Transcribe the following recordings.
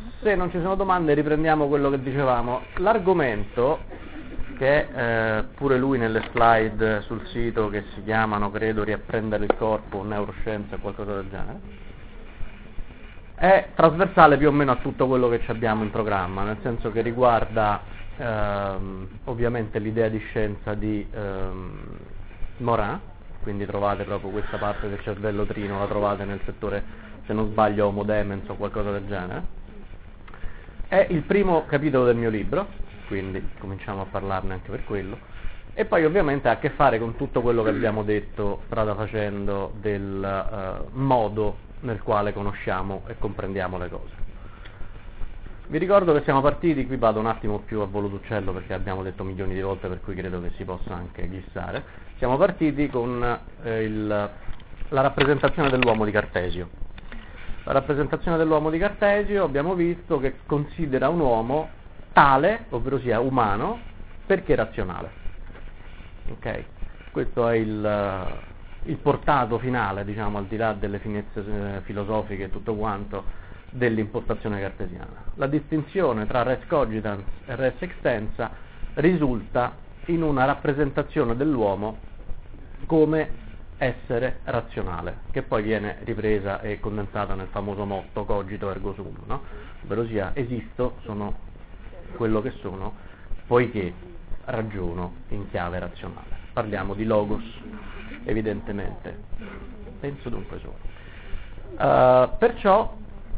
Se non ci sono domande riprendiamo quello che dicevamo. L'argomento, che pure lui nelle slide sul sito, che si chiamano, credo, Riapprendere il corpo, neuroscienze o qualcosa del genere, è trasversale più o meno a tutto quello che ci abbiamo in programma, nel senso che riguarda ovviamente l'idea di scienza di Morin, quindi trovate proprio questa parte del cervello trino, la trovate nel settore, se non sbaglio, Homo Demens o qualcosa del genere. È il primo capitolo del mio libro, quindi cominciamo a parlarne anche per quello, e poi ovviamente ha a che fare con tutto quello che abbiamo detto strada facendo del modo nel quale conosciamo e comprendiamo le cose. Vi ricordo che siamo partiti, qui vado un attimo più a volo d'uccello perché abbiamo detto milioni di volte, per cui credo che si possa anche glissare. Siamo partiti con la rappresentazione dell'uomo di Cartesio. La rappresentazione dell'uomo di Cartesio abbiamo visto che considera un uomo tale, ovvero sia umano, perché razionale. Ok? Questo è il portato finale, diciamo, al di là delle finezze filosofiche e tutto quanto, dell'impostazione cartesiana. La distinzione tra res cogitans e res extensa risulta in una rappresentazione dell'uomo come essere razionale, che poi viene ripresa e condensata nel famoso motto cogito ergo sum, no? Ovvero sia, esisto, sono quello che sono, poiché ragiono in chiave razionale. Parliamo di logos, evidentemente. Penso dunque solo. Perciò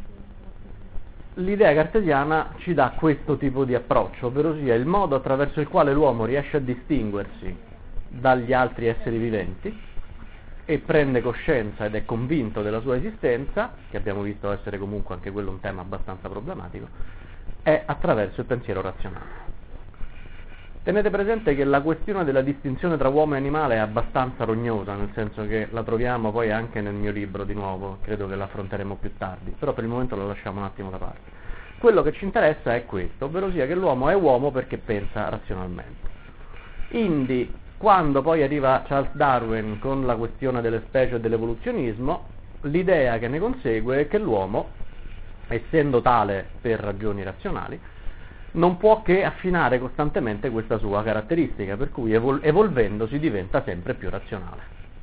l'idea cartesiana ci dà questo tipo di approccio, ovvero sia il modo attraverso il quale l'uomo riesce a distinguersi dagli altri esseri viventi e prende coscienza ed è convinto della sua esistenza, che abbiamo visto essere comunque anche quello un tema abbastanza problematico, è attraverso il pensiero razionale. Tenete presente che la questione della distinzione tra uomo e animale è abbastanza rognosa, nel senso che la troviamo poi anche nel mio libro di nuovo, credo che la affronteremo più tardi, però per il momento la lasciamo un attimo da parte. Quello che ci interessa è questo, ovvero sia che l'uomo è uomo perché pensa razionalmente. Indi, quando poi arriva Charles Darwin con la questione delle specie e dell'evoluzionismo, l'idea che ne consegue è che l'uomo, essendo tale per ragioni razionali, non può che affinare costantemente questa sua caratteristica, per cui evolvendosi diventa sempre più razionale,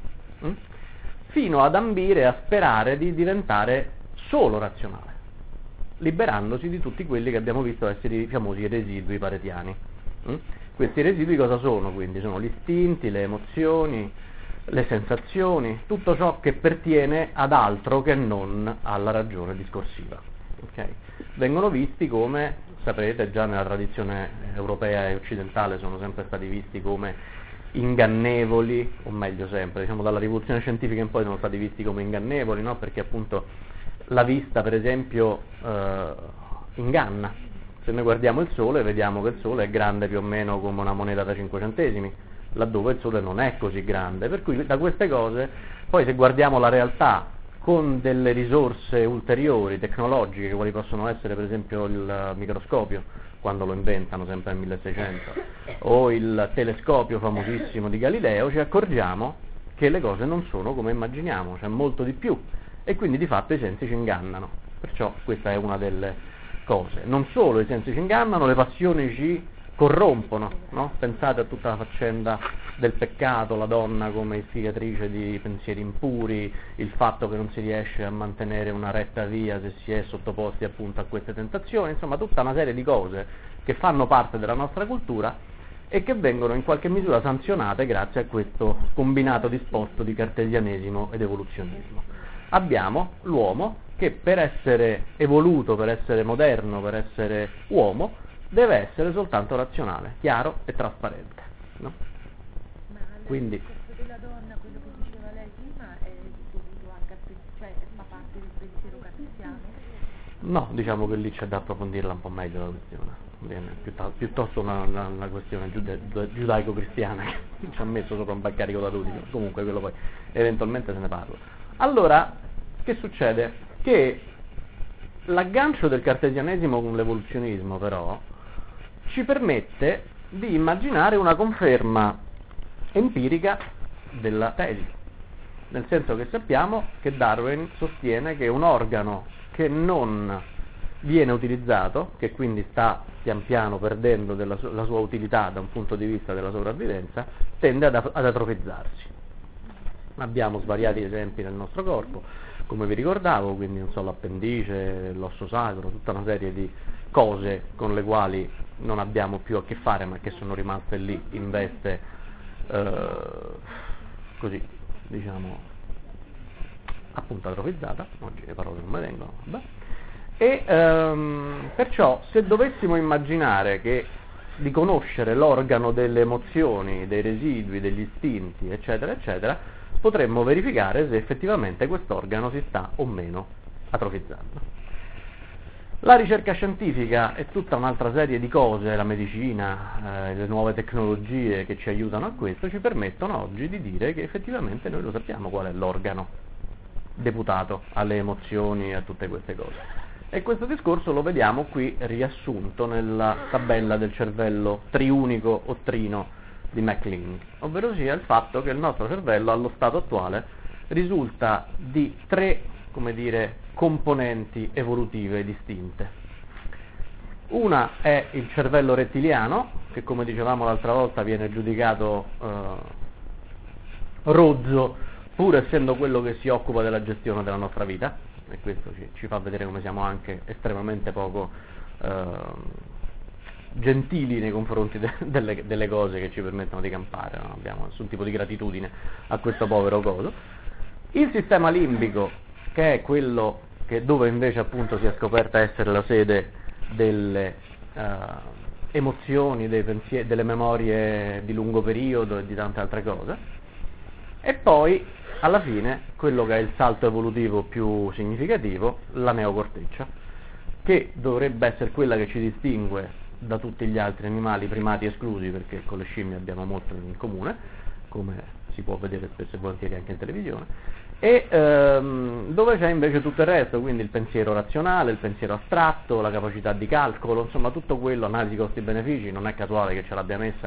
fino ad ambire a sperare di diventare solo razionale, liberandosi di tutti quelli che abbiamo visto essere i famosi residui paretiani. Questi residui cosa sono quindi? Sono gli istinti, le emozioni, le sensazioni, tutto ciò che pertiene ad altro che non alla ragione discorsiva. Okay? Vengono visti come, saprete già nella tradizione europea e occidentale, sono sempre stati visti come ingannevoli, o meglio sempre, diciamo dalla rivoluzione scientifica in poi sono stati visti come ingannevoli, no? Perché appunto la vista per esempio inganna. Se noi guardiamo il Sole vediamo che il Sole è grande più o meno come una moneta da 5 centesimi, laddove il Sole non è così grande, per cui da queste cose, poi se guardiamo la realtà con delle risorse ulteriori, tecnologiche, quali possono essere per esempio il microscopio, quando lo inventano sempre nel 1600, o il telescopio famosissimo di Galileo, ci accorgiamo che le cose non sono come immaginiamo, c'è molto di più, e quindi di fatto i sensi ci ingannano. Perciò questa è una delle cose. Non solo i sensi ci ingannano, le passioni ci corrompono, no? Pensate a tutta la faccenda del peccato, la donna come istigatrice di pensieri impuri, il fatto che non si riesce a mantenere una retta via se si è sottoposti appunto a queste tentazioni, insomma tutta una serie di cose che fanno parte della nostra cultura e che vengono in qualche misura sanzionate grazie a questo combinato disposto di cartesianesimo ed evoluzionismo. Abbiamo l'uomo che per essere evoluto, per essere moderno, per essere uomo, deve essere soltanto razionale, chiaro e trasparente. No? Ma quindi della donna, quello che diceva lei prima, è dovuto anche cioè fa parte del pensiero cartesiano? No, diciamo che lì c'è da approfondirla un po' meglio la questione. Viene piuttosto una questione giudaico-cristiana che ci ha messo sopra un bel carico da 12, comunque quello poi eventualmente se ne parla. Allora, che succede? Che l'aggancio del cartesianesimo con l'evoluzionismo però ci permette di immaginare una conferma empirica della tesi, nel senso che sappiamo che Darwin sostiene che un organo che non viene utilizzato, che quindi sta pian piano perdendo la sua utilità da un punto di vista della sopravvivenza, tende ad atrofizzarsi. Abbiamo svariati esempi nel nostro corpo, come vi ricordavo, quindi non so, l'appendice, l'osso sacro, tutta una serie di cose con le quali non abbiamo più a che fare, ma che sono rimaste lì in veste così, diciamo, appunto atrofizzata. Oggi le parole non mi vengono, vabbè. E perciò, se dovessimo immaginare di conoscere l'organo delle emozioni, dei residui, degli istinti, eccetera, eccetera, potremmo verificare se effettivamente quest'organo si sta o meno atrofizzando. La ricerca scientifica è tutta un'altra serie di cose, la medicina, le nuove tecnologie che ci aiutano a questo, ci permettono oggi di dire che effettivamente noi lo sappiamo qual è l'organo deputato alle emozioni e a tutte queste cose. E questo discorso lo vediamo qui riassunto nella tabella del cervello triunico o trino di MacLean, ovvero sia il fatto che il nostro cervello allo stato attuale risulta di 3, come dire, componenti evolutive distinte. Una è il cervello rettiliano, che come dicevamo l'altra volta viene giudicato rozzo, pur essendo quello che si occupa della gestione della nostra vita, e questo ci fa vedere come siamo anche estremamente poco gentili nei confronti delle cose che ci permettono di campare, non abbiamo nessun tipo di gratitudine a questo povero coso. Il sistema limbico, che è quello dove invece appunto si è scoperta essere la sede delle emozioni, dei pensieri, delle memorie di lungo periodo e di tante altre cose, e poi alla fine quello che è il salto evolutivo più significativo, la neocorteccia, che dovrebbe essere quella che ci distingue da tutti gli altri animali, primati esclusi, perché con le scimmie abbiamo molto in comune, come si può vedere spesso e volentieri anche in televisione, e dove c'è invece tutto il resto, quindi il pensiero razionale, il pensiero astratto, la capacità di calcolo, insomma tutto quello, analisi costi-benefici. Non è casuale che ce l'abbia messa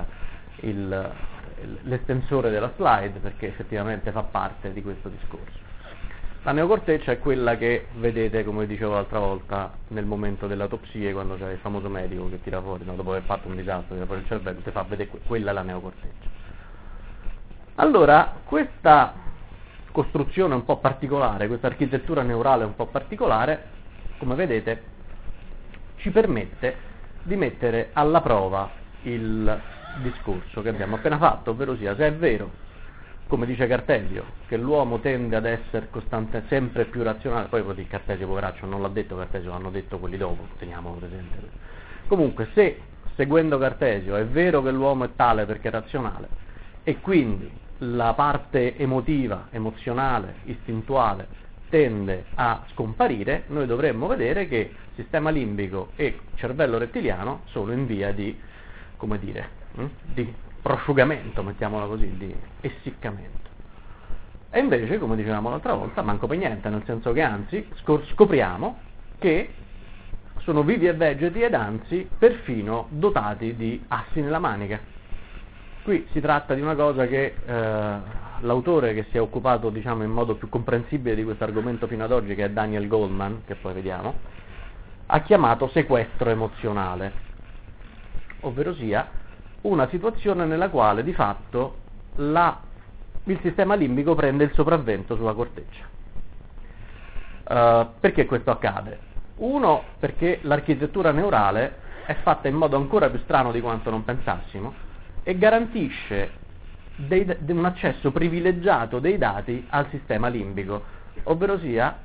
l'estensore della slide, perché effettivamente fa parte di questo discorso. La neocorteccia è quella che vedete, come dicevo l'altra volta, nel momento dell'autopsia, quando c'è il famoso medico che tira fuori, no, dopo aver fatto un disastro, tira fuori il cervello, ti fa vedere quella è la neocorteccia. Allora, questa costruzione un po' particolare, questa architettura neurale un po' particolare, come vedete, ci permette di mettere alla prova il discorso che abbiamo appena fatto, ovvero sia se è vero, come dice Cartesio, che l'uomo tende ad essere sempre più razionale. Poi di Cartesio, poveraccio, non l'ha detto Cartesio, l'hanno detto quelli dopo, teniamolo presente. Comunque, se seguendo Cartesio è vero che l'uomo è tale perché è razionale, e quindi la parte emotiva, emozionale, istintuale tende a scomparire, noi dovremmo vedere che sistema limbico e cervello rettiliano sono in via di, come dire, di prosciugamento, mettiamola così, di essiccamento. E invece, come dicevamo l'altra volta, manco per niente, nel senso che anzi scopriamo che sono vivi e vegeti ed anzi perfino dotati di assi nella manica. Qui si tratta di una cosa che l'autore che si è occupato, diciamo, in modo più comprensibile di questo argomento fino ad oggi, che è Daniel Goleman, che poi vediamo, ha chiamato sequestro emozionale, ovvero sia una situazione nella quale di fatto il sistema limbico prende il sopravvento sulla corteccia. Perché questo accade? Uno, perché l'architettura neurale è fatta in modo ancora più strano di quanto non pensassimo e garantisce un accesso privilegiato dei dati al sistema limbico, ovvero sia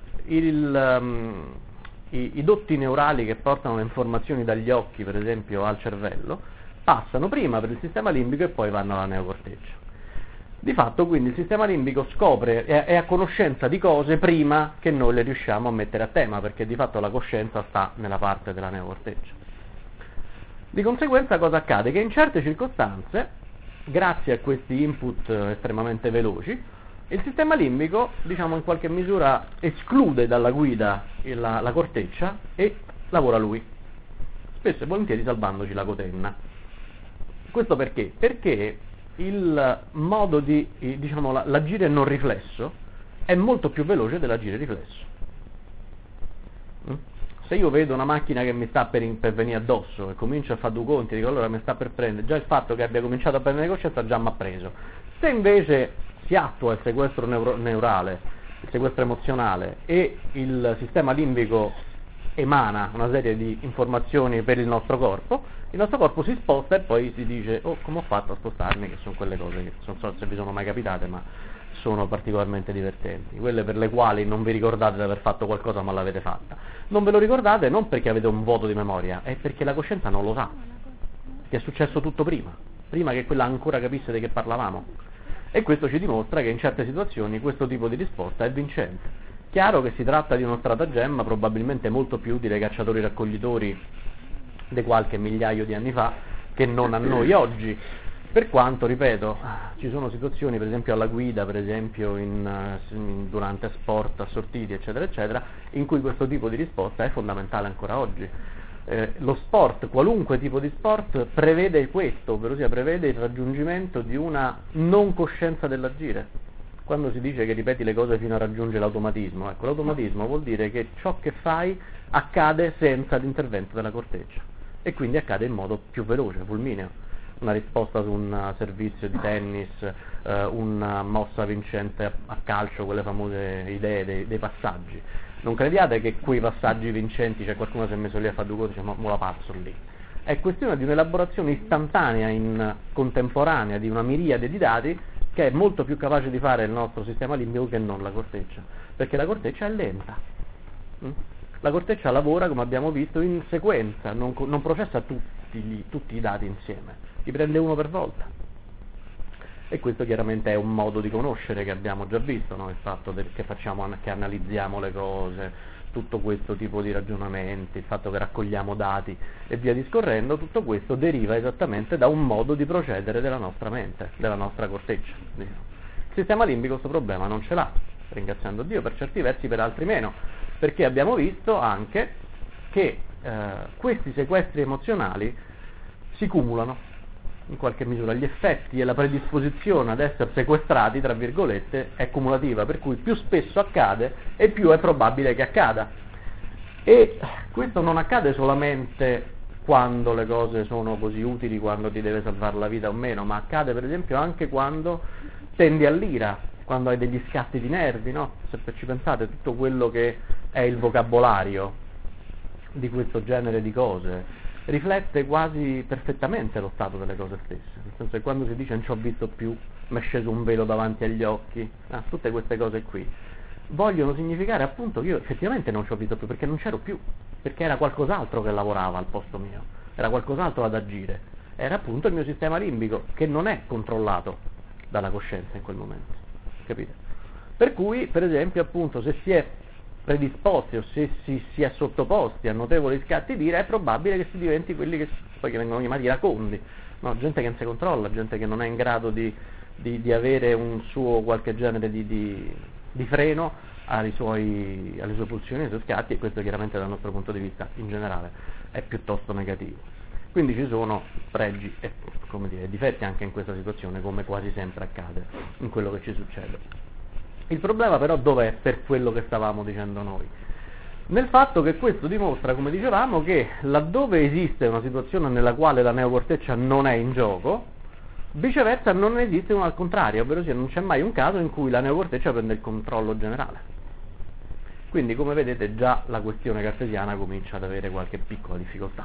i dotti neurali che portano le informazioni dagli occhi, per esempio, al cervello, passano prima per il sistema limbico e poi vanno alla neocorteccia. Di fatto quindi il sistema limbico scopre, è a conoscenza di cose prima che noi le riusciamo a mettere a tema, perché di fatto la coscienza sta nella parte della neocorteccia. Di conseguenza cosa accade? Che in certe circostanze, grazie a questi input estremamente veloci, il sistema limbico, diciamo, in qualche misura esclude dalla guida la corteccia e lavora lui, spesso e volentieri salvandoci la cotenna. Questo perché? Perché il modo di, diciamo, l'agire non riflesso è molto più veloce dell'agire riflesso. Se io vedo una macchina che mi sta per venire addosso e comincio a fare due conti, dico allora mi sta per prendere, già il fatto che abbia cominciato a prendere coscienza già mi ha preso. Se invece si attua il sequestro neurale, il sequestro emozionale e il sistema limbico emana una serie di informazioni per il nostro corpo si sposta e poi si dice oh, come ho fatto a spostarmi, che sono quelle cose che non so se vi sono mai capitate, ma sono particolarmente divertenti, quelle per le quali non vi ricordate di aver fatto qualcosa ma l'avete fatta. Non ve lo ricordate non perché avete un vuoto di memoria, è perché la coscienza non lo sa, che è successo tutto prima che quella ancora capisse di che parlavamo. E questo ci dimostra che in certe situazioni questo tipo di risposta è vincente. Chiaro che si tratta di uno stratagemma probabilmente molto più utile ai cacciatori-raccoglitori di qualche migliaio di anni fa che non a noi oggi, per quanto, ripeto, ci sono situazioni, per esempio alla guida, per esempio durante sport assortiti, eccetera, eccetera, in cui questo tipo di risposta è fondamentale ancora oggi. Lo sport, qualunque tipo di sport, prevede questo, ovvero sia prevede il raggiungimento di una non coscienza dell'agire. Quando si dice che ripeti le cose fino a raggiungere l'automatismo, ecco, l'automatismo vuol dire che ciò che fai accade senza l'intervento della corteccia e quindi accade in modo più veloce, fulmineo. Una risposta su un servizio di tennis, una mossa vincente a calcio, quelle famose idee dei passaggi. Non crediate che quei passaggi vincenti, cioè qualcuno si è messo lì a fare due cose e dice mo la pazzo lì. È questione di un'elaborazione istantanea, in contemporanea, di una miriade di dati che è molto più capace di fare il nostro sistema limbico che non la corteccia, perché la corteccia è lenta. La corteccia lavora, come abbiamo visto, in sequenza, non processa tutti i dati insieme, li prende uno per volta. E questo chiaramente è un modo di conoscere che abbiamo già visto, no? Il fatto che analizziamo le cose, tutto questo tipo di ragionamenti, il fatto che raccogliamo dati e via discorrendo, tutto questo deriva esattamente da un modo di procedere della nostra mente, della nostra corteccia. Il sistema limbico questo problema non ce l'ha, ringraziando Dio, per certi versi, per altri meno, perché abbiamo visto anche che questi sequestri emozionali si cumulano in qualche misura, gli effetti e la predisposizione ad essere sequestrati, tra virgolette, è cumulativa, per cui più spesso accade e più è probabile che accada. E questo non accade solamente quando le cose sono così utili, quando ti deve salvare la vita o meno, ma accade per esempio anche quando tendi all'ira, quando hai degli scatti di nervi, no? Se ci pensate, tutto quello che è il vocabolario di questo genere di cose riflette quasi perfettamente lo stato delle cose stesse, nel senso che quando si dice non ci ho visto più, mi è sceso un velo davanti agli occhi, tutte queste cose qui vogliono significare appunto che io effettivamente non ci ho visto più perché non c'ero più, perché era qualcos'altro che lavorava al posto mio, era qualcos'altro ad agire, era appunto il mio sistema limbico che non è controllato dalla coscienza in quel momento, capite? Per cui, per esempio, appunto, se si è predisposti o se si è sottoposti a notevoli scatti di ira, è probabile che si diventi quelli che poi vengono chiamati iracondi, no? Gente che non si controlla, gente che non è in grado di avere un suo qualche genere di freno alle sue pulsioni, ai suoi scatti, e questo chiaramente dal nostro punto di vista in generale è piuttosto negativo. Quindi ci sono pregi e difetti anche in questa situazione, come quasi sempre accade in quello che ci succede. Il problema però dov'è per quello che stavamo dicendo noi? Nel fatto che questo dimostra, come dicevamo, che laddove esiste una situazione nella quale la neocorteccia non è in gioco, viceversa non esiste una al contrario, ovvero sia non c'è mai un caso in cui la neocorteccia prende il controllo generale. Quindi, come vedete, già la questione cartesiana comincia ad avere qualche piccola difficoltà.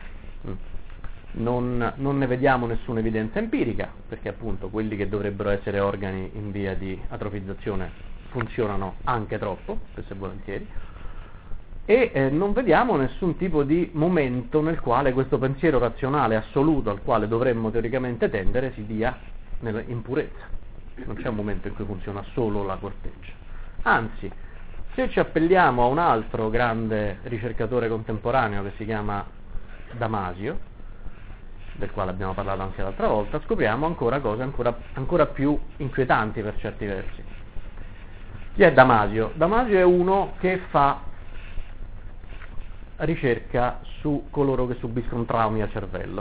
Non ne vediamo nessuna evidenza empirica, perché appunto quelli che dovrebbero essere organi in via di atrofizzazione funzionano anche troppo, spesso e volentieri, e non vediamo nessun tipo di momento nel quale questo pensiero razionale assoluto al quale dovremmo teoricamente tendere si dia in purezza. Non c'è un momento in cui funziona solo la corteccia. Anzi, se ci appelliamo a un altro grande ricercatore contemporaneo che si chiama Damasio, del quale abbiamo parlato anche l'altra volta, scopriamo ancora cose ancora più inquietanti per certi versi. Chi è Damasio? Damasio è uno che fa ricerca su coloro che subiscono traumi al cervello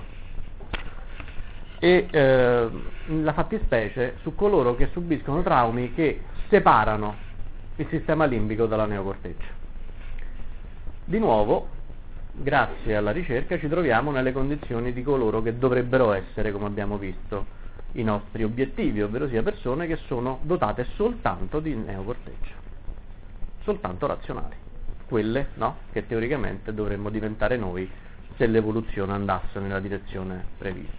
e la fattispecie su coloro che subiscono traumi che separano il sistema limbico dalla neocorteccia. Di nuovo grazie alla ricerca ci troviamo nelle condizioni di coloro che dovrebbero essere, come abbiamo visto, i nostri obiettivi, ovvero sia persone che sono dotate soltanto di neocorteccia, soltanto razionali, quelle, no, che teoricamente dovremmo diventare noi se l'evoluzione andasse nella direzione prevista.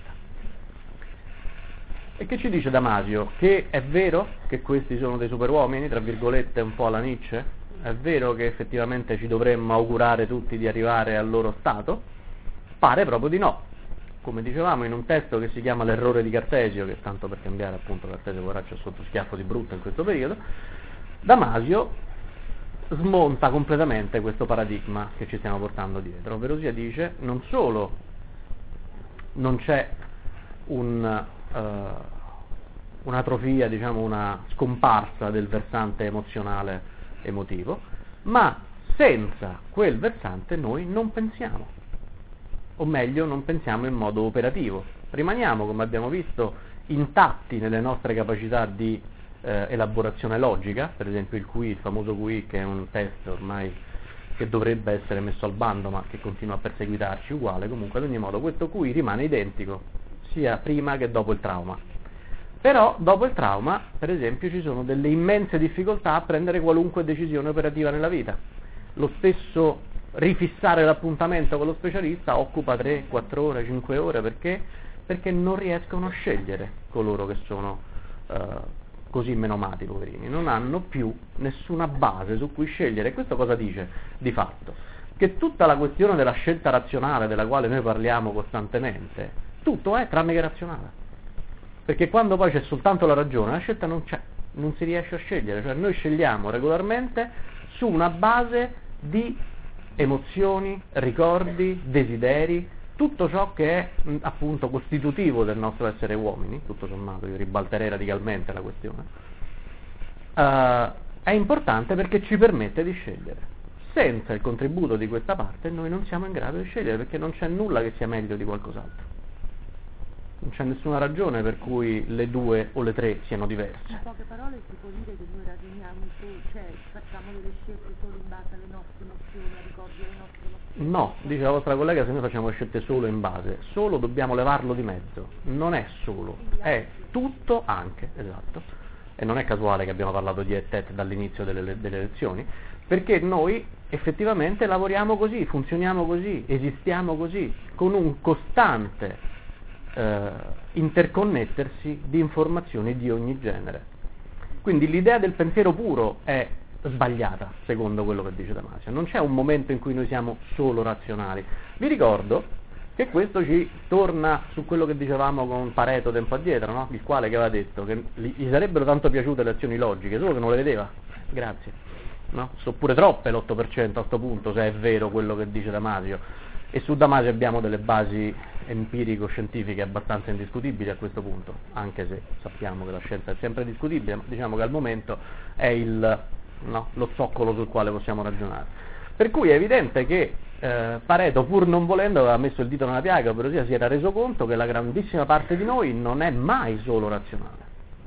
E che ci dice Damasio? Che è vero che questi sono dei superuomini, tra virgolette, un po' alla Nietzsche? È vero che effettivamente ci dovremmo augurare tutti di arrivare al loro stato? Pare proprio di no. Come dicevamo in un testo che si chiama L'errore di Cartesio, che tanto per cambiare appunto Cartesio poraccio sotto schiaffo di brutto in questo periodo, Damasio smonta completamente questo paradigma che ci stiamo portando dietro, ovvero sia dice non solo non c'è un'atrofia, diciamo una scomparsa del versante emozionale emotivo, ma senza quel versante noi non pensiamo, o meglio non pensiamo in modo operativo, rimaniamo, come abbiamo visto, intatti nelle nostre capacità di elaborazione logica, per esempio il famoso QI, che è un test ormai che dovrebbe essere messo al bando ma che continua a perseguitarci uguale, comunque ad ogni modo questo QI rimane identico sia prima che dopo il trauma. Però dopo il trauma, per esempio, ci sono delle immense difficoltà a prendere qualunque decisione operativa nella vita. Lo stesso rifissare l'appuntamento con lo specialista occupa 3, 4 ore, 5 ore, perché non riescono a scegliere coloro che sono così menomati, poverini, non hanno più nessuna base su cui scegliere. E questo cosa dice di fatto? Che tutta la questione della scelta razionale della quale noi parliamo costantemente, tutto è tranne che razionale, perché quando poi c'è soltanto la ragione, la scelta non c'è, non si riesce a scegliere, cioè noi scegliamo regolarmente su una base di emozioni, ricordi, desideri, tutto ciò che è appunto costitutivo del nostro essere uomini, tutto sommato, io ribalterei radicalmente la questione, è importante perché ci permette di scegliere. Senza il contributo di questa parte noi non siamo in grado di scegliere, perché non c'è nulla che sia meglio di qualcos'altro. Non c'è nessuna ragione per cui le due o le tre siano diverse. In poche parole si può dire che noi ragioniamo cioè facciamo delle scelte solo in base alle nostre emozioni, ai ricordi delle nostre emozioni? No, dice la vostra collega, se noi facciamo scelte solo in base, solo dobbiamo levarlo di mezzo, non è solo, è tutto anche, esatto. E non è casuale che abbiamo parlato di et dall'inizio delle lezioni, perché noi effettivamente lavoriamo così, funzioniamo così, esistiamo così, con un costante interconnettersi di informazioni di ogni genere. Quindi l'idea del pensiero puro è sbagliata, secondo quello che dice Damasio. Non c'è un momento in cui noi siamo solo razionali. Vi ricordo che questo ci torna su quello che dicevamo con Pareto tempo addietro, no? Il quale che aveva detto che gli sarebbero tanto piaciute le azioni logiche, solo che non le vedeva. Grazie. No? Sono pure troppe l'8% a questo punto, se è vero quello che dice Damasio. E su Damasio abbiamo delle basi empirico-scientifiche abbastanza indiscutibili a questo punto, anche se sappiamo che la scienza è sempre discutibile, ma diciamo che al momento è lo zoccolo sul quale possiamo ragionare. Per cui è evidente che Pareto, pur non volendo, aveva messo il dito nella piaga, ovvero sia si era reso conto che la grandissima parte di noi non è mai solo razionale.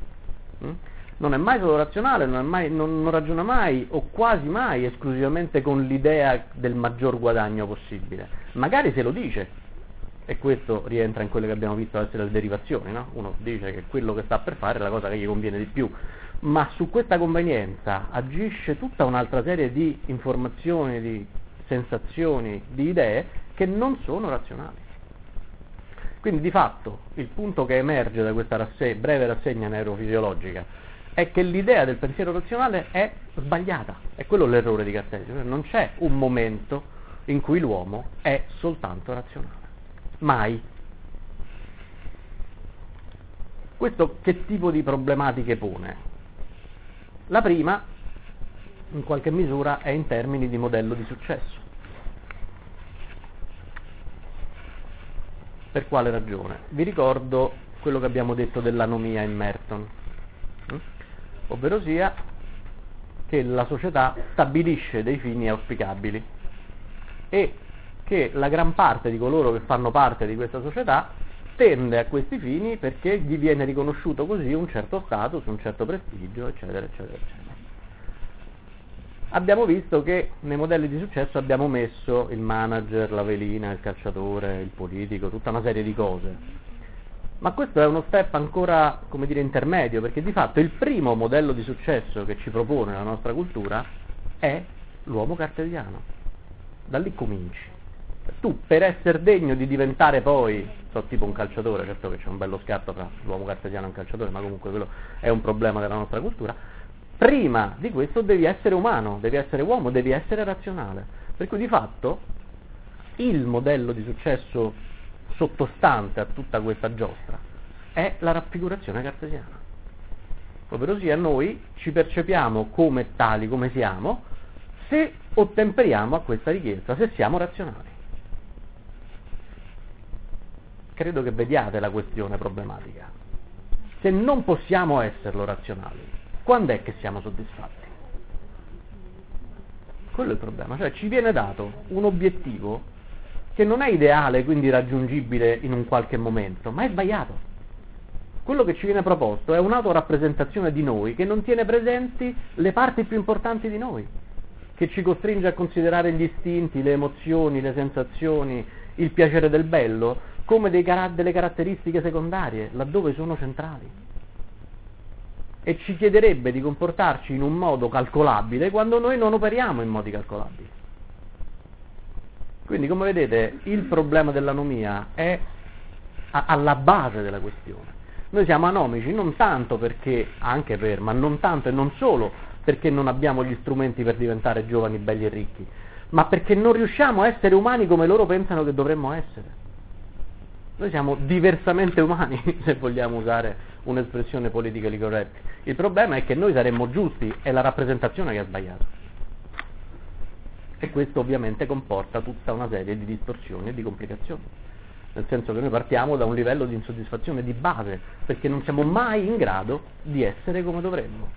Non è mai solo razionale, non ragiona mai o quasi mai esclusivamente con l'idea del maggior guadagno possibile. Magari se lo dice, e questo rientra in quello che abbiamo visto essere le derivazioni, no? Uno dice che quello che sta per fare è la cosa che gli conviene di più, ma su questa convenienza agisce tutta un'altra serie di informazioni, di sensazioni, di idee che non sono razionali. Quindi di fatto il punto che emerge da questa breve rassegna neurofisiologica è che l'idea del pensiero razionale è sbagliata, è quello l'errore di Cartesio, cioè non c'è un momento in cui l'uomo è soltanto razionale, mai. Questo che tipo di problematiche pone? La prima, in qualche misura, è in termini di modello di successo. Per quale ragione? Vi ricordo quello che abbiamo detto dell'anomia in Merton, ovvero sia che la società stabilisce dei fini auspicabili e che la gran parte di coloro che fanno parte di questa società tende a questi fini perché gli viene riconosciuto così un certo status, un certo prestigio, eccetera, eccetera, eccetera. abbiamo visto che nei modelli di successo abbiamo messo il manager, la velina, il calciatore, il politico, tutta una serie di cose. Ma questo è uno step ancora, come dire, intermedio, perché di fatto il primo modello di successo che ci propone la nostra cultura è l'uomo cartesiano. Da lì cominci. Tu, per essere degno di diventare poi, tipo un calciatore, certo che c'è un bello scatto tra l'uomo cartesiano e un calciatore, ma comunque quello è un problema della nostra cultura, prima di questo devi essere umano, devi essere uomo, devi essere razionale. Per cui di fatto il modello di successo sottostante a tutta questa giostra è la raffigurazione cartesiana. Ovvero sia, noi ci percepiamo come tali, come siamo, se ottemperiamo a questa richiesta, se siamo razionali. Credo che vediate la questione problematica. Se non possiamo esserlo razionali, quando è che siamo soddisfatti? Quello è il problema, cioè ci viene dato un obiettivo che non è ideale, quindi raggiungibile in un qualche momento, ma è sbagliato. Quello che ci viene proposto è un'autorappresentazione di noi che non tiene presenti le parti più importanti di noi, che ci costringe a considerare gli istinti, le emozioni, le sensazioni, il piacere del bello come delle caratteristiche secondarie, laddove sono centrali. E ci chiederebbe di comportarci in un modo calcolabile quando noi non operiamo in modi calcolabili. Quindi, come vedete, il problema dell'anomia è alla base della questione. Noi siamo anomici non tanto perché, ma non tanto e non solo perché non abbiamo gli strumenti per diventare giovani, belli e ricchi, ma perché non riusciamo a essere umani come loro pensano che dovremmo essere. Noi siamo diversamente umani, se vogliamo usare un'espressione politically correct. Il problema è che noi saremmo giusti, è la rappresentazione che è sbagliata. E questo ovviamente comporta tutta una serie di distorsioni e di complicazioni. Nel senso che noi partiamo da un livello di insoddisfazione di base, perché non siamo mai in grado di essere come dovremmo.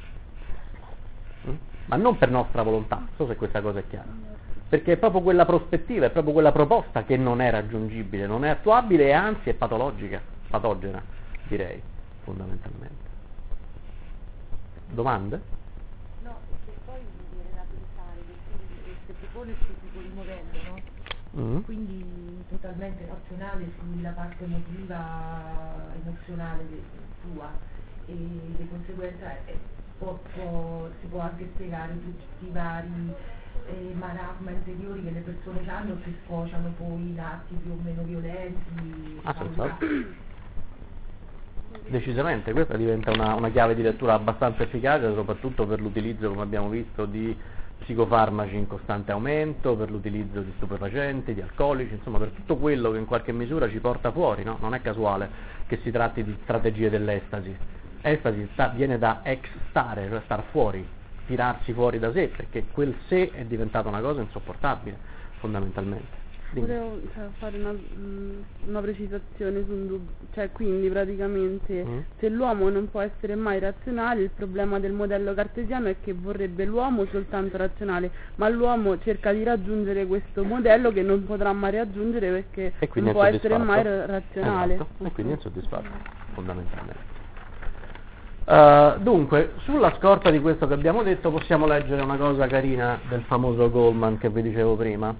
Ma non per nostra volontà, non so se questa cosa è chiara. Perché è proprio quella prospettiva, è proprio quella proposta che non è raggiungibile, non è attuabile e anzi è patologica, patogena, direi, fondamentalmente. Domande? No, perché poi mi viene da pensare che se propone questo tipo di modello, no? Quindi totalmente razionale sulla parte emozionale tua, e di conseguenza si può anche spiegare tutti i vari marasma interiori che le persone hanno, che sfociano poi in atti più o meno violenti. Senz'altro. Decisamente, questa diventa una chiave di lettura abbastanza efficace, soprattutto per l'utilizzo, come abbiamo visto, di psicofarmaci in costante aumento, per l'utilizzo di stupefacenti, di alcolici, insomma per tutto quello che in qualche misura ci porta fuori, no? Non è casuale che si tratti di strategie dell'estasi. Estasi viene da exstare, cioè star fuori, tirarsi fuori da sé, perché quel sé è diventata una cosa insopportabile, fondamentalmente. Volevo fare una precisazione su un dubbio, cioè quindi praticamente se l'uomo non può essere mai razionale, il problema del modello cartesiano è che vorrebbe l'uomo soltanto razionale, ma l'uomo cerca di raggiungere questo modello che non potrà mai raggiungere perché non può essere mai razionale. Esatto. E quindi è insoddisfatto, fondamentalmente. Dunque, sulla scorta di questo che abbiamo detto possiamo leggere una cosa carina del famoso Goleman che vi dicevo prima.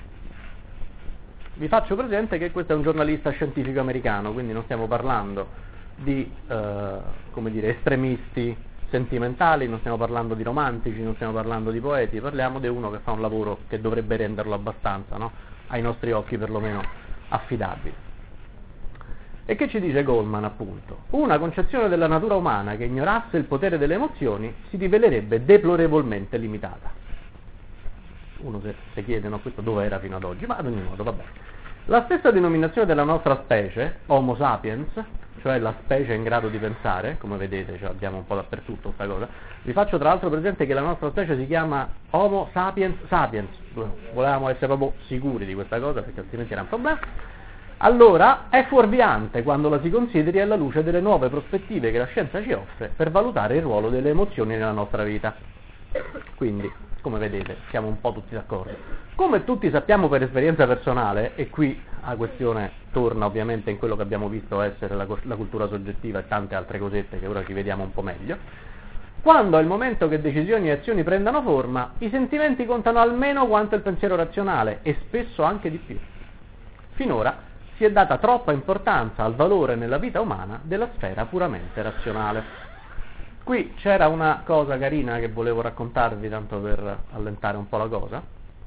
Vi faccio presente che questo è un giornalista scientifico americano, quindi non stiamo parlando di estremisti sentimentali, non stiamo parlando di romantici, non stiamo parlando di poeti, parliamo di uno che fa un lavoro che dovrebbe renderlo abbastanza, no? Ai nostri occhi perlomeno affidabile. E che ci dice Goleman, appunto? Una concezione della natura umana che ignorasse il potere delle emozioni si rivelerebbe deplorevolmente limitata. Uno si chiede, no, questo dove era fino ad oggi? Ma ad ogni modo, vabbè. La stessa denominazione della nostra specie, Homo sapiens, cioè la specie in grado di pensare, come vedete, cioè abbiamo un po' dappertutto questa cosa. Vi faccio tra l'altro presente che la nostra specie si chiama Homo sapiens sapiens. Volevamo essere proprio sicuri di questa cosa, perché altrimenti era un problema. Allora è fuorviante quando la si consideri alla luce delle nuove prospettive che la scienza ci offre per valutare il ruolo delle emozioni nella nostra vita. Quindi, come vedete, siamo un po' tutti d'accordo. Come tutti sappiamo per esperienza personale, e qui la questione torna ovviamente in quello che abbiamo visto essere la cultura soggettiva e tante altre cosette che ora ci vediamo un po' meglio, Quando è il momento che decisioni e azioni prendano forma, i sentimenti contano almeno quanto il pensiero razionale e spesso anche di più. Finora si è data troppa importanza al valore nella vita umana della sfera puramente razionale. Qui c'era una cosa carina che volevo raccontarvi, tanto per allentare un po' la cosa.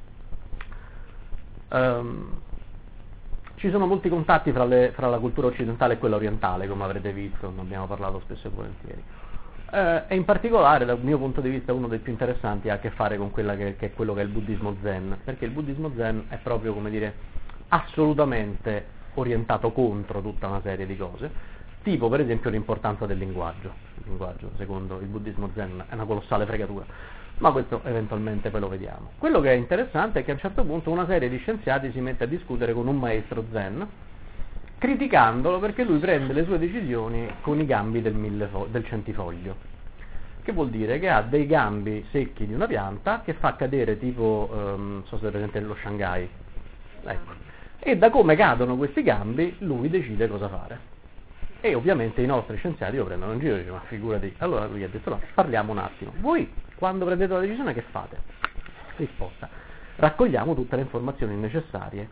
Ci sono molti contatti fra la cultura occidentale e quella orientale, come avrete visto, ne abbiamo parlato spesso e volentieri. E in particolare, dal mio punto di vista, uno dei più interessanti ha a che fare con quella che è quello che è il buddismo zen, perché il buddismo zen è proprio, come dire, assolutamente orientato contro tutta una serie di cose, tipo per esempio l'importanza del linguaggio. Il linguaggio, secondo il buddismo zen, è una colossale fregatura, ma questo eventualmente poi lo vediamo. Quello che è interessante è che a un certo punto una serie di scienziati si mette a discutere con un maestro zen, criticandolo perché lui prende le sue decisioni con i gambi del centifoglio, che vuol dire che ha dei gambi secchi di una pianta che fa cadere tipo, non so se è presente nello Shanghai, ecco, e da come cadono questi gambi lui decide cosa fare. E ovviamente i nostri scienziati lo prendono in giro e dicono: ma figurati. Allora lui ha detto: no, parliamo un attimo, voi quando prendete la decisione che fate? Risposta: raccogliamo tutte le informazioni necessarie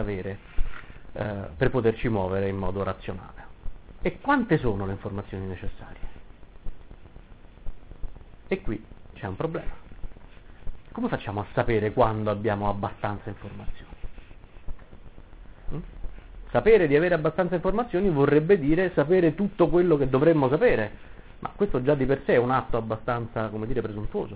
per poterci muovere in modo razionale. E quante sono le informazioni necessarie? E qui c'è un problema. Come facciamo a sapere quando abbiamo abbastanza informazioni? Sapere di avere abbastanza informazioni vorrebbe dire sapere tutto quello che dovremmo sapere, ma questo già di per sé è un atto abbastanza, come dire, presuntuoso.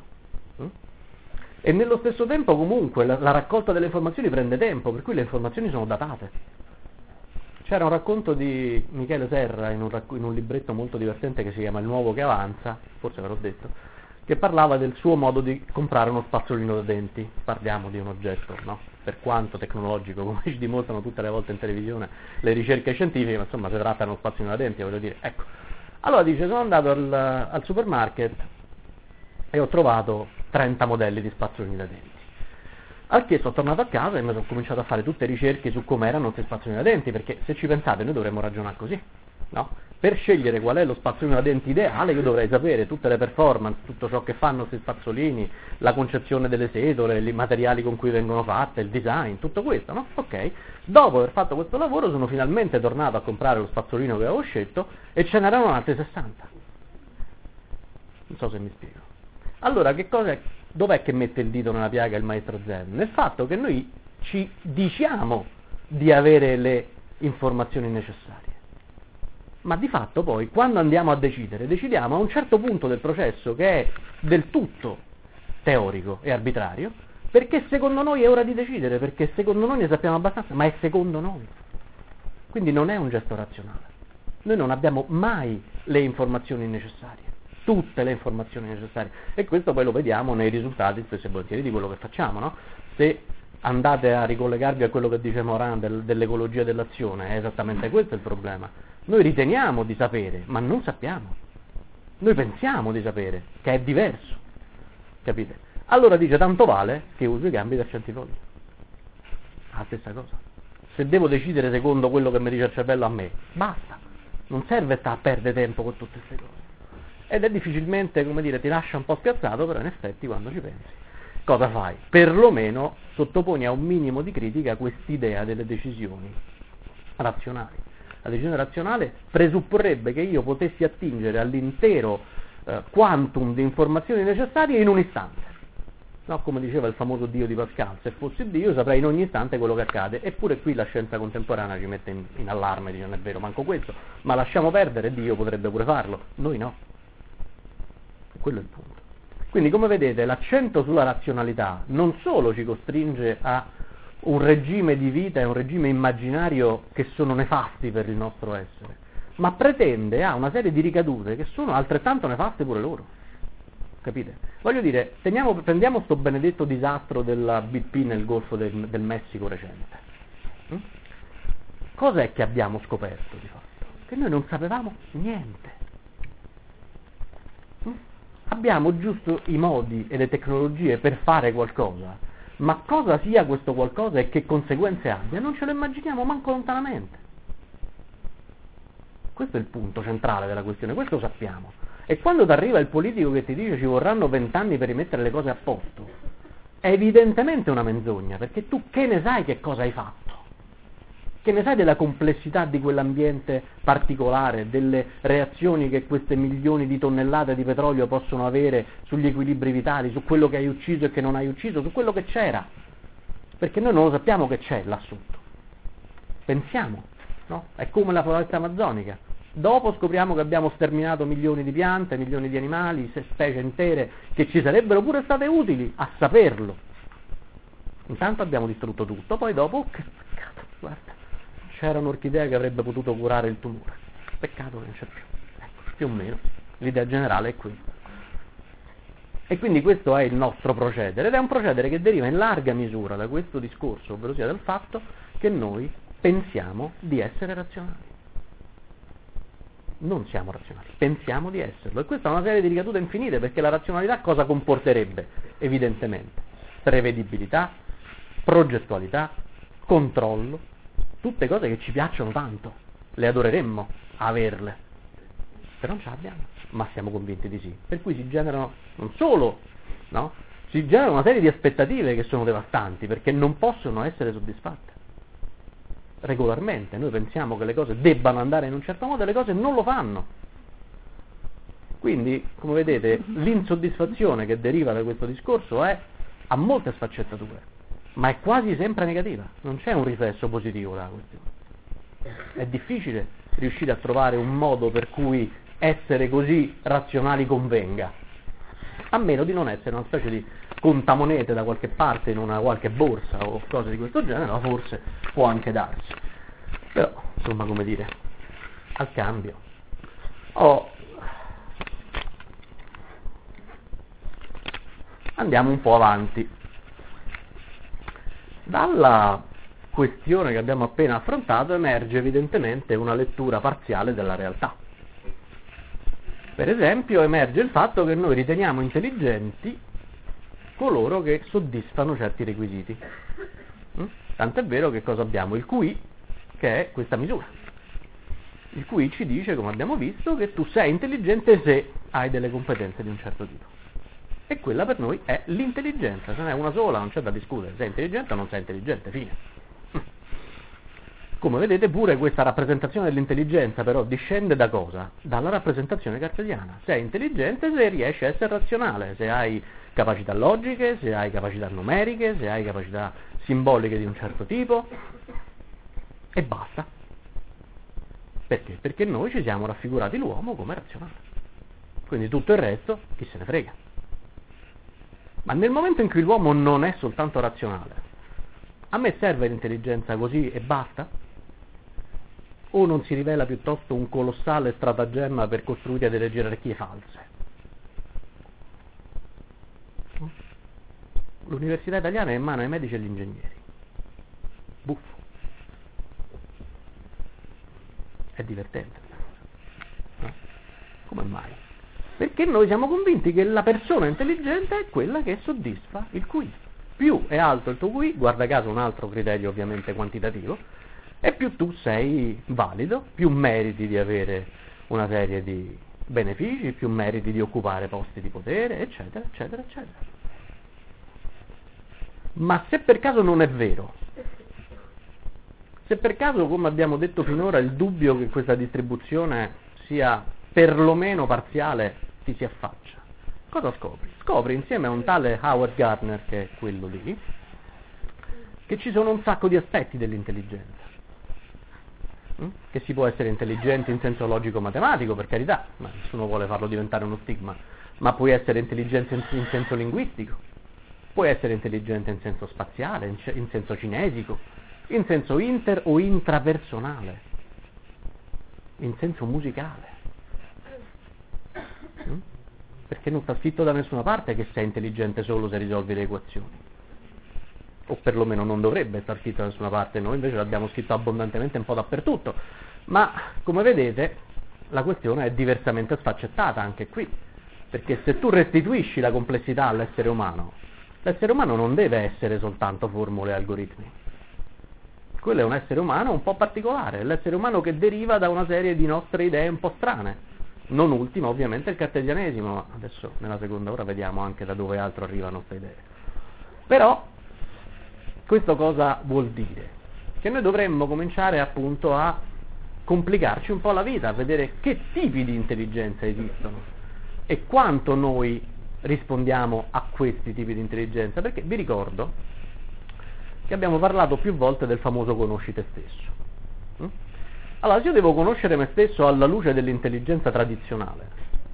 E nello stesso tempo comunque la raccolta delle informazioni prende tempo, per cui le informazioni sono datate. C'era un racconto di Michele Serra in un libretto molto divertente che si chiama Il nuovo che avanza, forse ve l'ho detto, che parlava del suo modo di comprare uno spazzolino da denti. Parliamo di un oggetto, no? Per quanto tecnologico, come ci dimostrano tutte le volte in televisione le ricerche scientifiche, ma insomma si tratta di uno spazzolino da denti, voglio dire, ecco. Allora dice: sono andato al supermarket e ho trovato 30 modelli di spazzolini da denti. Al che sono tornato a casa e mi sono cominciato a fare tutte ricerche su come erano questi spazzolini da denti, perché se ci pensate noi dovremmo ragionare così, no? Per scegliere qual è lo spazzolino da denti ideale io dovrei sapere tutte le performance, tutto ciò che fanno questi spazzolini, la concezione delle setole, i materiali con cui vengono fatte, il design, tutto questo, no? Ok, dopo aver fatto questo lavoro sono finalmente tornato a comprare lo spazzolino che avevo scelto e ce n'erano altri 60. Non so se mi spiego. Allora, dov'è che mette il dito nella piaga il maestro zen? Nel fatto che noi ci diciamo di avere le informazioni necessarie, ma di fatto poi quando andiamo a decidere, decidiamo a un certo punto del processo che è del tutto teorico e arbitrario, perché secondo noi è ora di decidere, perché secondo noi ne sappiamo abbastanza, ma è secondo noi. Quindi non è un gesto razionale. Noi non abbiamo mai le informazioni necessarie, tutte le informazioni necessarie, e questo poi lo vediamo nei risultati spesso e volentieri di quello che facciamo, no? Se andate a ricollegarvi a quello che dice Morin dell'ecologia dell'azione, è esattamente questo il problema. Noi riteniamo di sapere, ma non sappiamo. Noi pensiamo di sapere, che è diverso. Capite? Allora dice: tanto vale che uso i gambi del centifoglio. La stessa cosa. Se devo decidere secondo quello che mi dice il cervello a me, basta. Non serve stare a perdere tempo con tutte queste cose. Ed è difficilmente, come dire, ti lascia un po' spiazzato, però in effetti quando ci pensi, cosa fai? Perlomeno sottoponi a un minimo di critica quest'idea delle decisioni razionali. La decisione razionale presupporrebbe che io potessi attingere all'intero quantum di informazioni necessarie in un istante. No, come diceva il famoso Dio di Pascal: se fossi Dio saprei in ogni istante quello che accade. Eppure qui la scienza contemporanea ci mette in allarme, dice: non è vero manco questo, ma lasciamo perdere, Dio potrebbe pure farlo, noi no. E quello è il punto. Quindi, come vedete, l'accento sulla razionalità non solo ci costringe a un regime di vita e un regime immaginario che sono nefasti per il nostro essere, ma pretende a una serie di ricadute che sono altrettanto nefaste pure loro. Capite? Voglio dire, prendiamo sto benedetto disastro della BP nel Golfo del Messico recente. Cos'è che abbiamo scoperto di fatto? Che noi non sapevamo niente. Abbiamo giusto i modi e le tecnologie per fare qualcosa, ma cosa sia questo qualcosa e che conseguenze abbia non ce lo immaginiamo manco lontanamente. Questo è il punto centrale della questione, questo sappiamo. E quando ti arriva il politico che ti dice ci vorranno 20 anni per rimettere le cose a posto, è evidentemente una menzogna, perché tu che ne sai che cosa hai fatto? Che ne sai della complessità di quell'ambiente particolare, delle reazioni che queste milioni di tonnellate di petrolio possono avere sugli equilibri vitali, su quello che hai ucciso e che non hai ucciso, su quello che c'era? Perché noi non lo sappiamo che c'è là sotto. Pensiamo, no? È come la foresta amazzonica. Dopo scopriamo che abbiamo sterminato milioni di piante, milioni di animali, specie intere, che ci sarebbero pure state utili a saperlo. Intanto abbiamo distrutto tutto, poi dopo, che peccato, guarda, c'era un'orchidea che avrebbe potuto curare il tumore. Peccato che non c'è più. Ecco, più o meno, l'idea generale è qui. E quindi questo è il nostro procedere, ed è un procedere che deriva in larga misura da questo discorso, ovvero sia dal fatto che noi pensiamo di essere razionali. Non siamo razionali, pensiamo di esserlo. E questa è una serie di ricadute infinite, perché la razionalità cosa comporterebbe? Evidentemente prevedibilità, progettualità, controllo, tutte cose che ci piacciono tanto, le adoreremmo averle, però non ce l'abbiamo, ma siamo convinti di sì. Per cui si generano non solo, no? Si generano una serie di aspettative che sono devastanti, perché non possono essere soddisfatte. Regolarmente noi pensiamo che le cose debbano andare in un certo modo e le cose non lo fanno. Quindi, come vedete, l'insoddisfazione che deriva da questo discorso ha molte sfaccettature, ma è quasi sempre negativa, non c'è un riflesso positivo dalla questione. È difficile riuscire a trovare un modo per cui essere così razionali convenga, a meno di non essere una specie di contamonete da qualche parte in una qualche borsa o cose di questo genere, ma forse può anche darsi. Però, insomma, come dire, al cambio. Andiamo un po' avanti. Dalla questione che abbiamo appena affrontato emerge evidentemente una lettura parziale della realtà. Per esempio, emerge il fatto che noi riteniamo intelligenti coloro che soddisfano certi requisiti. Tant'è vero che cosa abbiamo? Il QI, che è questa misura. Il QI ci dice, come abbiamo visto, che tu sei intelligente se hai delle competenze di un certo tipo. E quella per noi è l'intelligenza, se ne è una sola, non c'è da discutere, sei intelligente o non sei intelligente, fine. Come vedete pure questa rappresentazione dell'intelligenza però discende da cosa? Dalla rappresentazione cartesiana. Sei intelligente se riesci a essere razionale, se hai capacità logiche, se hai capacità numeriche, se hai capacità simboliche di un certo tipo, e basta. Perché? Perché noi ci siamo raffigurati l'uomo come razionale. Quindi tutto il resto, chi se ne frega. Ma nel momento in cui l'uomo non è soltanto razionale, a me serve l'intelligenza così e basta? O non si rivela piuttosto un colossale stratagemma per costruire delle gerarchie false? L'università italiana è in mano ai medici e agli ingegneri. Buffo. È divertente. No? Come mai? Perché noi siamo convinti che la persona intelligente è quella che soddisfa il QI. Più è alto il tuo QI, guarda caso un altro criterio ovviamente quantitativo, e più tu sei valido, più meriti di avere una serie di benefici, più meriti di occupare posti di potere, eccetera, eccetera, eccetera. Ma se per caso non è vero, se per caso, come abbiamo detto finora, il dubbio che questa distribuzione sia perlomeno parziale ti si affaccia, cosa scopri? Scopri insieme a un tale Howard Gardner, che è quello lì, che ci sono un sacco di aspetti dell'intelligenza. Che si può essere intelligenti in senso logico-matematico, per carità, ma nessuno vuole farlo diventare uno stigma, ma puoi essere intelligente in senso linguistico, puoi essere intelligente in senso spaziale, in senso cinesico, in senso inter o intrapersonale, in senso musicale. Perché non sta scritto da nessuna parte che sei intelligente solo se risolvi le equazioni. O perlomeno non dovrebbe star scritto da nessuna parte, noi invece l'abbiamo scritto abbondantemente un po' dappertutto, ma come vedete la questione è diversamente sfaccettata anche qui, perché se tu restituisci la complessità all'essere umano, l'essere umano non deve essere soltanto formule e algoritmi, quello è un essere umano un po' particolare, è l'essere umano che deriva da una serie di nostre idee un po' strane, non ultima ovviamente il cartesianesimo, ma adesso nella seconda ora vediamo anche da dove altro arrivano queste idee. Però questo cosa vuol dire? Che noi dovremmo cominciare appunto a complicarci un po' la vita, a vedere che tipi di intelligenza esistono e quanto noi rispondiamo a questi tipi di intelligenza, perché vi ricordo che abbiamo parlato più volte del famoso conosci te stesso. Allora, se io devo conoscere me stesso alla luce dell'intelligenza tradizionale,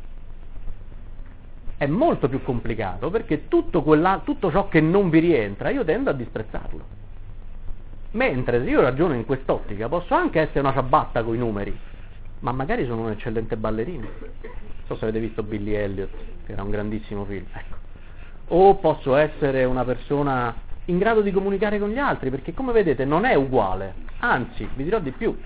è molto più complicato, perché tutto ciò che non vi rientra io tendo a disprezzarlo. Mentre se io ragiono in quest'ottica posso anche essere una ciabatta coi numeri, ma magari sono un eccellente ballerino. Non so se avete visto Billy Elliot, che era un grandissimo film, ecco. O posso essere una persona in grado di comunicare con gli altri, perché come vedete non è uguale, anzi vi dirò di più,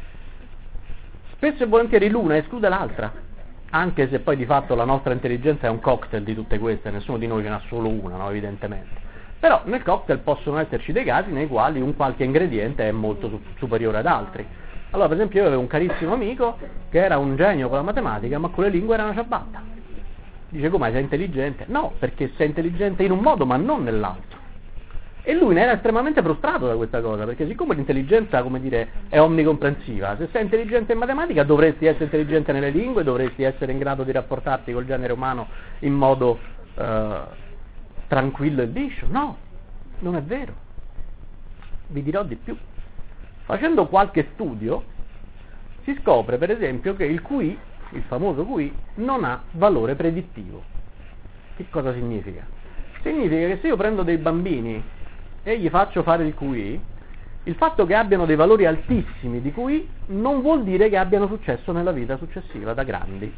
spesso e volentieri l'una esclude l'altra, anche se poi di fatto la nostra intelligenza è un cocktail di tutte queste, nessuno di noi ce n'ha solo una, no? Evidentemente. Però nel cocktail possono esserci dei casi nei quali un qualche ingrediente è molto superiore ad altri. Allora, per esempio, io avevo un carissimo amico che era un genio con la matematica, ma con le lingue era una ciabatta. Dice, come sei intelligente? No, perché sei intelligente in un modo ma non nell'altro. E lui ne era estremamente frustrato da questa cosa, perché siccome l'intelligenza, come dire, è omnicomprensiva, se sei intelligente in matematica dovresti essere intelligente nelle lingue, dovresti essere in grado di rapportarti col genere umano in modo tranquillo e liscio. No, non è vero. Vi dirò di più. Facendo qualche studio si scopre per esempio che il QI, il famoso QI, non ha valore predittivo. Che cosa significa? Significa che se io prendo dei bambini e gli faccio fare il QI, il fatto che abbiano dei valori altissimi di QI non vuol dire che abbiano successo nella vita successiva da grandi.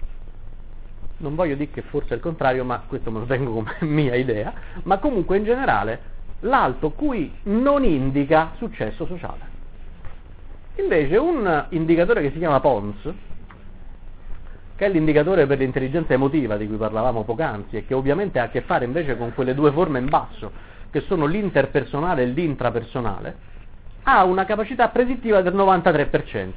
Non voglio dire che forse è il contrario, ma questo me lo tengo come mia idea, ma comunque in generale l'alto QI non indica successo sociale. Invece un indicatore che si chiama PONS, che è l'indicatore per l'intelligenza emotiva di cui parlavamo poc'anzi e che ovviamente ha a che fare invece con quelle due forme in basso, che sono l'interpersonale e l'intrapersonale, ha una capacità predittiva del 93%.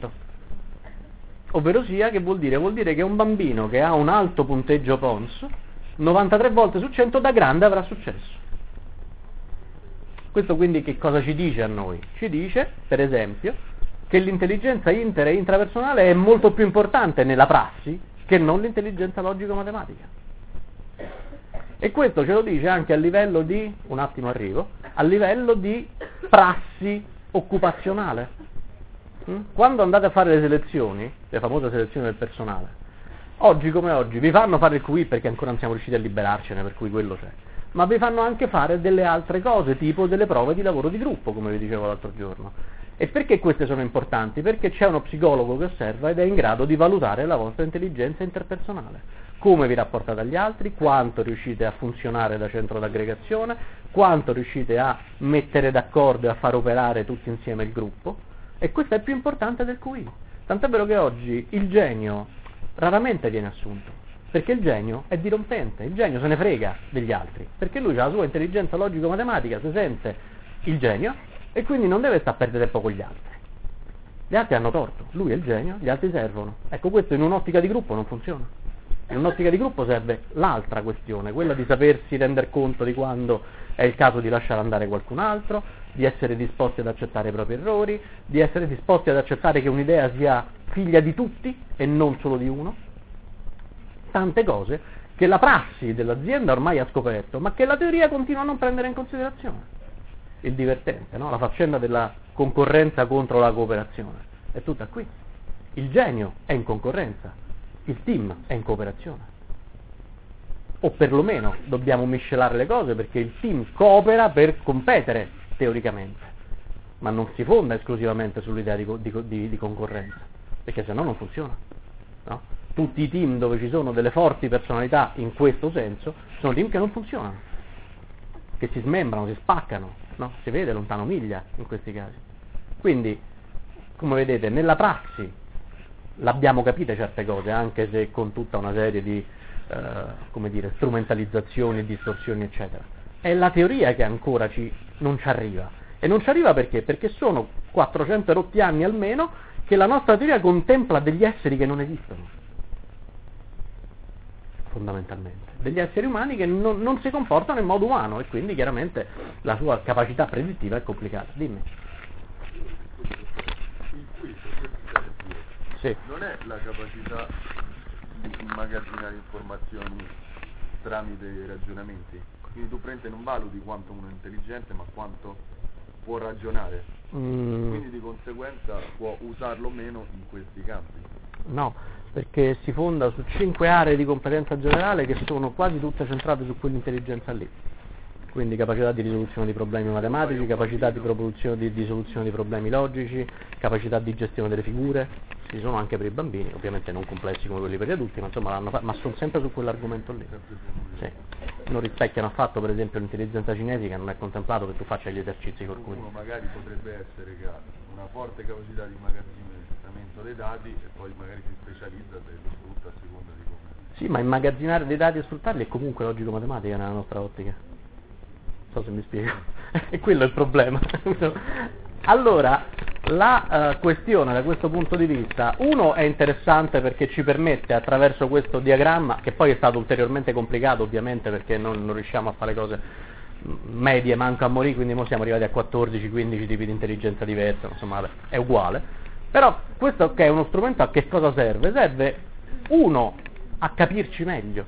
Ovvero sia, che vuol dire? Vuol dire che un bambino che ha un alto punteggio PONS, 93 volte su 100 da grande avrà successo. Questo quindi che cosa ci dice a noi? Ci dice, per esempio, che l'intelligenza inter- e intrapersonale è molto più importante nella prassi che non l'intelligenza logico-matematica. E questo ce lo dice anche a livello di, un attimo arrivo, a livello di prassi occupazionale. Quando andate a fare le selezioni, le famose selezioni del personale, oggi come oggi vi fanno fare il QI perché ancora non siamo riusciti a liberarcene, per cui quello c'è, ma vi fanno anche fare delle altre cose, tipo delle prove di lavoro di gruppo, come vi dicevo l'altro giorno. E perché queste sono importanti? Perché c'è uno psicologo che osserva ed è in grado di valutare la vostra intelligenza interpersonale. Come vi rapportate agli altri, quanto riuscite a funzionare da centro d'aggregazione, quanto riuscite a mettere d'accordo e a far operare tutti insieme il gruppo. E questo è più importante del QI. Tant'è vero che oggi il genio raramente viene assunto, perché il genio è dirompente, il genio se ne frega degli altri, perché lui ha la sua intelligenza logico-matematica, si sente il genio e quindi non deve stare a perdere tempo con gli altri. Gli altri hanno torto, lui è il genio, gli altri servono. Ecco, questo in un'ottica di gruppo non funziona. In un'ottica di gruppo serve l'altra questione, quella di sapersi rendere conto di quando è il caso di lasciare andare qualcun altro, di essere disposti ad accettare i propri errori, di essere disposti ad accettare che un'idea sia figlia di tutti e non solo di uno. Tante cose che la prassi dell'azienda ormai ha scoperto, ma che la teoria continua a non prendere in considerazione. Il divertente, no? La faccenda della concorrenza contro la cooperazione. È tutta qui. Il genio è in concorrenza, il team è in cooperazione. O perlomeno dobbiamo miscelare le cose, perché il team coopera per competere, teoricamente, ma non si fonda esclusivamente sull'idea di concorrenza, perché sennò non funziona. No? Tutti i team dove ci sono delle forti personalità in questo senso sono team che non funzionano, che si smembrano, si spaccano, no? Si vede lontano miglia in questi casi. Quindi, come vedete, nella prassi l'abbiamo capite certe cose, anche se con tutta una serie di come dire, strumentalizzazioni, distorsioni, eccetera. È la teoria che ancora non ci arriva. E non ci arriva perché? Perché sono 400 rotti anni almeno che la nostra teoria contempla degli esseri che non esistono. fondamentalmente, degli esseri umani che non si comportano in modo umano e quindi chiaramente la sua capacità predittiva è complicata. Dimmi. Sì. Non è la capacità di immagazzinare informazioni tramite ragionamenti, quindi tu non valuti quanto uno è intelligente ma quanto può ragionare, quindi di conseguenza può usarlo meno in questi campi. No, perché si fonda su 5 aree di competenza generale che sono quasi tutte centrate su quell'intelligenza lì. Quindi capacità di risoluzione di problemi matematici, capacità di soluzione di problemi logici, capacità di gestione delle figure, ci sono anche per i bambini, ovviamente non complessi come quelli per gli adulti, ma insomma ma sono sempre su quell'argomento lì. Sì. Non rispecchiano affatto per esempio l'intelligenza cinetica, non è contemplato che tu faccia gli esercizi con cui. Uno magari potrebbe essere che ha una forte capacità di immagazzinamento dei dati e poi magari si specializza e lo sfrutta a seconda di come. Sì, ma immagazzinare dei dati e sfruttarli è comunque logico-matematica nella nostra ottica. Non so se mi spiego. E quello è il problema. Allora, la questione da questo punto di vista, uno è interessante perché ci permette attraverso questo diagramma, che poi è stato ulteriormente complicato ovviamente perché non riusciamo a fare cose medie, manco a morire, quindi ora siamo arrivati a 14-15 tipi di intelligenza diversa, insomma vabbè, è uguale. Però questo che è uno strumento a che cosa serve? Serve, uno, a capirci meglio.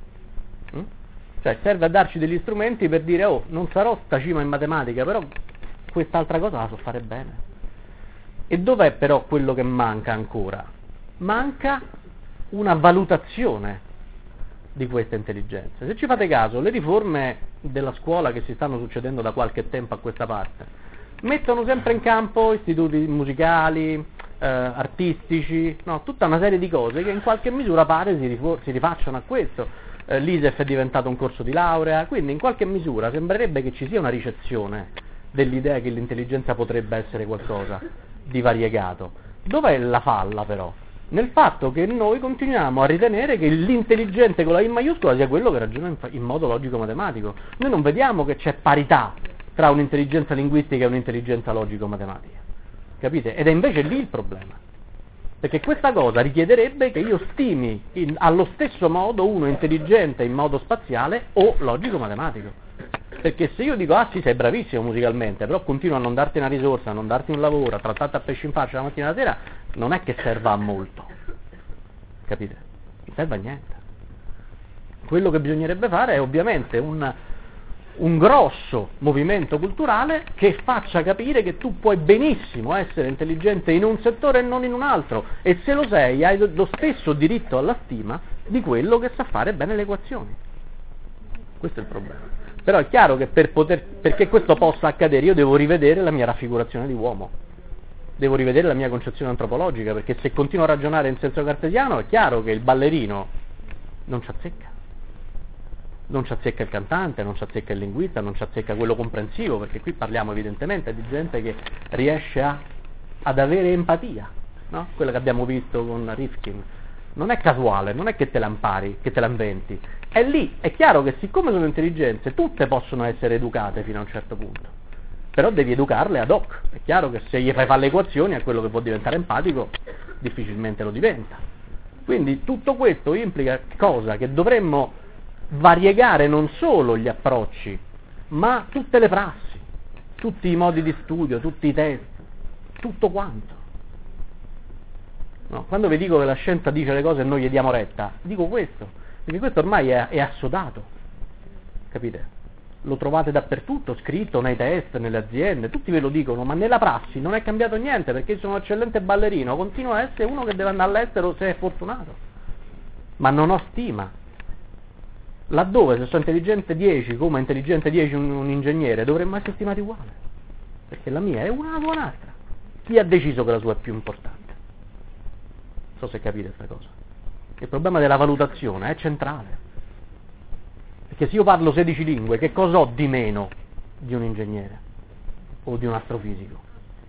Cioè serve a darci degli strumenti per dire non sarò sta cima in matematica, però quest'altra cosa la so fare bene. E dov'è però quello che manca ancora? Manca una valutazione di queste intelligenze. Se ci fate caso, le riforme della scuola che si stanno succedendo da qualche tempo a questa parte mettono sempre in campo istituti musicali, artistici, no? Tutta una serie di cose che in qualche misura pare si rifacciano a questo. L'ISEF è diventato un corso di laurea, quindi in qualche misura sembrerebbe che ci sia una ricezione dell'idea che l'intelligenza potrebbe essere qualcosa di variegato. Dov'è la falla però? Nel fatto che noi continuiamo a ritenere che l'intelligente con la I maiuscola sia quello che ragiona in modo logico-matematico. Noi non vediamo che c'è parità tra un'intelligenza linguistica e un'intelligenza logico-matematica. Capite? Ed è invece lì il problema. Perché questa cosa richiederebbe che io stimi allo stesso modo uno intelligente in modo spaziale o logico-matematico. Perché se io dico, sì, sei bravissimo musicalmente, però continuo a non darti una risorsa, a non darti un lavoro, a trattarti a pesci in faccia la mattina e la sera, non è che serva a molto. Capite? Non serve a niente. Quello che bisognerebbe fare è ovviamente un grosso movimento culturale che faccia capire che tu puoi benissimo essere intelligente in un settore e non in un altro, e se lo sei hai lo stesso diritto alla stima di quello che sa fare bene le equazioni. Questo è il problema. Però è chiaro che perché questo possa accadere io devo rivedere la mia raffigurazione di uomo, devo rivedere la mia concezione antropologica, perché se continuo a ragionare in senso cartesiano è chiaro che il ballerino non ci azzecca. Non ci azzecca il cantante, non ci azzecca il linguista, non ci azzecca quello comprensivo, perché qui parliamo evidentemente di gente che riesce ad avere empatia, no? Quella che abbiamo visto con Rifkin. Non è casuale, non è che te la impari, che te la inventi. È lì, è chiaro che siccome sono intelligenze, tutte possono essere educate fino a un certo punto. Però devi educarle ad hoc. È chiaro che se gli fai fare le equazioni a quello che può diventare empatico, difficilmente lo diventa. Quindi tutto questo implica cosa? Che dovremmo variegare non solo gli approcci, ma tutte le prassi, tutti i modi di studio, tutti i test, tutto quanto. No, quando vi dico che la scienza dice le cose e noi gli diamo retta, dico questo, perché questo ormai è assodato, capite? Lo trovate dappertutto, scritto nei test, nelle aziende, tutti ve lo dicono, ma nella prassi non è cambiato niente, perché sono un eccellente ballerino, continua a essere uno che deve andare all'estero se è fortunato, ma non ho stima. Laddove se sono intelligente 10 come intelligente 10 un ingegnere dovremmo essere stimati uguali, perché la mia è una, la tua un'altra. Chi ha deciso che la sua è più importante? Non so se capite questa cosa. Il problema della valutazione è centrale, perché se io parlo 16 lingue, che cosa ho di meno di un ingegnere o di un astrofisico?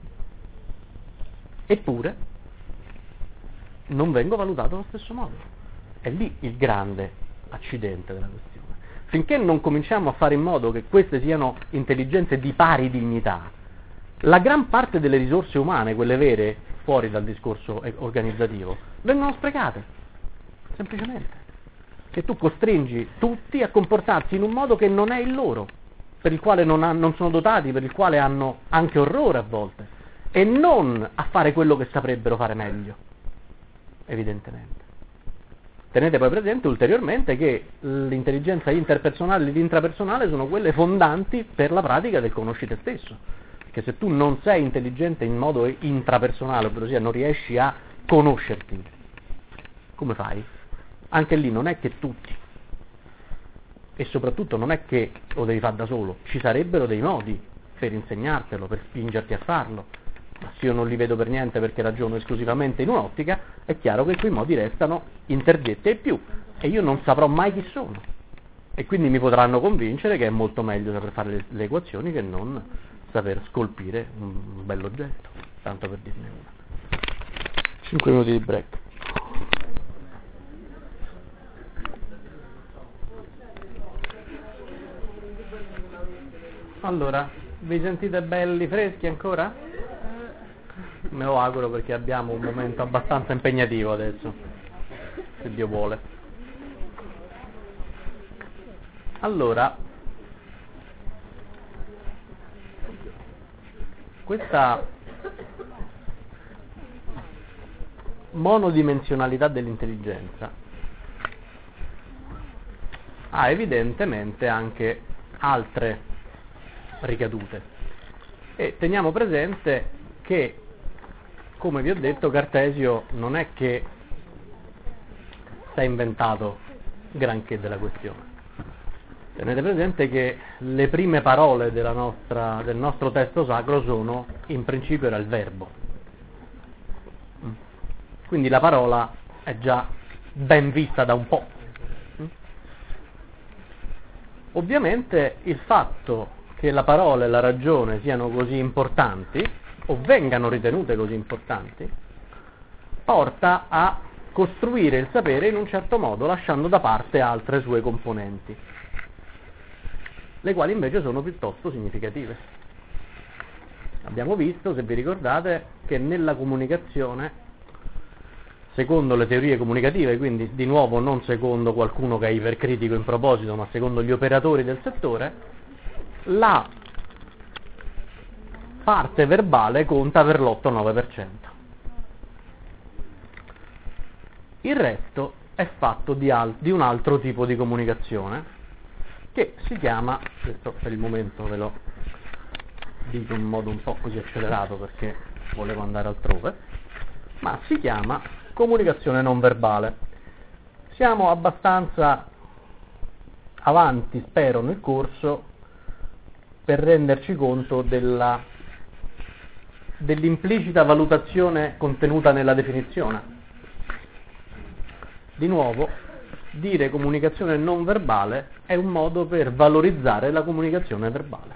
Eppure non vengo valutato allo stesso modo. È lì il grande accidente della questione. Finché non cominciamo a fare in modo che queste siano intelligenze di pari dignità, la gran parte delle risorse umane, quelle vere, fuori dal discorso organizzativo, vengono sprecate, semplicemente. che tu costringi tutti a comportarsi in un modo che non è il loro, per il quale non sono dotati, per il quale hanno anche orrore a volte, e non a fare quello che saprebbero fare meglio, evidentemente. Tenete poi presente ulteriormente che l'intelligenza interpersonale e l'intrapersonale sono quelle fondanti per la pratica del conosci te stesso, perché se tu non sei intelligente in modo intrapersonale, ovvero sia non riesci a conoscerti, come fai? Anche lì non è che tutti, e soprattutto non è che lo devi fare da solo, ci sarebbero dei modi per insegnartelo, per spingerti a farlo, ma se io non li vedo per niente perché ragiono esclusivamente in un'ottica, è chiaro che quei modi restano interdetti ai più, e io non saprò mai chi sono, e quindi mi potranno convincere che è molto meglio saper fare le equazioni che non saper scolpire un bell'oggetto, tanto per dirne una. 5 minuti di break. Allora, vi sentite belli freschi ancora? Me lo auguro, perché abbiamo un momento abbastanza impegnativo adesso, se Dio vuole. Allora, questa monodimensionalità dell'intelligenza ha evidentemente anche altre ricadute, e teniamo presente che, come vi ho detto, Cartesio non è che si è inventato granché della questione. Tenete presente che le prime parole del nostro testo sacro sono: in principio era il verbo. Quindi la parola è già ben vista da un po'. Ovviamente il fatto che la parola e la ragione siano così importanti, o vengano ritenute così importanti, porta a costruire il sapere in un certo modo, lasciando da parte altre sue componenti, le quali invece sono piuttosto significative. Abbiamo visto, se vi ricordate, che nella comunicazione, secondo le teorie comunicative, quindi di nuovo non secondo qualcuno che è ipercritico in proposito, ma secondo gli operatori del settore, la parte verbale conta per l'8-9%. Il resto è fatto di un altro tipo di comunicazione, che si chiama, questo per il momento ve lo dico in modo un po' così accelerato perché volevo andare altrove, ma si chiama comunicazione non verbale. Siamo abbastanza avanti, spero, nel corso, per renderci conto dell'implicita valutazione contenuta nella definizione. Di nuovo, dire comunicazione non verbale è un modo per valorizzare la comunicazione verbale.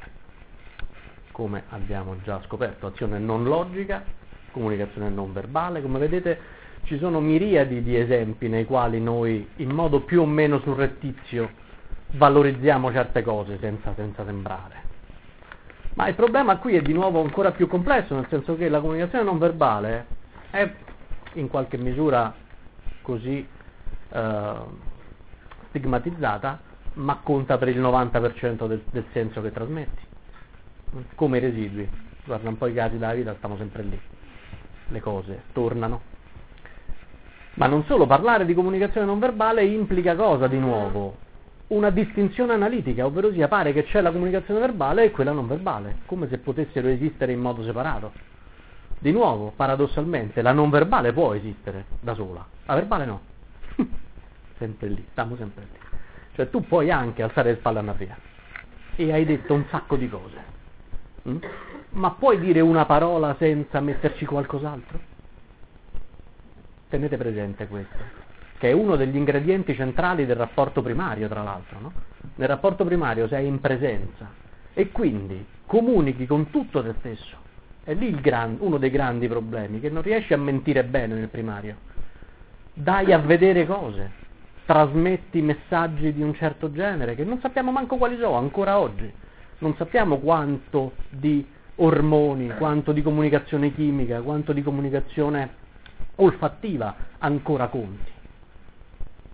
Come abbiamo già scoperto, azione non logica, comunicazione non verbale, come vedete ci sono miriadi di esempi nei quali noi, in modo più o meno surrettizio, valorizziamo certe cose senza sembrare. Ma il problema qui è di nuovo ancora più complesso, nel senso che la comunicazione non verbale è in qualche misura così stigmatizzata, ma conta per il 90% del senso che trasmetti, come i residui. Guarda un po' i casi della vita, stiamo sempre lì, le cose tornano. Ma non solo, parlare di comunicazione non verbale implica cosa di nuovo? Una distinzione analitica, ovvero sia pare che c'è la comunicazione verbale e quella non verbale, come se potessero esistere in modo separato. Di nuovo, paradossalmente, la non verbale può esistere da sola, la verbale no. Sempre lì, stiamo sempre lì. Cioè tu puoi anche alzare le spalle e andare via, e hai detto un sacco di cose, ma puoi dire una parola senza metterci qualcos'altro? Tenete presente questo, che è uno degli ingredienti centrali del rapporto primario, tra l'altro, no? Nel rapporto primario sei in presenza e quindi comunichi con tutto te stesso. È lì uno dei grandi problemi, che non riesci a mentire bene nel primario. Dai a vedere cose, trasmetti messaggi di un certo genere che non sappiamo manco quali sono ancora oggi. Non sappiamo quanto di ormoni, quanto di comunicazione chimica, quanto di comunicazione olfattiva ancora conti.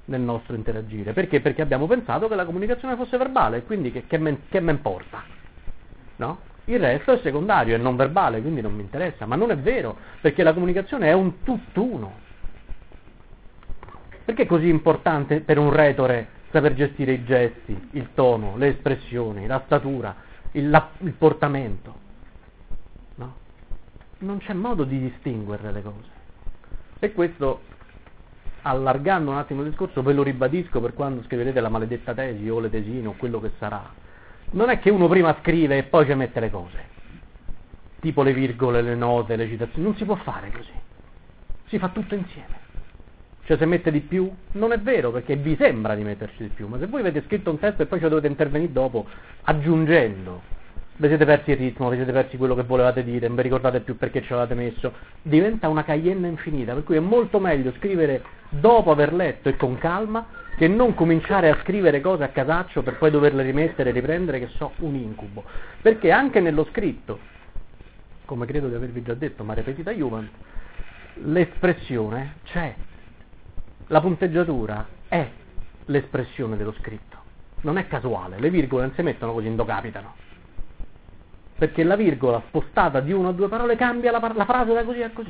nel nostro interagire. Perché? Perché abbiamo pensato che la comunicazione fosse verbale, quindi che me importa, no? Il resto è secondario, è non verbale, quindi non mi interessa. Ma non è vero, perché la comunicazione è un tutt'uno. Perché è così importante per un retore saper gestire i gesti, il tono, le espressioni, la statura, il portamento? No? Non c'è modo di distinguere le cose. E questo, allargando un attimo il discorso, ve lo ribadisco per quando scriverete la maledetta tesi o le tesine o quello che sarà. Non è che uno prima scrive e poi ci mette le cose, tipo le virgole, le note, le citazioni. Non si può fare così. Si fa tutto insieme. Cioè, se mette di più, non è vero, perché vi sembra di metterci di più, ma se voi avete scritto un testo e poi ci dovete intervenire dopo, aggiungendo, vi siete persi il ritmo, vi siete persi quello che volevate dire, non vi ricordate più perché ci avevate messo, diventa una cayenna infinita, per cui è molto meglio scrivere dopo aver letto e con calma, che non cominciare a scrivere cose a casaccio per poi doverle rimettere e riprendere, che so, un incubo. Perché anche nello scritto, come credo di avervi già detto, ma repetita iuvant, l'espressione c'è. La punteggiatura è l'espressione dello scritto, non è casuale, le virgole non si mettono così, indocapitano, perché la virgola spostata di una o due parole cambia la frase da così a così,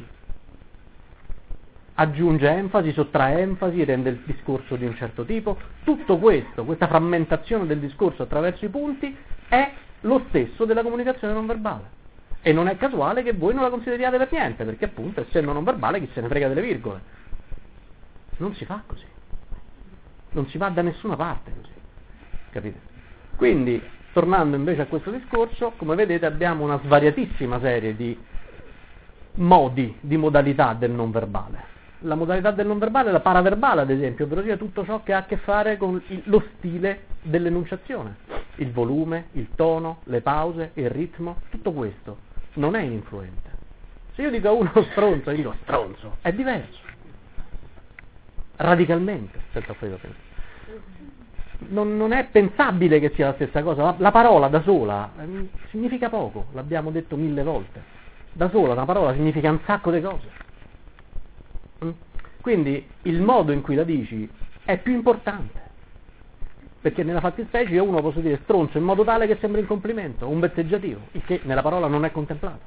aggiunge enfasi, sottrae enfasi, rende il discorso di un certo tipo. Tutto questo, questa frammentazione del discorso attraverso i punti, è lo stesso della comunicazione non verbale, e non è casuale che voi non la consideriate per niente, perché appunto, essendo non verbale, chi se ne frega delle virgole. Non si fa così, non si va da nessuna parte così, capite? Quindi, tornando invece a questo discorso, come vedete abbiamo una svariatissima serie di modi, di modalità del non verbale. La modalità del non verbale è la paraverbale, ad esempio, ovvero sia tutto ciò che ha a che fare con lo stile dell'enunciazione, il volume, il tono, le pause, il ritmo, tutto questo non è ininfluente. Se io dico a uno stronzo, io dico stronzo, è diverso. Radicalmente, senza offesa. Non è pensabile che sia la stessa cosa. La parola da sola significa poco, l'abbiamo detto 1000 volte. Da sola una parola significa un sacco di cose. Quindi il modo in cui la dici è più importante, perché nella fattispecie io uno posso dire stronzo in modo tale che sembri un complimento, un vezzeggiativo, il che nella parola non è contemplato.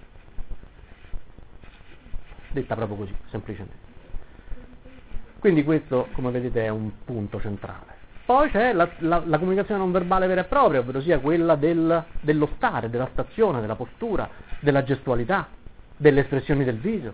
Detta proprio così, semplicemente. Quindi questo, come vedete, è un punto centrale. Poi c'è la comunicazione non verbale vera e propria, ovvero sia quella dello stare, della stazione, della postura, della gestualità, delle espressioni del viso.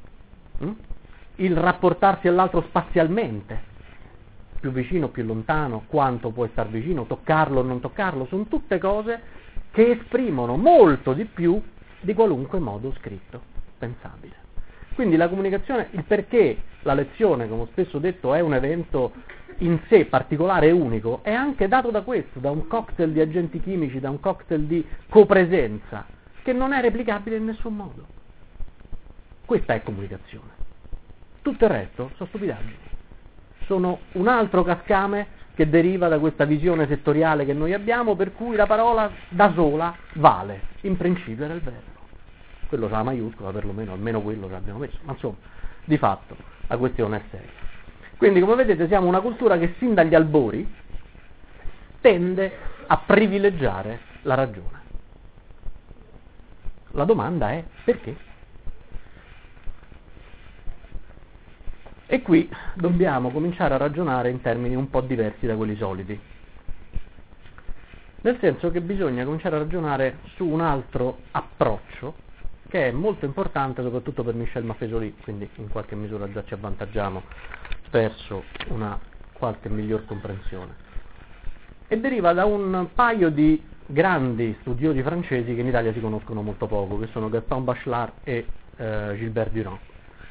Il rapportarsi all'altro spazialmente, più vicino, più lontano, quanto puoi star vicino, toccarlo o non toccarlo, sono tutte cose che esprimono molto di più di qualunque modo scritto pensabile. Quindi la comunicazione, il perché la lezione, come ho spesso detto, è un evento in sé particolare e unico, è anche dato da questo, da un cocktail di agenti chimici, da un cocktail di copresenza, che non è replicabile in nessun modo. Questa è comunicazione. Tutto il resto sono stupidaggini. Sono un altro cascame che deriva da questa visione settoriale che noi abbiamo, per cui la parola da sola vale, in principio era il verbo. Quello c'ha la maiuscola, perlomeno, almeno quello che abbiamo messo, ma insomma, di fatto, la questione è seria. Quindi, come vedete, siamo una cultura che sin dagli albori tende a privilegiare la ragione. La domanda è perché? E qui dobbiamo cominciare a ragionare in termini un po' diversi da quelli soliti. Nel senso che bisogna cominciare a ragionare su un altro approccio che è molto importante soprattutto per Michel Maffesoli, quindi in qualche misura già ci avvantaggiamo verso una qualche miglior comprensione. E deriva da un paio di grandi studiosi francesi che in Italia si conoscono molto poco, che sono Gaston Bachelard e Gilbert Durand.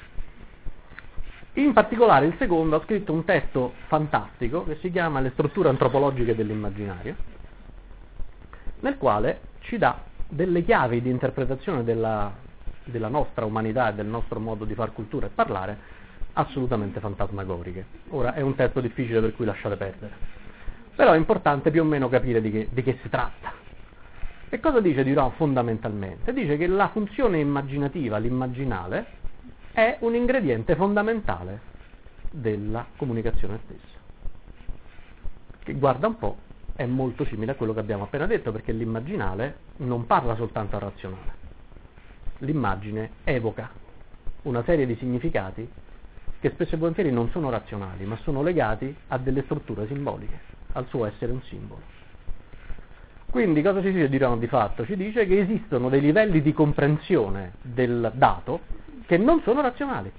In particolare il secondo ha scritto un testo fantastico che si chiama Le strutture antropologiche dell'immaginario, nel quale ci dà delle chiavi di interpretazione della nostra umanità e del nostro modo di far cultura e parlare assolutamente fantasmagoriche. Ora è un testo difficile per cui lasciate perdere, però è importante più o meno capire di che si tratta. E cosa dice Durand fondamentalmente? Dice che la funzione immaginativa, l'immaginale, è un ingrediente fondamentale della comunicazione stessa, che guarda un po' è molto simile a quello che abbiamo appena detto, perché l'immaginale non parla soltanto al razionale, l'immagine evoca una serie di significati che spesso e volentieri non sono razionali, ma sono legati a delle strutture simboliche, al suo essere un simbolo. Quindi cosa ci dice di fatto? Ci dice che esistono dei livelli di comprensione del dato che non sono razionali.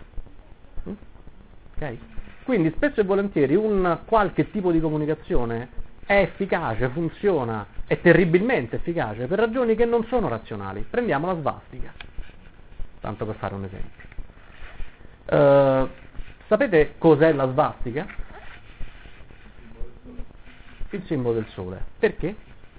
Okay? Quindi spesso e volentieri un qualche tipo di comunicazione è efficace, funziona, è terribilmente efficace per ragioni che non sono razionali. Prendiamo la svastica, tanto per fare un esempio. Sapete cos'è la svastica? Il simbolo del sole. Perché?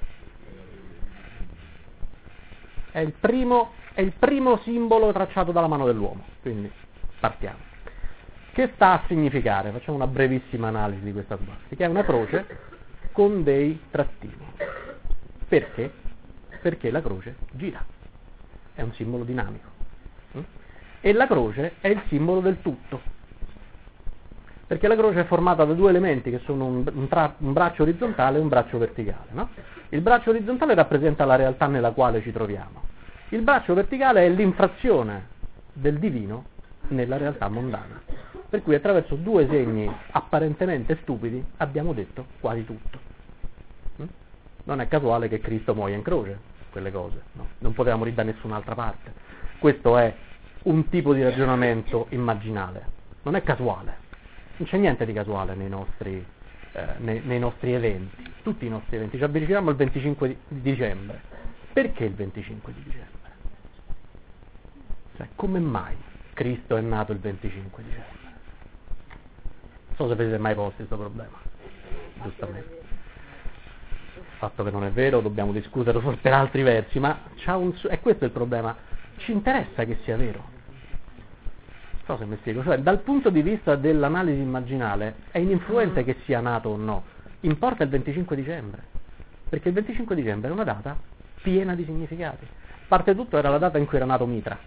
È il primo simbolo tracciato dalla mano dell'uomo. Quindi partiamo. Che sta a significare? Facciamo una brevissima analisi di questa svastica. È una croce con dei trattini. Perché? Perché la croce gira. È un simbolo dinamico. E la croce è il simbolo del tutto. Perché la croce è formata da due elementi che sono un braccio orizzontale e un braccio verticale. No? Il braccio orizzontale rappresenta la realtà nella quale ci troviamo. Il braccio verticale è l'infrazione del divino nella realtà mondana. Per cui attraverso due segni apparentemente stupidi abbiamo detto quasi tutto. Non è casuale che Cristo muoia in croce, quelle cose. No? Non poteva morire da nessun'altra parte. Questo è un tipo di ragionamento immaginale. Non è casuale. Non c'è niente di casuale nei nostri eventi. Tutti i nostri eventi. Ci avviciniamo al 25 di dicembre. Perché il 25 di dicembre? Cioè, come mai Cristo è nato il 25 dicembre? Non so se vi siete mai posti questo problema. Giustamente. Il fatto che non è vero, dobbiamo discutere per altri versi, ma è questo il problema. Ci interessa che sia vero. Non so se mi spiego. Cioè, dal punto di vista dell'analisi immaginale, è ininfluente che sia nato o no. Importa il 25 dicembre. Perché il 25 dicembre è una data piena di significati. A parte tutto era la data in cui era nato Mitra.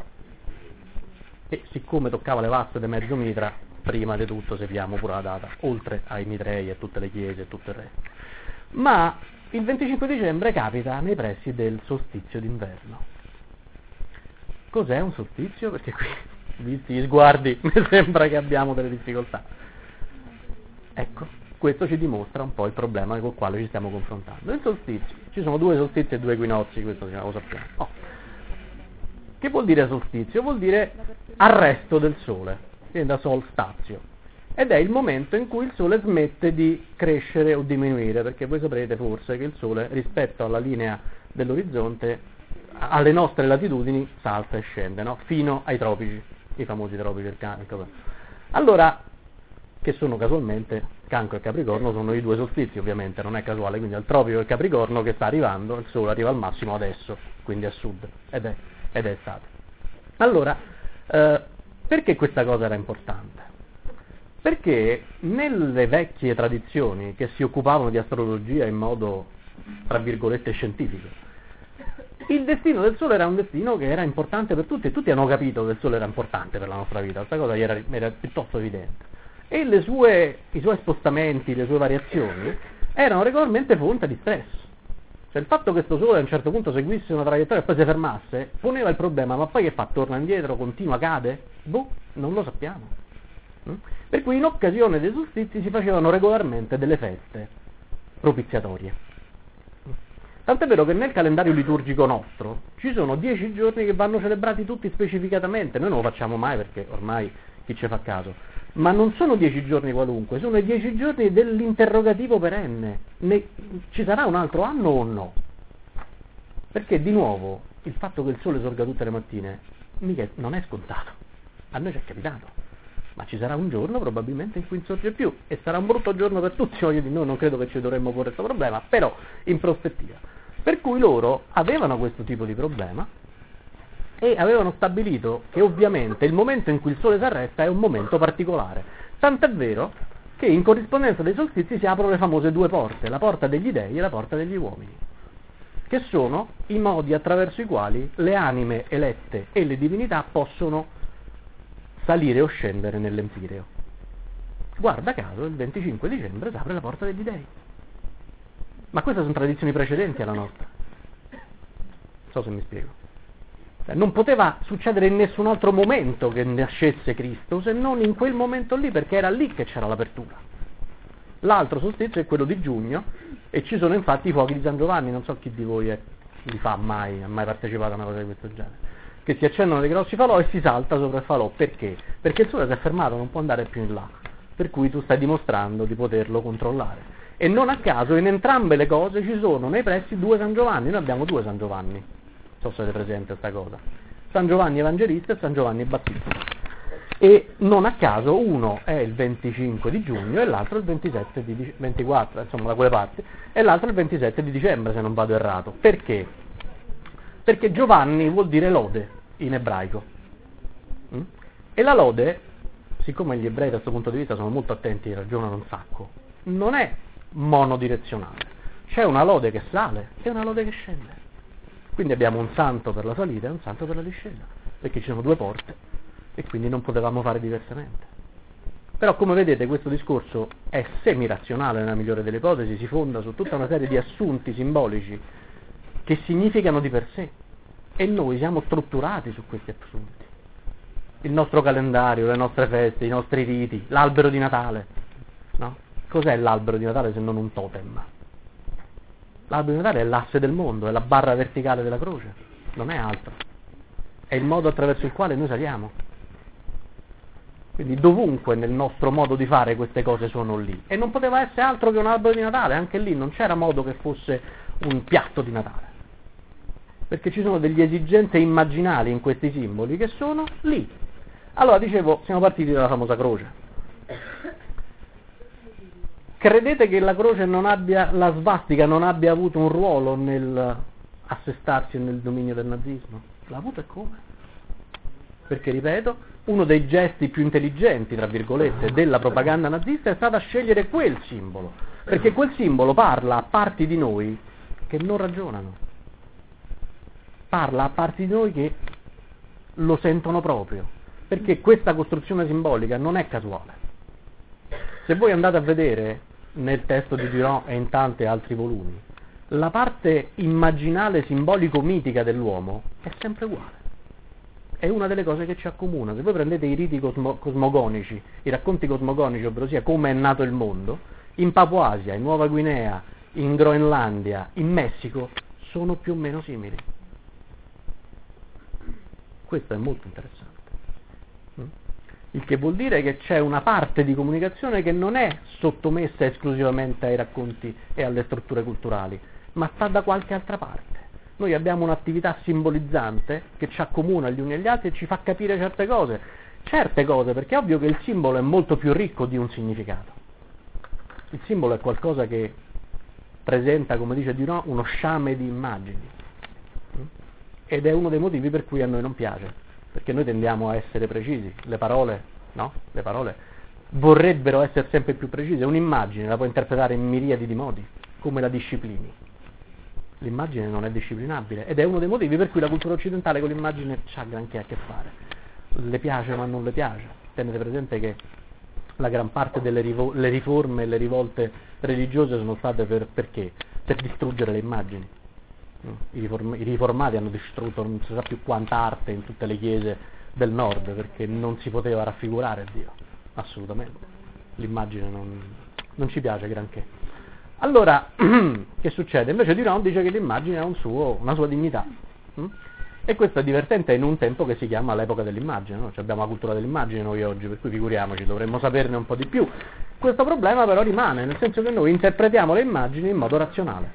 E siccome toccava le vaste di mezzo Mitra, prima di tutto seguiamo pure la data, oltre ai Mitrei e tutte le chiese e tutto il resto. Ma il 25 dicembre capita nei pressi del solstizio d'inverno. Cos'è un solstizio? Perché qui, visti gli sguardi, mi sembra che abbiamo delle difficoltà. Ecco, questo ci dimostra un po' il problema con il quale ci stiamo confrontando. Il solstizio, ci sono due solstizi e due equinozi, questo lo sappiamo. Oh. Che vuol dire solstizio? Vuol dire arresto del sole, viene da sol stazio. Ed è il momento in cui il Sole smette di crescere o diminuire, perché voi saprete forse che il Sole rispetto alla linea dell'orizzonte, alle nostre latitudini, salta e scende, no? Fino ai tropici, i famosi tropici del Cancro. Allora, che sono casualmente, Cancro e Capricorno sono i due solstizi, ovviamente, non è casuale, quindi al tropico del Capricorno che sta arrivando, il Sole arriva al massimo adesso, quindi a sud, ed è estate. Allora, perché questa cosa era importante? Perché nelle vecchie tradizioni che si occupavano di astrologia in modo, tra virgolette, scientifico, il destino del Sole era un destino che era importante per tutti, e tutti hanno capito che il Sole era importante per la nostra vita, questa cosa era piuttosto evidente. E i suoi spostamenti, le sue variazioni, erano regolarmente fonte di stress. Cioè il fatto che questo Sole a un certo punto seguisse una traiettoria e poi si fermasse, poneva il problema, ma poi che fa? Torna indietro, continua, cade? Boh, non lo sappiamo. Per cui in occasione dei solstizi si facevano regolarmente delle feste propiziatorie. Tant'è vero che nel calendario liturgico nostro ci sono 10 giorni che vanno celebrati tutti specificatamente, noi non lo facciamo mai perché ormai chi ci fa caso, ma non sono 10 giorni qualunque, sono i 10 giorni dell'interrogativo perenne. Ci sarà un altro anno o no? Perché di nuovo il fatto che il Sole sorga tutte le mattine mica non è scontato, a noi ci è capitato. Ma ci sarà un giorno probabilmente in cui non sorge più e sarà un brutto giorno per tutti, noi non credo che ci dovremmo porre questo problema, però in prospettiva. Per cui loro avevano questo tipo di problema e avevano stabilito che ovviamente il momento in cui il Sole si arresta è un momento particolare. Tant'è vero che in corrispondenza dei solstizi si aprono le famose due porte, la porta degli dei e la porta degli uomini, che sono i modi attraverso i quali le anime elette e le divinità possono salire o scendere nell'empireo. guarda caso il 25 dicembre si apre la porta degli dei. Ma queste sono tradizioni precedenti alla nostra. Non so se mi spiego. Non poteva succedere in nessun altro momento che nascesse Cristo, se non in quel momento lì, perché era lì che c'era l'apertura. L'altro solstizio è quello di giugno, e ci sono infatti i fuochi di San Giovanni, non so chi di voi li fa mai, ha mai partecipato a una cosa di questo genere, che si accendono dei grossi falò e si salta sopra il falò. Perché? Perché il sole si è fermato, non può andare più in là, per cui tu stai dimostrando di poterlo controllare. E non a caso in entrambe le cose ci sono nei pressi 2 San Giovanni, noi abbiamo 2 San Giovanni, non so se avete presente questa cosa, San Giovanni Evangelista e San Giovanni Battista. E non a caso uno è il 25 di giugno e l'altro il 27 di 24, insomma da quelle parti, e l'altro il 27 di dicembre se non vado errato. Perché? Perché Giovanni vuol dire lode in ebraico. E la lode, siccome gli ebrei da questo punto di vista sono molto attenti e ragionano un sacco, non è monodirezionale. C'è una lode che sale e una lode che scende. Quindi abbiamo un santo per la salita e un santo per la discesa, perché ci sono 2 porte. E quindi non potevamo fare diversamente. Però come vedete questo discorso è semi-razionale nella migliore delle ipotesi, si fonda su tutta una serie di assunti simbolici che significano di per sé, e noi siamo strutturati su questi assunti. Il nostro calendario, le nostre feste, i nostri riti, l'albero di Natale, no? Cos'è l'albero di Natale se non un totem? L'albero di Natale è l'asse del mondo, è la barra verticale della croce, non è altro. È il modo attraverso il quale noi saliamo. Quindi dovunque nel nostro modo di fare queste cose sono lì. E non poteva essere altro che un albero di Natale, anche lì non c'era modo che fosse un piatto di Natale. Perché ci sono delle esigenze immaginali in questi simboli che sono lì. Allora, dicevo, siamo partiti dalla famosa croce. Credete che la croce la svastica non abbia avuto un ruolo nel assestarsi nel dominio del nazismo? L'ha avuto e come? Perché, ripeto, uno dei gesti più intelligenti, tra virgolette, della propaganda nazista è stato scegliere quel simbolo, perché quel simbolo parla a parti di noi che non ragionano, parla a parti di noi che lo sentono proprio, perché questa costruzione simbolica non è casuale. Se voi andate a vedere nel testo di Durand e in tanti altri volumi, la parte immaginale simbolico-mitica dell'uomo è sempre uguale. È una delle cose che ci accomuna. Se voi prendete i riti cosmogonici, i racconti cosmogonici, ovvero sia come è nato il mondo, in Papua Asia, in Nuova Guinea, in Groenlandia, in Messico, sono più o meno simili. Questo è molto interessante. Il che vuol dire che c'è una parte di comunicazione che non è sottomessa esclusivamente ai racconti e alle strutture culturali, ma sta da qualche altra parte. Noi abbiamo un'attività simbolizzante che ci accomuna gli uni agli altri e ci fa capire certe cose, perché è ovvio che il simbolo è molto più ricco di un significato. Il simbolo è qualcosa che presenta, come dice Durand, uno sciame di immagini, ed è uno dei motivi per cui a noi non piace, perché noi tendiamo a essere precisi. Le parole vorrebbero essere sempre più precise. Un'immagine la puoi interpretare in miriadi di modi, come la disciplini. L'immagine non è disciplinabile, ed è uno dei motivi per cui la cultura occidentale con l'immagine c'ha granché a che fare. Le piace ma non le piace. Tenete presente che la gran parte delle le riforme e le rivolte religiose sono state perché? Per distruggere le immagini. I riformati hanno distrutto non si sa più quanta arte in tutte le chiese del nord, perché non si poteva raffigurare Dio, assolutamente. L'immagine non ci piace granché. Allora, che succede? Invece Durand dice che l'immagine ha una sua dignità. E questo è divertente in un tempo che si chiama l'epoca dell'immagine, no? Cioè abbiamo la cultura dell'immagine noi oggi, per cui figuriamoci, dovremmo saperne un po' di più. Questo problema però rimane, nel senso che noi interpretiamo le immagini in modo razionale,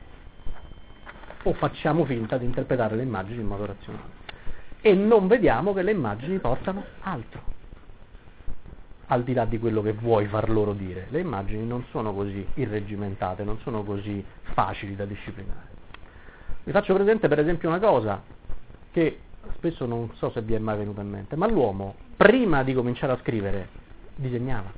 o facciamo finta di interpretare le immagini in modo razionale, e non vediamo che le immagini portano altro. Al di là di quello che vuoi far loro dire, le immagini non sono così irreggimentate, non sono così facili da disciplinare. Vi faccio presente per esempio una cosa che spesso non so se vi è mai venuta in mente, ma l'uomo prima di cominciare a scrivere disegnava.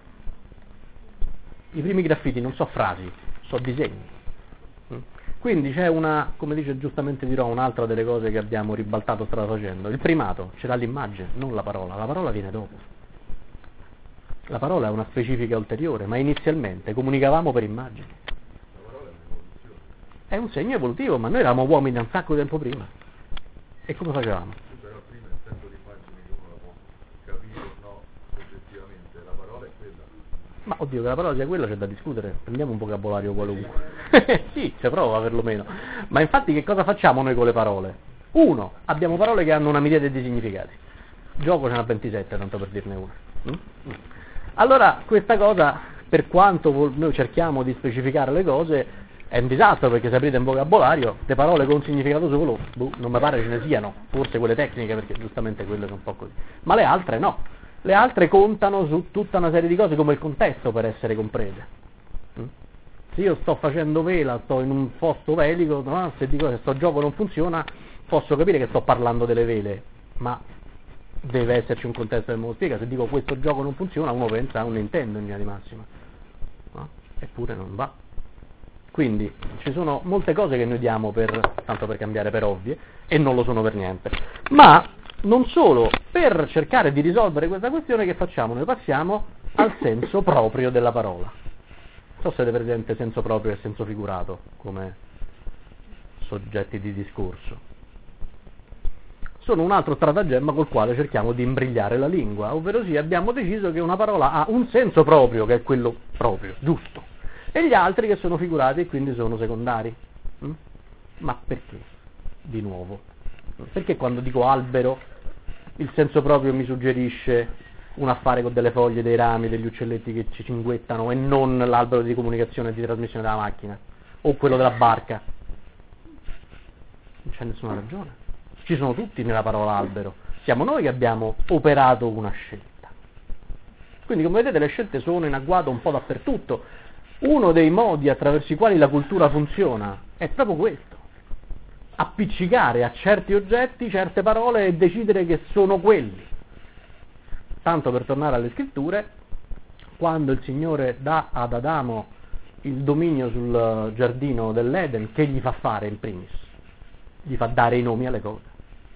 I primi graffiti non so frasi, so disegni. Quindi c'è come dice giustamente Durand, un'altra delle cose che abbiamo ribaltato strada facendo. Il primato ce l'ha l'immagine, non la parola viene dopo. La parola è una specifica ulteriore, ma inizialmente comunicavamo per immagini. La parola è un'evoluzione. È un segno evolutivo, ma noi eravamo uomini da un sacco di tempo prima. E come facevamo? Sì, però prima il senso d'immagine che uno la può capire o no soggettivamente, la parola è quella. Ma oddio, che la parola sia quella c'è da discutere, prendiamo un vocabolario qualunque. Sì, ci provo perlomeno. Ma infatti che cosa facciamo noi con le parole? Uno, abbiamo parole che hanno una miriade di significati. Gioco ce n'ha 27, tanto per dirne una. Allora, questa cosa, per quanto noi cerchiamo di specificare le cose, è un disastro, perché se aprite un vocabolario, le parole con significato solo, non mi pare ce ne siano, forse quelle tecniche, perché giustamente quelle sono un po' così. Ma le altre no. Le altre contano su tutta una serie di cose come il contesto per essere comprese. Se io sto facendo vela, sto in un posto velico, no? Se dico che sto gioco non funziona, posso capire che sto parlando delle vele, ma deve esserci un contesto che me lo spiega. Se dico questo gioco non funziona, uno pensa a un Nintendo in linea di massima, no? Eppure non va. Quindi ci sono molte cose che noi diamo tanto per cambiare, per ovvie, e non lo sono per niente. Ma non solo, per cercare di risolvere questa questione che facciamo? Noi passiamo al senso proprio della parola. Non so se avete presente senso proprio e senso figurato come soggetti di discorso. Sono un altro stratagemma col quale cerchiamo di imbrigliare la lingua, ovvero sì, abbiamo deciso che una parola ha un senso proprio, che è quello proprio, giusto, e gli altri che sono figurati e quindi sono secondari. Ma perché? Di nuovo. Perché quando dico albero il senso proprio mi suggerisce un affare con delle foglie, dei rami, degli uccelletti che ci cinguettano, e non l'albero di comunicazione e di trasmissione della macchina o quello della barca? Non c'è nessuna ragione. Ci sono tutti nella parola albero. Siamo noi che abbiamo operato una scelta. Quindi, come vedete, le scelte sono in agguato un po' dappertutto. Uno dei modi attraverso i quali la cultura funziona è proprio questo: appiccicare a certi oggetti certe parole e decidere che sono quelli. Tanto per tornare alle scritture, quando il Signore dà ad Adamo il dominio sul giardino dell'Eden, che gli fa fare in primis? Gli fa dare i nomi alle cose.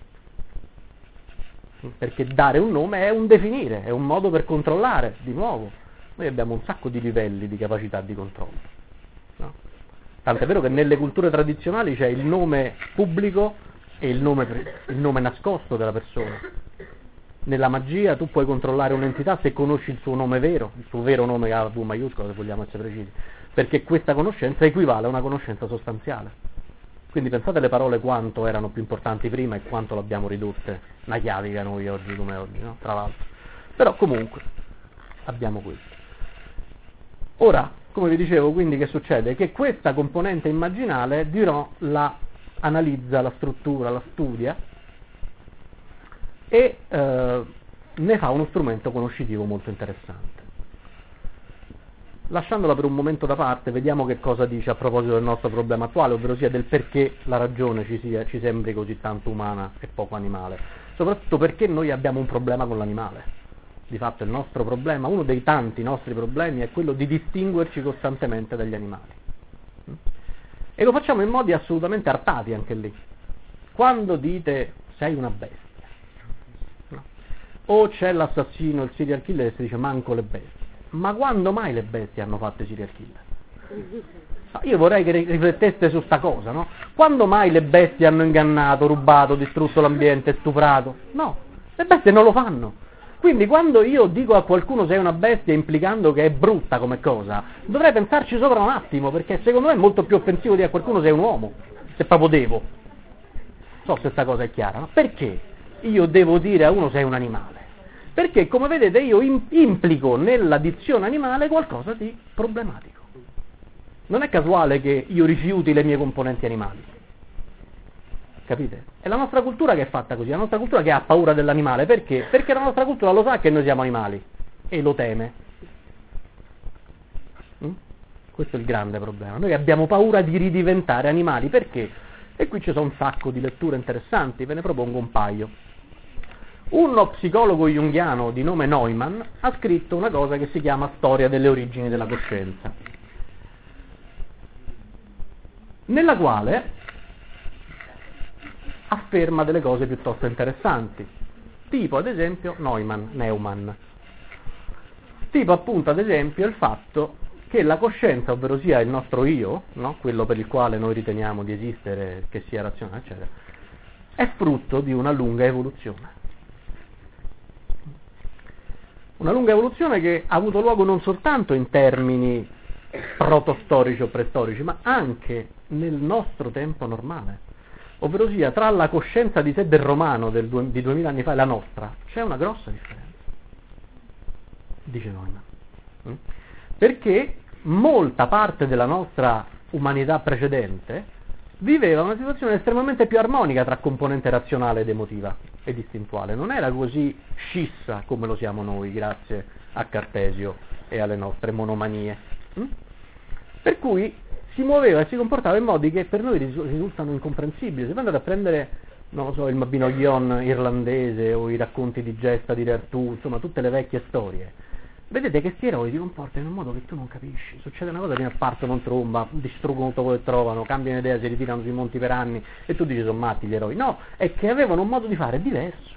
Perché dare un nome è un definire, è un modo per controllare. Di nuovo, noi abbiamo un sacco di livelli di capacità di controllo, no? Tant'è vero che nelle culture tradizionali c'è il nome pubblico e il nome nascosto della persona. Nella magia tu puoi controllare un'entità se conosci il suo nome vero, il suo vero nome a V maiuscola, se vogliamo essere precisi, perché questa conoscenza equivale a una conoscenza sostanziale. Quindi pensate alle parole quanto erano più importanti prima e quanto l'abbiamo ridotte una chiavica noi oggi come oggi, no? Tra l'altro. Però comunque abbiamo questo. Ora, come vi dicevo, quindi che succede? Che questa componente immaginale Duron la analizza, la struttura, la studia e ne fa uno strumento conoscitivo molto interessante. Lasciandola per un momento da parte, vediamo che cosa dice a proposito del nostro problema attuale, ovvero sia del perché la ragione ci sembri così tanto umana e poco animale. Soprattutto perché noi abbiamo un problema con l'animale. Di fatto il nostro problema, uno dei tanti nostri problemi, è quello di distinguerci costantemente dagli animali. E lo facciamo in modi assolutamente artati anche lì. Quando dite sei una bestia, no? O c'è l'assassino, il serial killer, e si dice manco le bestie. Ma quando mai le bestie hanno fatto i serial killer? Io vorrei che rifletteste su sta cosa, no? Quando mai le bestie hanno ingannato, rubato, distrutto l'ambiente, stuprato? No, le bestie non lo fanno. Quindi quando io dico a qualcuno sei una bestia implicando che è brutta come cosa, dovrei pensarci sopra un attimo, perché secondo me è molto più offensivo dire a qualcuno sei un uomo, se proprio devo. Non so se questa cosa è chiara, ma perché io devo dire a uno sei un animale? Perché, come vedete, io implico nella dizione animale qualcosa di problematico. Non è casuale che io rifiuti le mie componenti animali. Capite? È la nostra cultura che è fatta così, la nostra cultura che ha paura dell'animale. Perché? Perché la nostra cultura lo sa che noi siamo animali e lo teme. Questo è il grande problema. Noi abbiamo paura di ridiventare animali. Perché? E qui ci sono un sacco di letture interessanti, ve ne propongo un paio. Uno psicologo junghiano di nome Neumann ha scritto una cosa che si chiama Storia delle origini della coscienza, nella quale afferma delle cose piuttosto interessanti, tipo ad esempio Neumann, Tipo appunto ad esempio il fatto che la coscienza, ovvero sia il nostro io, no? Quello per il quale noi riteniamo di esistere, che sia razionale, eccetera, è frutto di una lunga evoluzione. Una lunga evoluzione che ha avuto luogo non soltanto in termini protostorici o preistorici, ma anche nel nostro tempo normale. Ovvero sia, tra la coscienza di sé del romano di 2000 anni fa e la nostra, c'è una grossa differenza, dice Neumann. Perché molta parte della nostra umanità precedente viveva una situazione estremamente più armonica tra componente razionale ed emotiva ed istintuale. Non era così scissa come lo siamo noi, grazie a Cartesio e alle nostre monomanie. Per cui si muoveva e si comportava in modi che per noi risultano incomprensibili. Se andate a prendere, non lo so, il Mabinogion irlandese o i racconti di Gesta di Re Artù, insomma tutte le vecchie storie, vedete che questi eroi si comportano in un modo che tu non capisci. Succede una cosa, prima partono in tromba, distruggono tutto quello che trovano, cambiano idea, si ritirano sui monti per anni e tu dici sono matti gli eroi. No, è che avevano un modo di fare diverso.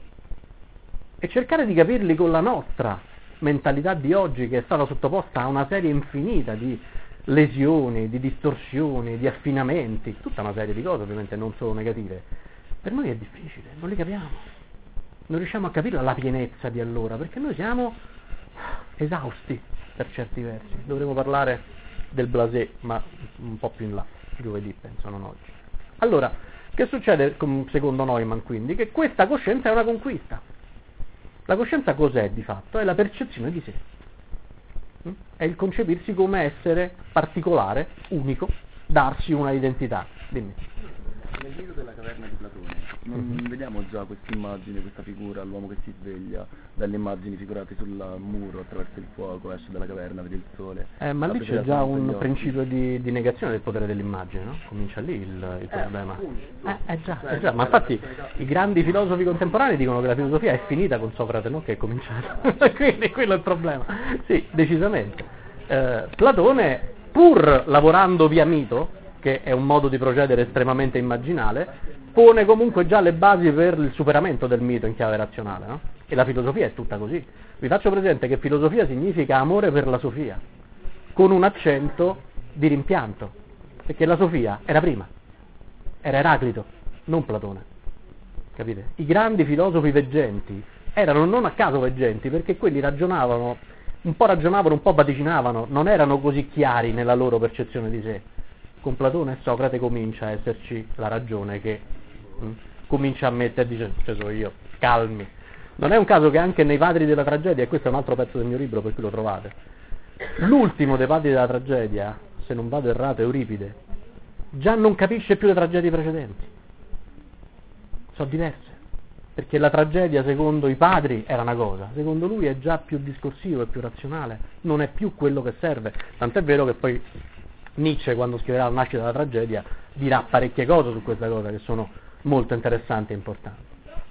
E cercare di capirli con la nostra mentalità di oggi, che è stata sottoposta a una serie infinita di lesioni, di distorsioni, di affinamenti, tutta una serie di cose ovviamente non solo negative, per noi è difficile, non li capiamo. Non riusciamo a capire la pienezza di allora, perché noi siamo esausti per certi versi. Dovremo parlare del blasé, ma un po' più in là, giovedì penso, non oggi. Allora, che succede secondo Neumann quindi? Che questa coscienza è una conquista. La coscienza cos'è di fatto? È la percezione di sé. È il concepirsi come essere particolare, unico, darsi una identità. Dimmi. Nel mito della caverna di Platone non vediamo già questa immagine, questa figura, l'uomo che si sveglia, dalle immagini figurate sul muro attraverso il fuoco, esce dalla caverna, vede il sole. Ma lì c'è già un principio di negazione del potere dell'immagine, no? Comincia lì il problema. Già, ma infatti i grandi filosofi contemporanei dicono che la filosofia è finita con Socrate, non che è cominciata. Quindi quello è il problema. Sì, decisamente. Platone, pur lavorando via mito, che è un modo di procedere estremamente immaginale, pone comunque già le basi per il superamento del mito in chiave razionale, no? E la filosofia è tutta così. Vi faccio presente che filosofia significa amore per la sofia, con un accento di rimpianto, perché la sofia era prima, era Eraclito, non Platone, capite? I grandi filosofi veggenti erano non a caso veggenti, perché quelli ragionavano, un po' vaticinavano, non erano così chiari nella loro percezione di sé. Con Platone e Socrate comincia a esserci la ragione che comincia a mettere, dice, so io, calmi. Non è un caso che anche nei padri della tragedia, e questo è un altro pezzo del mio libro per cui lo trovate, l'ultimo dei padri della tragedia, se non vado errato, Euripide, già non capisce più le tragedie precedenti. Sono diverse, perché la tragedia secondo i padri era una cosa, secondo lui è già più discorsivo, è più razionale, non è più quello che serve. Tant'è vero che poi Nietzsche, quando scriverà La nascita della tragedia, dirà parecchie cose su questa cosa che sono molto interessanti e importanti.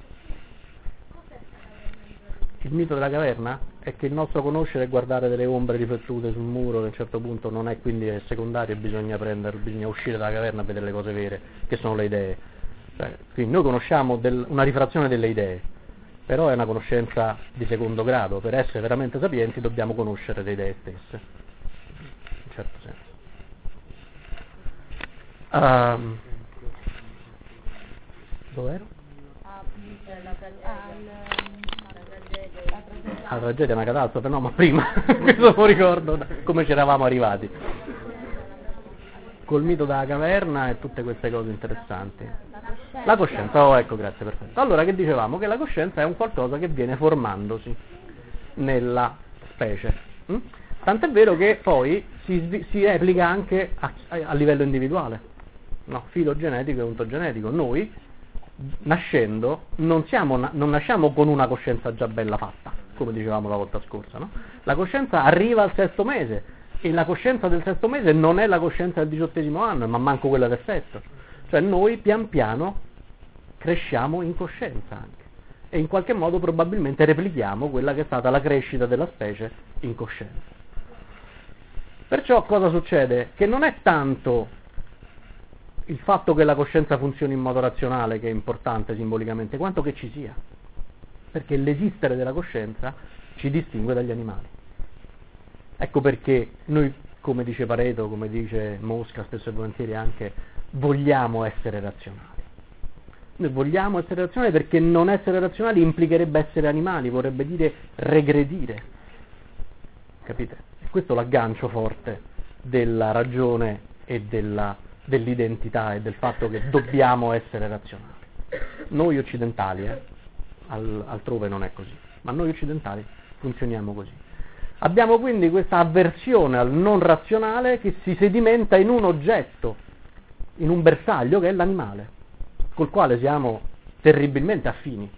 Il mito della caverna è che il nostro conoscere è guardare delle ombre riflettute sul muro, che a un certo punto non è, quindi è secondario e bisogna uscire dalla caverna a vedere le cose vere, che sono le idee. Quindi noi conosciamo una rifrazione delle idee, però è una conoscenza di secondo grado. Per essere veramente sapienti dobbiamo conoscere le idee stesse, in un certo senso. Dove ero? La tragedia è una catastrofe, no, ma prima, questo non ricordo come ci eravamo arrivati. Col mito della caverna e tutte queste cose interessanti. La coscienza, oh ecco, grazie, perfetto. Allora, che dicevamo? Che la coscienza è un qualcosa che viene formandosi nella specie. Tant'è vero che poi si replica anche a livello individuale. No, filogenetico e ontogenetico. Noi, nascendo, non nasciamo con una coscienza già bella fatta, come dicevamo la volta scorsa, no? La coscienza arriva al 6° mese, e la coscienza del 6° mese non è la coscienza del 18° anno, ma manco quella del 7. Cioè noi pian piano cresciamo in coscienza anche, e in qualche modo probabilmente replichiamo quella che è stata la crescita della specie in coscienza. Perciò cosa succede? Che non è tanto il fatto che la coscienza funzioni in modo razionale che è importante simbolicamente, quanto che ci sia, perché l'esistere della coscienza ci distingue dagli animali. Ecco perché noi, come dice Pareto, come dice Mosca spesso e volentieri anche, vogliamo essere razionali. Noi vogliamo essere razionali perché non essere razionali implicherebbe essere animali, vorrebbe dire regredire. Capite? E questo è l'aggancio forte della ragione e dell'identità e del fatto che dobbiamo essere razionali. Noi occidentali, altrove non è così, ma noi occidentali funzioniamo così. Abbiamo quindi questa avversione al non razionale che si sedimenta in un oggetto, in un bersaglio che è l'animale, col quale siamo terribilmente affini,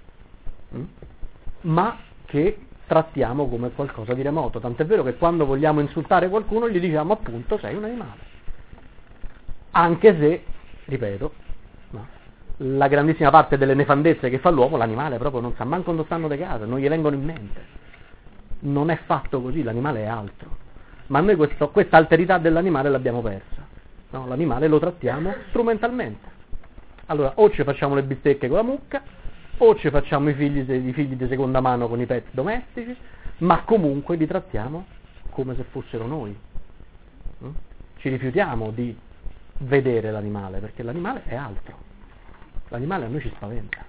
ma che trattiamo come qualcosa di remoto. Tant'è vero che quando vogliamo insultare qualcuno gli diciamo appunto sei un animale. Anche se, ripeto, no, la grandissima parte delle nefandezze che fa l'uomo, l'animale proprio non sa manco quando stanno di casa, non gli vengono in mente. Non è fatto così, l'animale è altro. Ma noi questa alterità dell'animale l'abbiamo persa. No? L'animale lo trattiamo strumentalmente. Allora, o ci facciamo le bistecche con la mucca, o ci facciamo i figli di seconda mano con i pet domestici, ma comunque li trattiamo come se fossero noi. Ci rifiutiamo di vedere l'animale, perché l'animale è altro. L'animale a noi ci spaventa.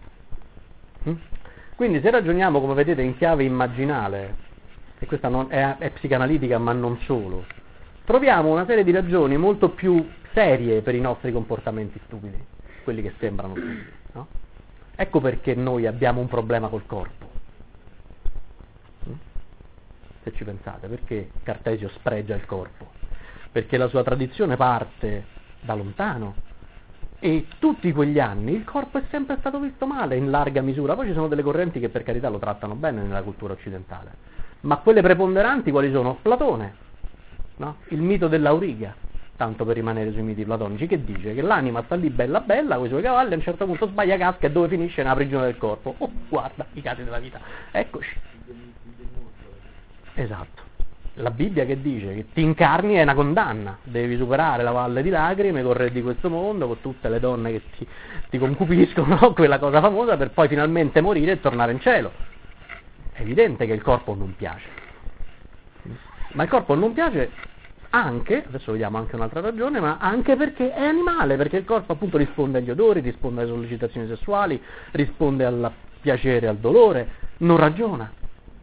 Quindi se ragioniamo, come vedete, in chiave immaginale, e questa non è psicanalitica ma non solo, troviamo una serie di ragioni molto più serie per i nostri comportamenti stupidi, quelli che sembrano stupidi, no? Ecco perché noi abbiamo un problema col corpo. Se ci pensate, perché Cartesio spregia il corpo? Perché la sua tradizione parte da lontano e tutti quegli anni il corpo è sempre stato visto male in larga misura. Poi ci sono delle correnti che per carità lo trattano bene nella cultura occidentale, ma quelle preponderanti quali sono? Platone, no? Il mito dell'auriga, tanto per rimanere sui miti platonici, che dice che l'anima sta lì bella bella con i suoi cavalli, a un certo punto sbaglia, casca e dove finisce? Nella prigione del corpo. Oh, guarda i casi della vita, eccoci. Esatto. La Bibbia che dice che ti incarni è una condanna, devi superare la valle di lacrime, correre di questo mondo con tutte le donne che ti concupiscono, no? Quella cosa famosa, per poi finalmente morire e tornare in cielo. È evidente che il corpo non piace, ma il corpo non piace anche, adesso vediamo anche un'altra ragione, ma anche perché è animale, perché il corpo appunto risponde agli odori, risponde alle sollecitazioni sessuali, risponde al piacere, al dolore, non ragiona.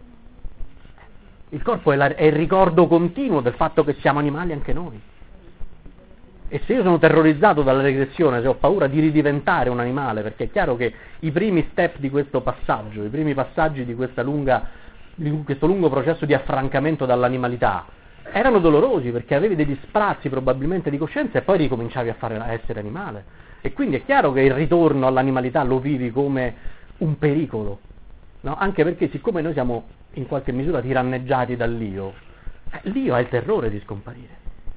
Il corpo è il ricordo continuo del fatto che siamo animali anche noi. E se io sono terrorizzato dalla regressione, se ho paura di ridiventare un animale, perché è chiaro che i primi step di questo passaggio, i primi passaggi di questo lungo processo di affrancamento dall'animalità, erano dolorosi perché avevi degli sprazzi probabilmente di coscienza e poi ricominciavi a essere animale. E quindi è chiaro che il ritorno all'animalità lo vivi come un pericolo, no? Anche perché siccome noi siamo in qualche misura tiranneggiati dall'io, l'io ha il terrore di scomparire.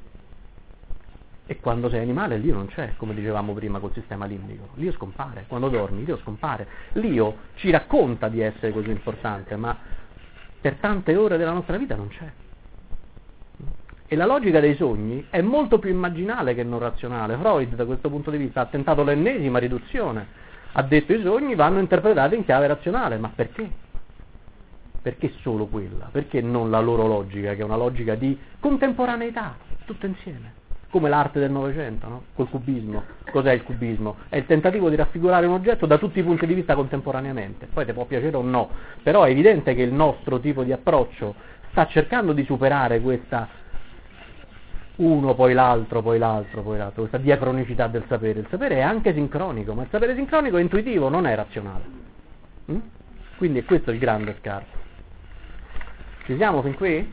E quando sei animale l'io non c'è, come dicevamo prima col sistema limbico. L'io scompare, quando dormi l'io scompare. L'io ci racconta di essere così importante, ma per tante ore della nostra vita non c'è. E la logica dei sogni è molto più immaginale che non razionale. Freud da questo punto di vista ha tentato l'ennesima riduzione, ha detto i sogni vanno interpretati in chiave razionale, ma perché? Perché solo quella? Perché non la loro logica, che è una logica di contemporaneità, tutto insieme, come l'arte del Novecento, no? Col cubismo. Cos'è il cubismo? È il tentativo di raffigurare un oggetto da tutti i punti di vista contemporaneamente, poi ti può piacere o no, però è evidente che il nostro tipo di approccio sta cercando di superare questa uno poi l'altro, poi l'altro, poi l'altro, questa diacronicità del sapere. Il sapere è anche sincronico, ma il sapere sincronico è intuitivo, non è razionale. Quindi è questo il grande scarto. Ci siamo fin qui?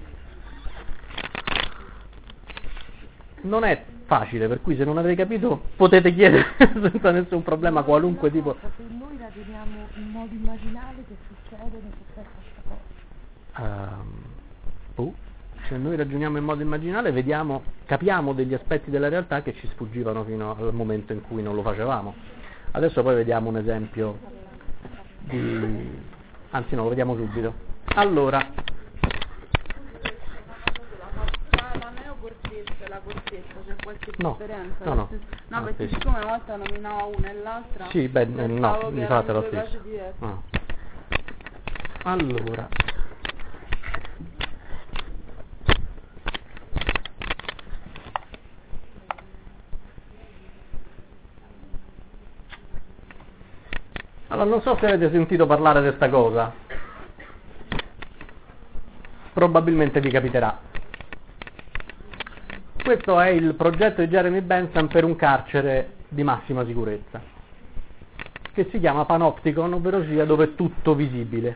Non è facile, per cui se non avete capito potete chiedere senza nessun problema qualunque tipo. Se noi ragioniamo in modo immaginale che succede questa cosa. Se noi ragioniamo in modo immaginale capiamo degli aspetti della realtà che ci sfuggivano fino al momento in cui non lo facevamo. Adesso poi vediamo un esempio anzi no, lo vediamo subito. Allora, la corteccia, c'è qualche no, differenza? No, perché siccome una volta nominava una e l'altra, sì, no, mi fate lo stesso. No. Allora, Allora, non so se avete sentito parlare di questa cosa, probabilmente vi capiterà. Questo è il progetto di Jeremy Bentham per un carcere di massima sicurezza, che si chiama Panopticon, ovvero sia dove è tutto visibile.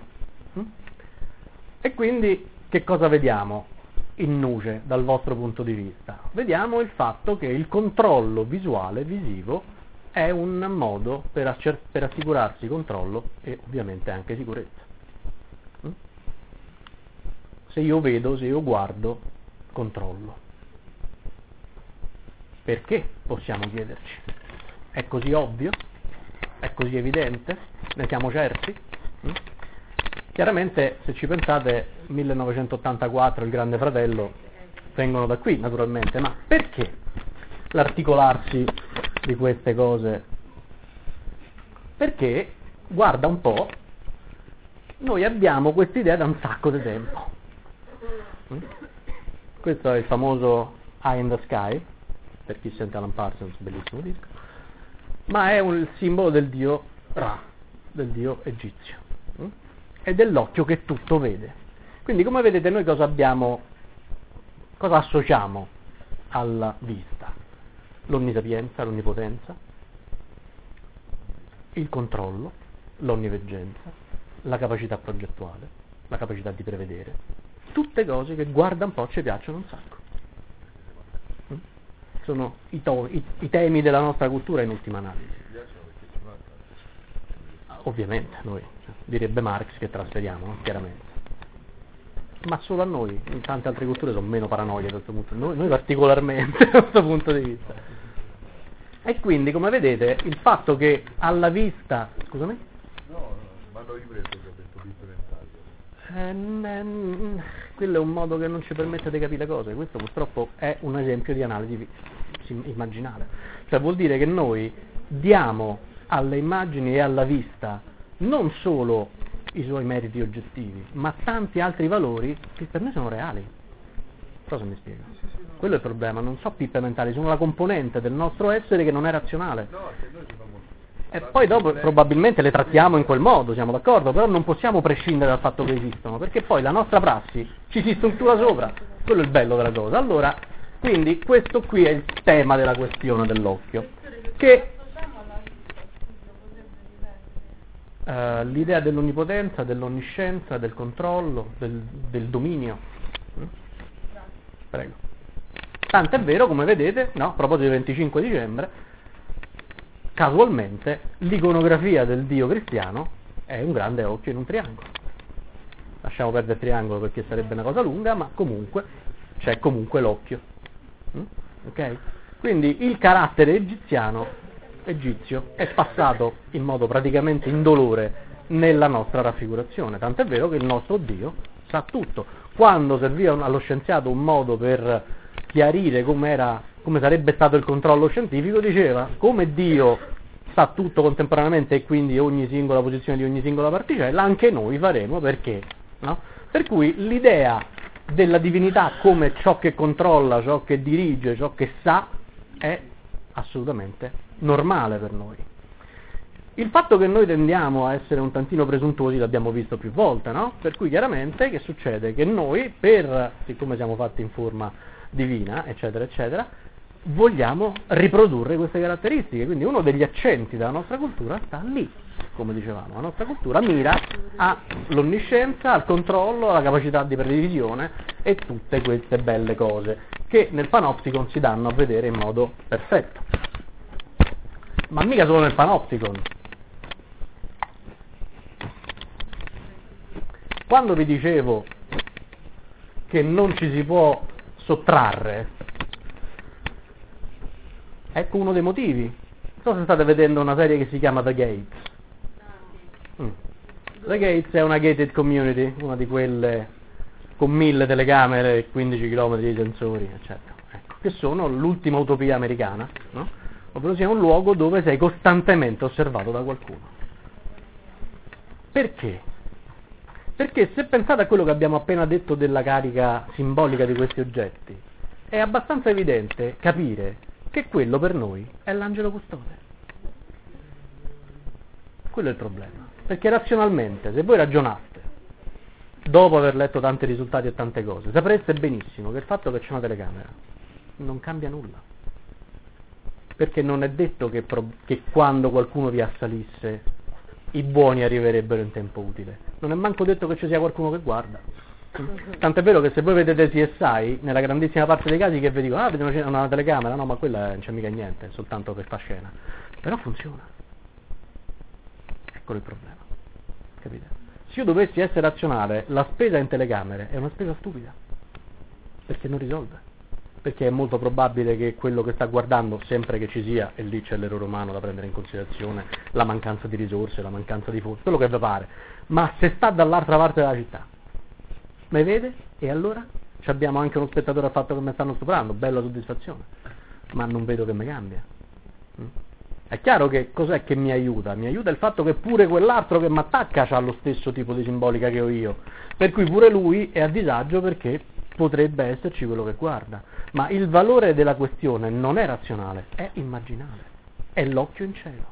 E quindi che cosa vediamo in nuce dal vostro punto di vista? Vediamo il fatto che il controllo visuale, visivo, è un modo per assicurarsi controllo e ovviamente anche sicurezza. Se io vedo, se io guardo, controllo. Perché? Possiamo chiederci. È così ovvio? È così evidente? Ne siamo certi? Chiaramente, se ci pensate, 1984, il Grande Fratello, vengono da qui, naturalmente, ma perché l'articolarsi di queste cose? Perché, guarda un po', noi abbiamo quest'idea da un sacco di tempo. Questo è il famoso Eye in the Sky, per chi sente Alan Parsons, bellissimo disco, ma è il simbolo del dio Ra, del dio egizio, è dell'occhio che tutto vede. Quindi, come vedete, noi cosa abbiamo, cosa associamo alla vista? L'onnisapienza, l'onnipotenza, il controllo, l'onniveggenza, la capacità progettuale, la capacità di prevedere, tutte cose che, guarda un po', ci piacciono un sacco. Sono i temi della nostra cultura in ultima analisi. Ovviamente, noi, direbbe Marx, che trasferiamo, no? Chiaramente. Ma solo a noi, in tante altre culture sono meno paranoie da questo punto, noi particolarmente da questo punto di vista. E quindi, come vedete, il fatto che alla vista... Scusami? No, ma hanno ripreso che ho detto differenziato. Quello è un modo che non ci permette di capire le cose. Questo purtroppo è un esempio di analisi immaginale. Cioè vuol dire che noi diamo alle immagini e alla vista non solo i suoi meriti oggettivi, ma tanti altri valori che per noi sono reali. Cosa mi spiego? Quello è il problema, non so pippe mentali, sono la componente del nostro essere che non è razionale. E poi dopo probabilmente le trattiamo in quel modo, siamo d'accordo, però non possiamo prescindere dal fatto che esistono, perché poi la nostra prassi ci si struttura sopra, quello è il bello della cosa. Allora, quindi questo qui è il tema della questione dell'occhio, che l'idea dell'onnipotenza, dell'onniscienza, del controllo, del dominio. Prego. Tanto è vero, come vedete, no, a proposito del 25 dicembre, casualmente l'iconografia del Dio cristiano è un grande occhio in un triangolo. Lasciamo perdere il triangolo perché sarebbe una cosa lunga, ma comunque c'è comunque l'occhio. Ok? Quindi il carattere egizio è passato in modo praticamente indolore nella nostra raffigurazione, tant'è vero che il nostro Dio sa tutto. Quando serviva allo scienziato un modo per chiarire come sarebbe stato il controllo scientifico, diceva: come Dio sa tutto contemporaneamente e quindi ogni singola posizione di ogni singola particella, anche noi faremo, perché? No? Per cui l'idea della divinità come ciò che controlla, ciò che dirige, ciò che sa, è assolutamente normale per noi. Il fatto che noi tendiamo a essere un tantino presuntuosi l'abbiamo visto più volte, no? Per cui chiaramente che succede? Che noi, siccome siamo fatti in forma divina, eccetera, eccetera, vogliamo riprodurre queste caratteristiche, quindi uno degli accenti della nostra cultura sta lì, come dicevamo, la nostra cultura mira all'onniscienza, al controllo, alla capacità di previsione e tutte queste belle cose che nel Panopticon si danno a vedere in modo perfetto. Ma mica solo nel Panopticon. Quando vi dicevo che non ci si può sottrarre, ecco uno dei motivi. Non so se state vedendo una serie che si chiama The Gates. The Gates è una gated community, una di quelle con 1000 telecamere e 15 km di sensori, eccetera. Ecco, che sono l'ultima utopia americana, no? Ovvero sia un luogo dove sei costantemente osservato da qualcuno. Perché? Perché se pensate a quello che abbiamo appena detto della carica simbolica di questi oggetti, è abbastanza evidente capire che quello per noi è l'angelo custode. Quello è il problema. Perché razionalmente, se voi ragionaste, dopo aver letto tanti risultati e tante cose, sapreste benissimo che il fatto che c'è una telecamera non cambia nulla. Perché non è detto che quando qualcuno vi assalisse i buoni arriverebbero in tempo utile. Non è manco detto che ci sia qualcuno che guarda. Tant'è vero che se voi vedete CSI, nella grandissima parte dei casi che vi dicono, vedi una telecamera, no, ma quella non c'è mica niente, è soltanto per fa scena. Però funziona. Eccolo il problema. Capite? Se io dovessi essere razionale, la spesa in telecamere è una spesa stupida. Perché non risolve. Perché è molto probabile che quello che sta guardando, sempre che ci sia, e lì c'è l'errore umano da prendere in considerazione, la mancanza di risorse, la mancanza di fondi, quello che vi pare, ma se sta dall'altra parte della città, mi vede? E allora? Ci abbiamo anche uno spettatore al fatto che mi stanno stuprando, bella soddisfazione, ma non vedo che mi cambia. È chiaro che cos'è che mi aiuta? Mi aiuta il fatto che pure quell'altro che mi attacca ha lo stesso tipo di simbolica che ho io, per cui pure lui è a disagio perché potrebbe esserci quello che guarda. Ma il valore della questione non è razionale, è immaginale, è l'occhio in cielo.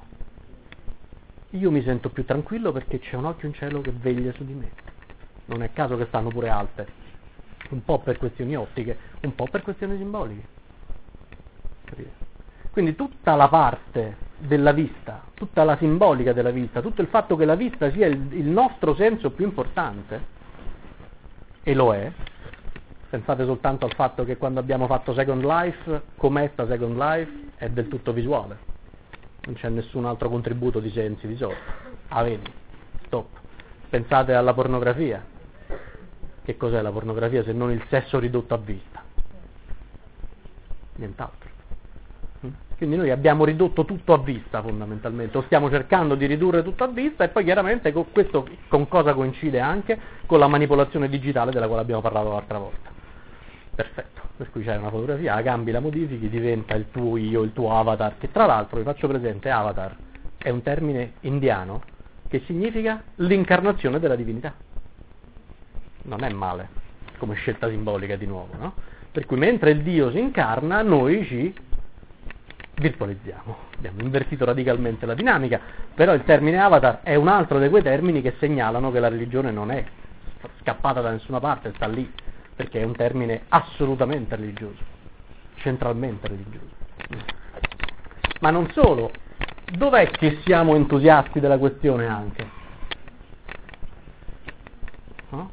Io mi sento più tranquillo perché c'è un occhio in cielo che veglia su di me. Non è caso che stanno pure alte, un po' per questioni ottiche, un po' per questioni simboliche. Capite? Quindi tutta la parte della vista, tutta la simbolica della vista, tutto il fatto che la vista sia il nostro senso più importante, e lo è. Pensate soltanto al fatto che quando abbiamo fatto Second Life, com'è sta Second Life? È del tutto visuale. Non c'è nessun altro contributo di sensi di sopra. Vedi? Stop. Pensate alla pornografia. Che cos'è la pornografia se non il sesso ridotto a vista? Nient'altro. Quindi noi abbiamo ridotto tutto a vista fondamentalmente, o stiamo cercando di ridurre tutto a vista, e poi chiaramente questo con cosa coincide anche? Con la manipolazione digitale della quale abbiamo parlato l'altra volta. Perfetto, per cui c'è una fotografia, la cambi, la modifichi, diventa il tuo io, il tuo avatar, che tra l'altro vi faccio presente, avatar è un termine indiano che significa l'incarnazione della divinità. Non è male come scelta simbolica di nuovo, no? Per cui mentre il Dio si incarna, noi ci virtualizziamo, abbiamo invertito radicalmente la dinamica, però il termine avatar è un altro di quei termini che segnalano che la religione non è scappata da nessuna parte, sta lì, perché è un termine assolutamente religioso, centralmente religioso. Ma non solo, dov'è che siamo entusiasti della questione anche? No?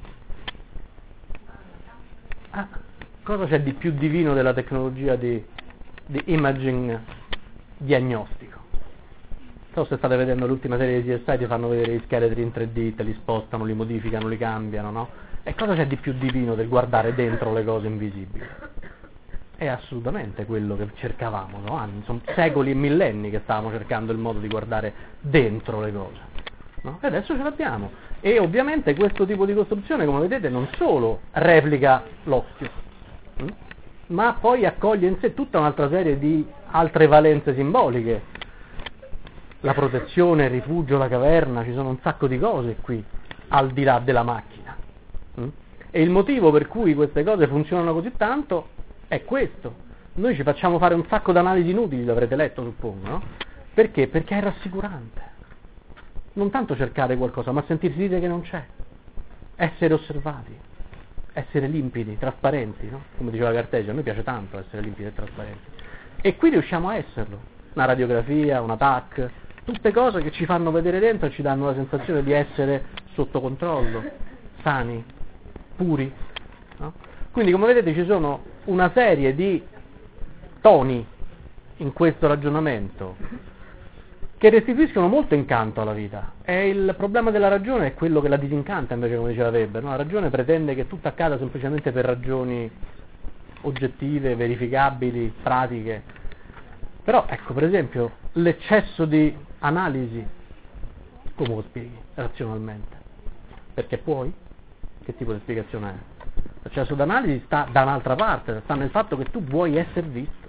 Cosa c'è di più divino della tecnologia di imaging diagnostico? Non so se state vedendo l'ultima serie di CSI, ti fanno vedere gli scheletri in 3D, te li spostano, li modificano, li cambiano, no? E cosa c'è di più divino del guardare dentro le cose invisibili? È assolutamente quello che cercavamo, no? Sono secoli e millenni che stavamo cercando il modo di guardare dentro le cose, no? E adesso ce l'abbiamo. E ovviamente questo tipo di costruzione, come vedete, non solo replica l'occhio, ma poi accoglie in sé tutta un'altra serie di altre valenze simboliche. La protezione, il rifugio, la caverna, ci sono un sacco di cose qui, al di là della macchina. E il motivo per cui queste cose funzionano così tanto è questo. Noi ci facciamo fare un sacco di analisi inutili, l'avrete letto suppongo, no? Perché? Perché è rassicurante. Non tanto cercare qualcosa, ma sentirsi dire che non c'è. Essere osservati, essere limpidi, trasparenti, no? Come diceva Cartesio, a noi piace tanto essere limpidi e trasparenti. E qui riusciamo a esserlo. Una radiografia, un TAC, tutte cose che ci fanno vedere dentro e ci danno la sensazione di essere sotto controllo, sani, puri, no? Quindi come vedete ci sono una serie di toni in questo ragionamento che restituiscono molto incanto alla vita. E il problema della ragione è quello che la disincanta, invece, come diceva Weber, no? La ragione pretende che tutto accada semplicemente per ragioni oggettive, verificabili, pratiche. Però ecco, per esempio, l'eccesso di analisi come lo spieghi razionalmente? Perché puoi? Che tipo di spiegazione è? L'eccesso di analisi sta da un'altra parte, sta nel fatto che tu vuoi essere visto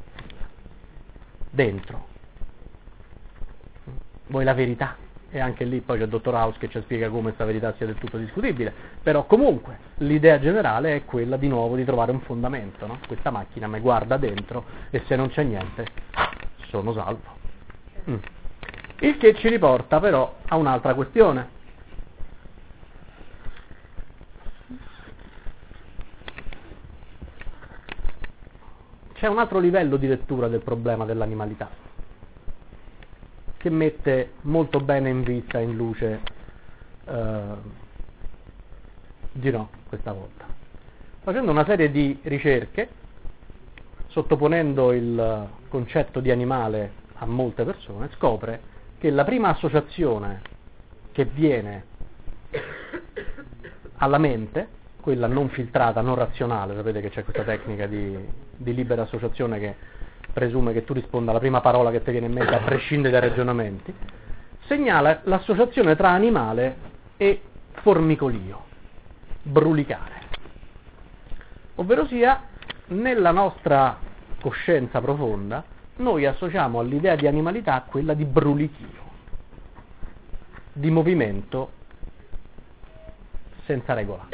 dentro, vuoi la verità, e anche lì poi c'è il dottor House che ci spiega come questa verità sia del tutto discutibile, però comunque l'idea generale è quella di nuovo di trovare un fondamento, no? Questa macchina mi guarda dentro e se non c'è niente sono salvo. Il che ci riporta però a un'altra questione. C'è un altro livello di lettura del problema dell'animalità che mette molto bene in vista, in luce Girò questa volta, facendo una serie di ricerche, sottoponendo il concetto di animale a molte persone, scopre che la prima associazione che viene alla mente, quella non filtrata, non razionale, sapete che c'è questa tecnica di libera associazione che presume che tu risponda alla prima parola che ti viene in mente a prescindere dai ragionamenti, segnala l'associazione tra animale e formicolio, brulicare. Ovverosia, nella nostra coscienza profonda, noi associamo all'idea di animalità quella di brulichio, di movimento senza regola,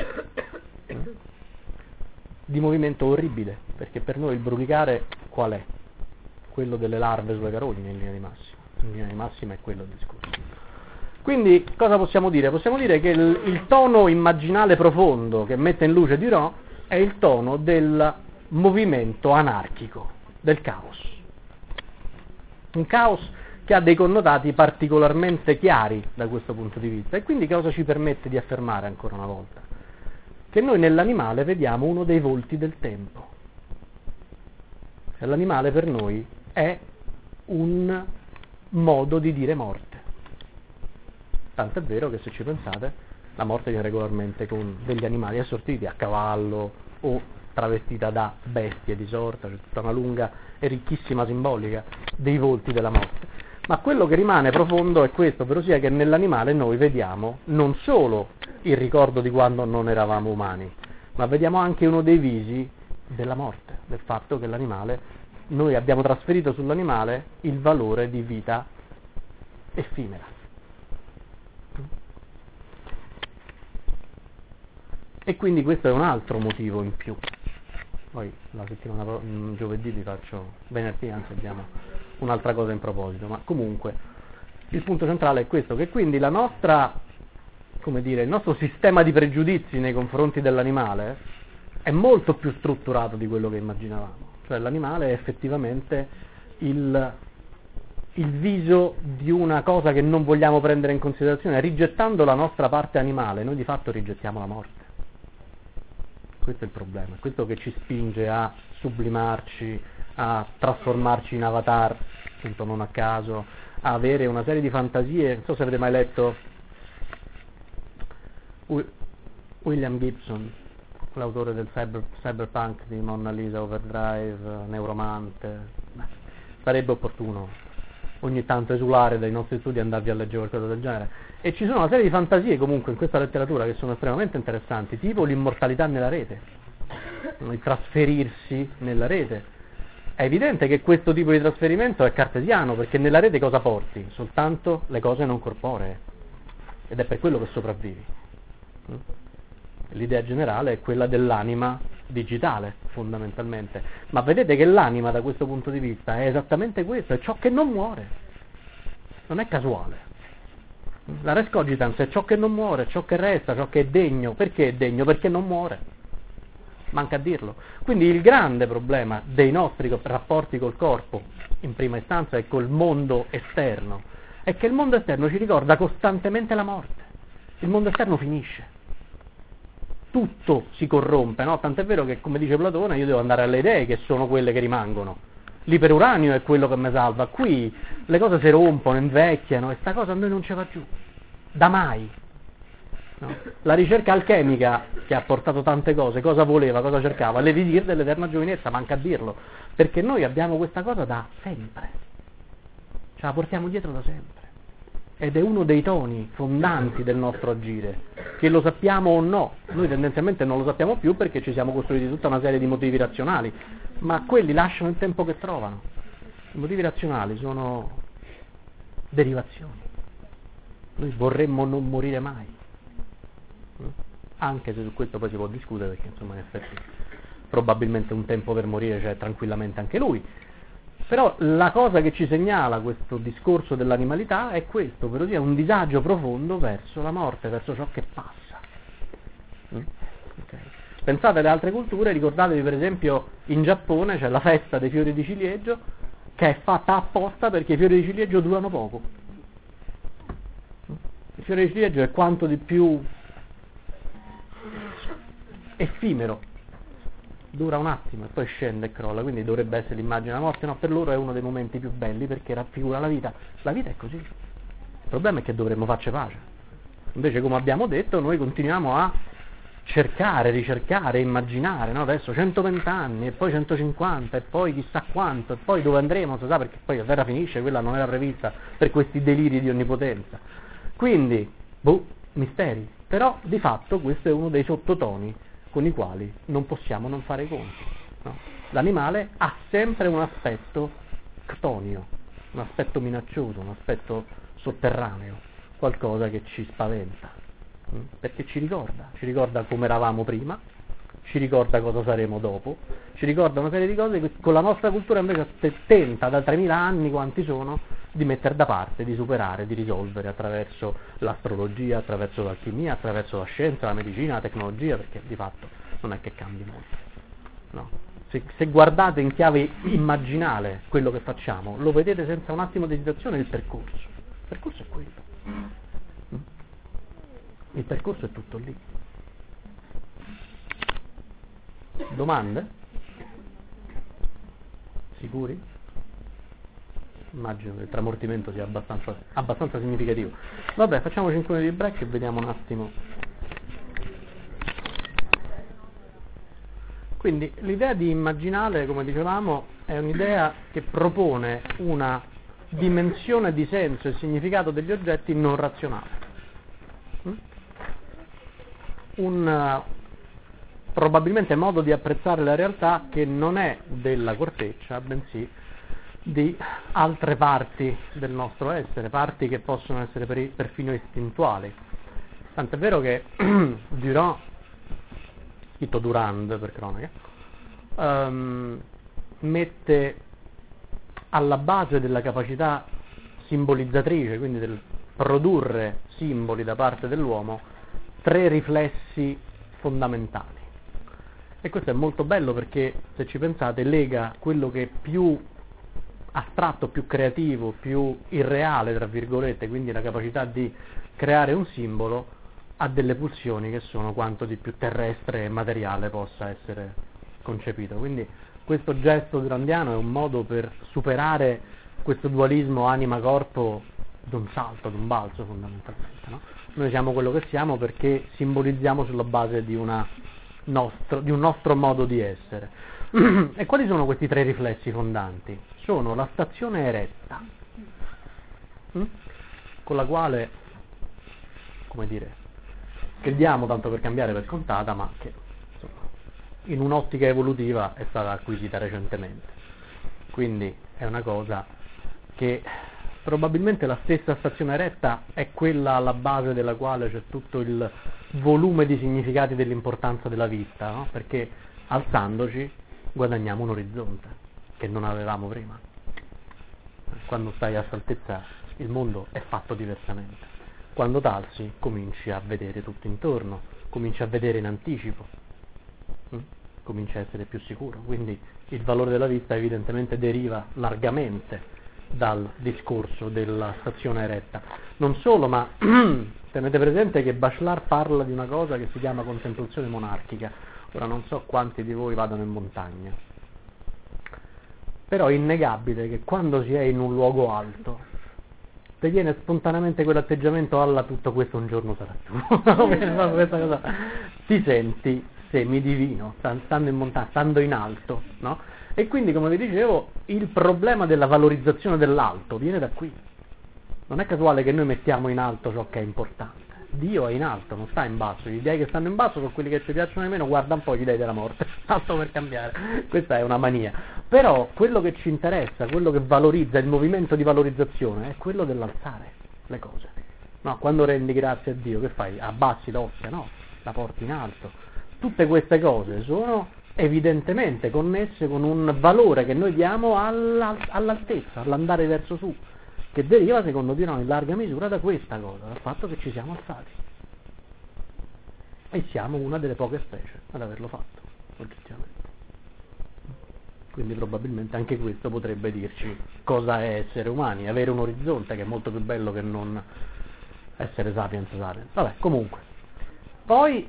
di movimento orribile, perché per noi il brulicare qual è? Quello delle larve sulle carogne in linea di massima. In linea di massima è quello il discorso. Quindi cosa possiamo dire? Possiamo dire che il tono immaginale profondo che mette in luce Girò è il tono del movimento anarchico, del caos. Un caos che ha dei connotati particolarmente chiari da questo punto di vista. E quindi cosa ci permette di affermare ancora una volta? Che noi nell'animale vediamo uno dei volti del tempo. L'animale per noi è un modo di dire morte. Tant'è vero che se ci pensate, la morte viene regolarmente con degli animali assortiti a cavallo o travestita da bestie di sorta, c'è tutta una lunga e ricchissima simbolica dei volti della morte. Ma quello che rimane profondo è questo, ovvero sia che nell'animale noi vediamo non solo il ricordo di quando non eravamo umani, ma vediamo anche uno dei visi della morte, del fatto che l'animale, noi abbiamo trasferito sull'animale il valore di vita effimera. E quindi questo è un altro motivo in più. Poi la settimana giovedì vi faccio, venerdì anzi abbiamo un'altra cosa in proposito, ma comunque il punto centrale è questo, che quindi la nostra, come dire, il nostro sistema di pregiudizi nei confronti dell'animale è molto più strutturato di quello che immaginavamo. Cioè l'animale è effettivamente il viso di una cosa che non vogliamo prendere in considerazione. Rigettando la nostra parte animale, noi di fatto rigettiamo la morte. Questo è il problema, è questo che ci spinge a sublimarci, a trasformarci in avatar, appunto non a caso, a avere una serie di fantasie. Non so se avete mai letto William Gibson, l'autore del cyberpunk, di Mona Lisa, Overdrive, Neuromante. Sarebbe opportuno ogni tanto esulare dai nostri studi e andarvi a leggere qualcosa del genere. E ci sono una serie di fantasie comunque in questa letteratura che sono estremamente interessanti, tipo l'immortalità nella rete, il trasferirsi nella rete. È evidente che questo tipo di trasferimento è cartesiano, perché nella rete cosa porti? Soltanto le cose non corporee, ed è per quello che sopravvivi. L'idea generale è quella dell'anima digitale, fondamentalmente. Ma vedete che l'anima da questo punto di vista è esattamente questo, è ciò che non muore. Non è casuale. La res cogitans è ciò che non muore, ciò che resta, ciò che è degno. Perché è degno? Perché non muore. Manca a dirlo. Quindi il grande problema dei nostri rapporti col corpo, in prima istanza, e col mondo esterno, è che il mondo esterno ci ricorda costantemente la morte. Il mondo esterno finisce. Tutto si corrompe, no? Tant'è vero che, come dice Platone, io devo andare alle idee che sono quelle che rimangono. L'iperuranio è quello che mi salva. Qui le cose si rompono, invecchiano, e sta cosa a noi non ci va giù. Da mai. No? La ricerca alchemica, che ha portato tante cose, cosa voleva, cosa cercava? L'elisir dell'eterna giovinezza, manca a dirlo. Perché noi abbiamo questa cosa da sempre. Ce la portiamo dietro da sempre. Ed è uno dei toni fondanti del nostro agire, che lo sappiamo o no. Noi tendenzialmente non lo sappiamo più perché ci siamo costruiti tutta una serie di motivi razionali, ma quelli lasciano il tempo che trovano. I motivi razionali sono derivazioni. Noi vorremmo non morire mai, anche se su questo poi si può discutere, perché insomma in effetti probabilmente un tempo per morire c'è tranquillamente anche lui. Però la cosa che ci segnala questo discorso dell'animalità è questo, ovvero sia un disagio profondo verso la morte, verso ciò che passa. Okay. Pensate alle altre culture, ricordatevi per esempio in Giappone c'è la festa dei fiori di ciliegio che è fatta apposta perché i fiori di ciliegio durano poco. Il fiore di ciliegio è quanto di più effimero, dura un attimo e poi scende e crolla, quindi dovrebbe essere l'immagine della morte, no, per loro è uno dei momenti più belli perché raffigura la vita. La vita è così, il problema è che dovremmo farci pace, invece come abbiamo detto noi continuiamo a cercare, ricercare, immaginare, no? Adesso 120 anni e poi 150 e poi chissà quanto e poi dove andremo, si sa, perché poi la terra finisce, quella non era prevista per questi deliri di onnipotenza, quindi misteri, però di fatto questo è uno dei sottotoni con i quali non possiamo non fare i conti, no? L'animale ha sempre un aspetto ctonio, un aspetto minaccioso, un aspetto sotterraneo, qualcosa che ci spaventa, perché ci ricorda come eravamo prima, ci ricorda cosa saremo dopo, ci ricorda una serie di cose che con la nostra cultura invece tenta da 3000 anni, quanti sono, di mettere da parte, di superare, di risolvere attraverso l'astrologia, attraverso l'alchimia, attraverso la scienza, la medicina, la tecnologia, perché di fatto non è che cambi molto. No. Se guardate in chiave immaginale quello che facciamo, lo vedete senza un attimo di esitazione il percorso. Il percorso è quello. Il percorso è tutto lì. Domande? Sicuri? Immagino che il tramortimento sia abbastanza significativo. Vabbè, facciamo 5 minuti di break e vediamo un attimo. Quindi l'idea di immaginale, come dicevamo, è un'idea che propone una dimensione di senso e significato degli oggetti non razionale. Un probabilmente modo di apprezzare la realtà che non è della corteccia, bensì di altre parti del nostro essere, parti che possono essere perfino istintuali. Tant'è vero che Durand, scritto Durand per cronaca, mette alla base della capacità simbolizzatrice, quindi del produrre simboli da parte dell'uomo, 3 riflessi fondamentali. E questo è molto bello perché, se ci pensate, lega quello che è più astratto, più creativo, più irreale, tra virgolette, quindi la capacità di creare un simbolo, a delle pulsioni che sono quanto di più terrestre e materiale possa essere concepito. Quindi questo gesto durandiano è un modo per superare questo dualismo anima-corpo d'un salto, d'un balzo fondamentalmente, no? Noi siamo quello che siamo perché simbolizziamo sulla base di un nostro modo di essere. E quali sono questi 3 riflessi fondanti? Sono la stazione eretta, con la quale, come dire, crediamo, tanto per cambiare, per scontata, ma che insomma, in un'ottica evolutiva è stata acquisita recentemente. Quindi è una cosa che probabilmente la stessa stazione eretta è quella alla base della quale c'è tutto il volume di significati dell'importanza della vita, no? Perché alzandoci guadagniamo un orizzonte che non avevamo prima. Quando stai a altezza il mondo è fatto diversamente. Quando t'alzi cominci a vedere tutto intorno, cominci a vedere in anticipo, cominci a essere più sicuro. Quindi il valore della vista evidentemente deriva largamente dal discorso della stazione eretta. Non solo, ma tenete presente che Bachelard parla di una cosa che si chiama contemplazione monarchica. Ora non so quanti di voi vadano in montagna, però è innegabile che quando si è in un luogo alto ti viene spontaneamente quell'atteggiamento alla tutto questo un giorno sarà tu. Ti senti semidivino, stando in montagna, stando in alto, no? E quindi, come vi dicevo, il problema della valorizzazione dell'alto viene da qui. Non è casuale che noi mettiamo in alto ciò che è importante. Dio è in alto, non sta in basso. Gli dei che stanno in basso sono quelli che ci piacciono di meno, guarda un po' gli dei della morte, tanto per cambiare. Questa è una mania. Però quello che ci interessa, quello che valorizza, il movimento di valorizzazione, è quello dell'alzare le cose. No, quando rendi grazie a Dio, che fai? Abbassi l'occhia, no? La porti in alto. Tutte queste cose sono evidentemente connesse con un valore che noi diamo all'altezza, all'andare verso su, che deriva secondo Piron in larga misura da questa cosa, dal fatto che ci siamo alzati. E siamo una delle poche specie ad averlo fatto, oggettivamente. Quindi probabilmente anche questo potrebbe dirci cosa è essere umani, avere un orizzonte che è molto più bello che non essere sapiens sapiens. Vabbè, comunque. Poi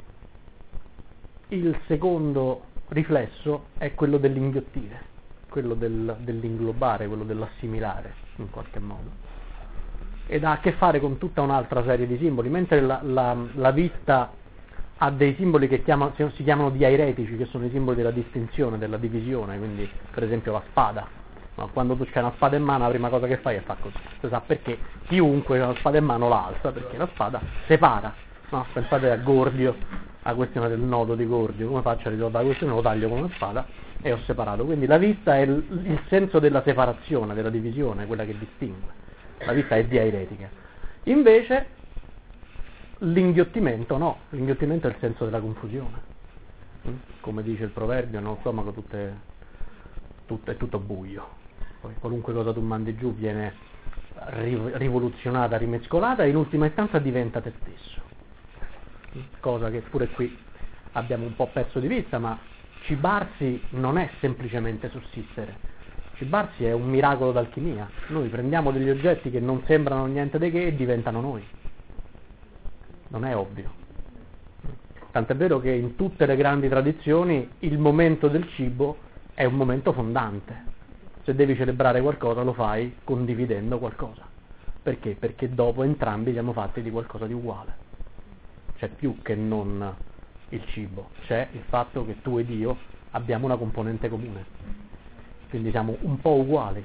il secondo riflesso è quello dell'inghiottire, quello dell'inglobare, quello dell'assimilare in qualche modo. Ed ha a che fare con tutta un'altra serie di simboli, mentre la vista ha dei simboli che si chiamano diairetici, che sono i simboli della distinzione, della divisione, quindi per esempio la spada. No? Quando tu c'hai una spada in mano, la prima cosa che fai è fare così. Si sa perché chiunque ha una spada in mano la alza, perché la spada separa. No? Pensate a Gordio, la questione del nodo di Gordio, come faccio a risolvere la questione? Lo taglio con una spada e ho separato. Quindi la vista è il senso della separazione, della divisione, quella che distingue. La vista è diairetica. Invece l'inghiottimento no, l'inghiottimento è il senso della confusione. Come dice il proverbio, nello stomaco è tutto buio. Poi qualunque cosa tu mandi giù viene rivoluzionata, rimescolata e in ultima istanza diventa te stesso. Cosa che pure qui abbiamo un po' perso di vista, ma cibarsi non è semplicemente sussistere. Cibarsi è un miracolo d'alchimia. Noi prendiamo degli oggetti che non sembrano niente di che e diventano noi. Non è ovvio. Tant'è vero che in tutte le grandi tradizioni il momento del cibo è un momento fondante. Se devi celebrare qualcosa lo fai condividendo qualcosa. Perché? Perché dopo entrambi siamo fatti di qualcosa di uguale. C'è più che non il cibo, c'è il fatto che tu ed io abbiamo una componente comune. Quindi siamo un po' uguali.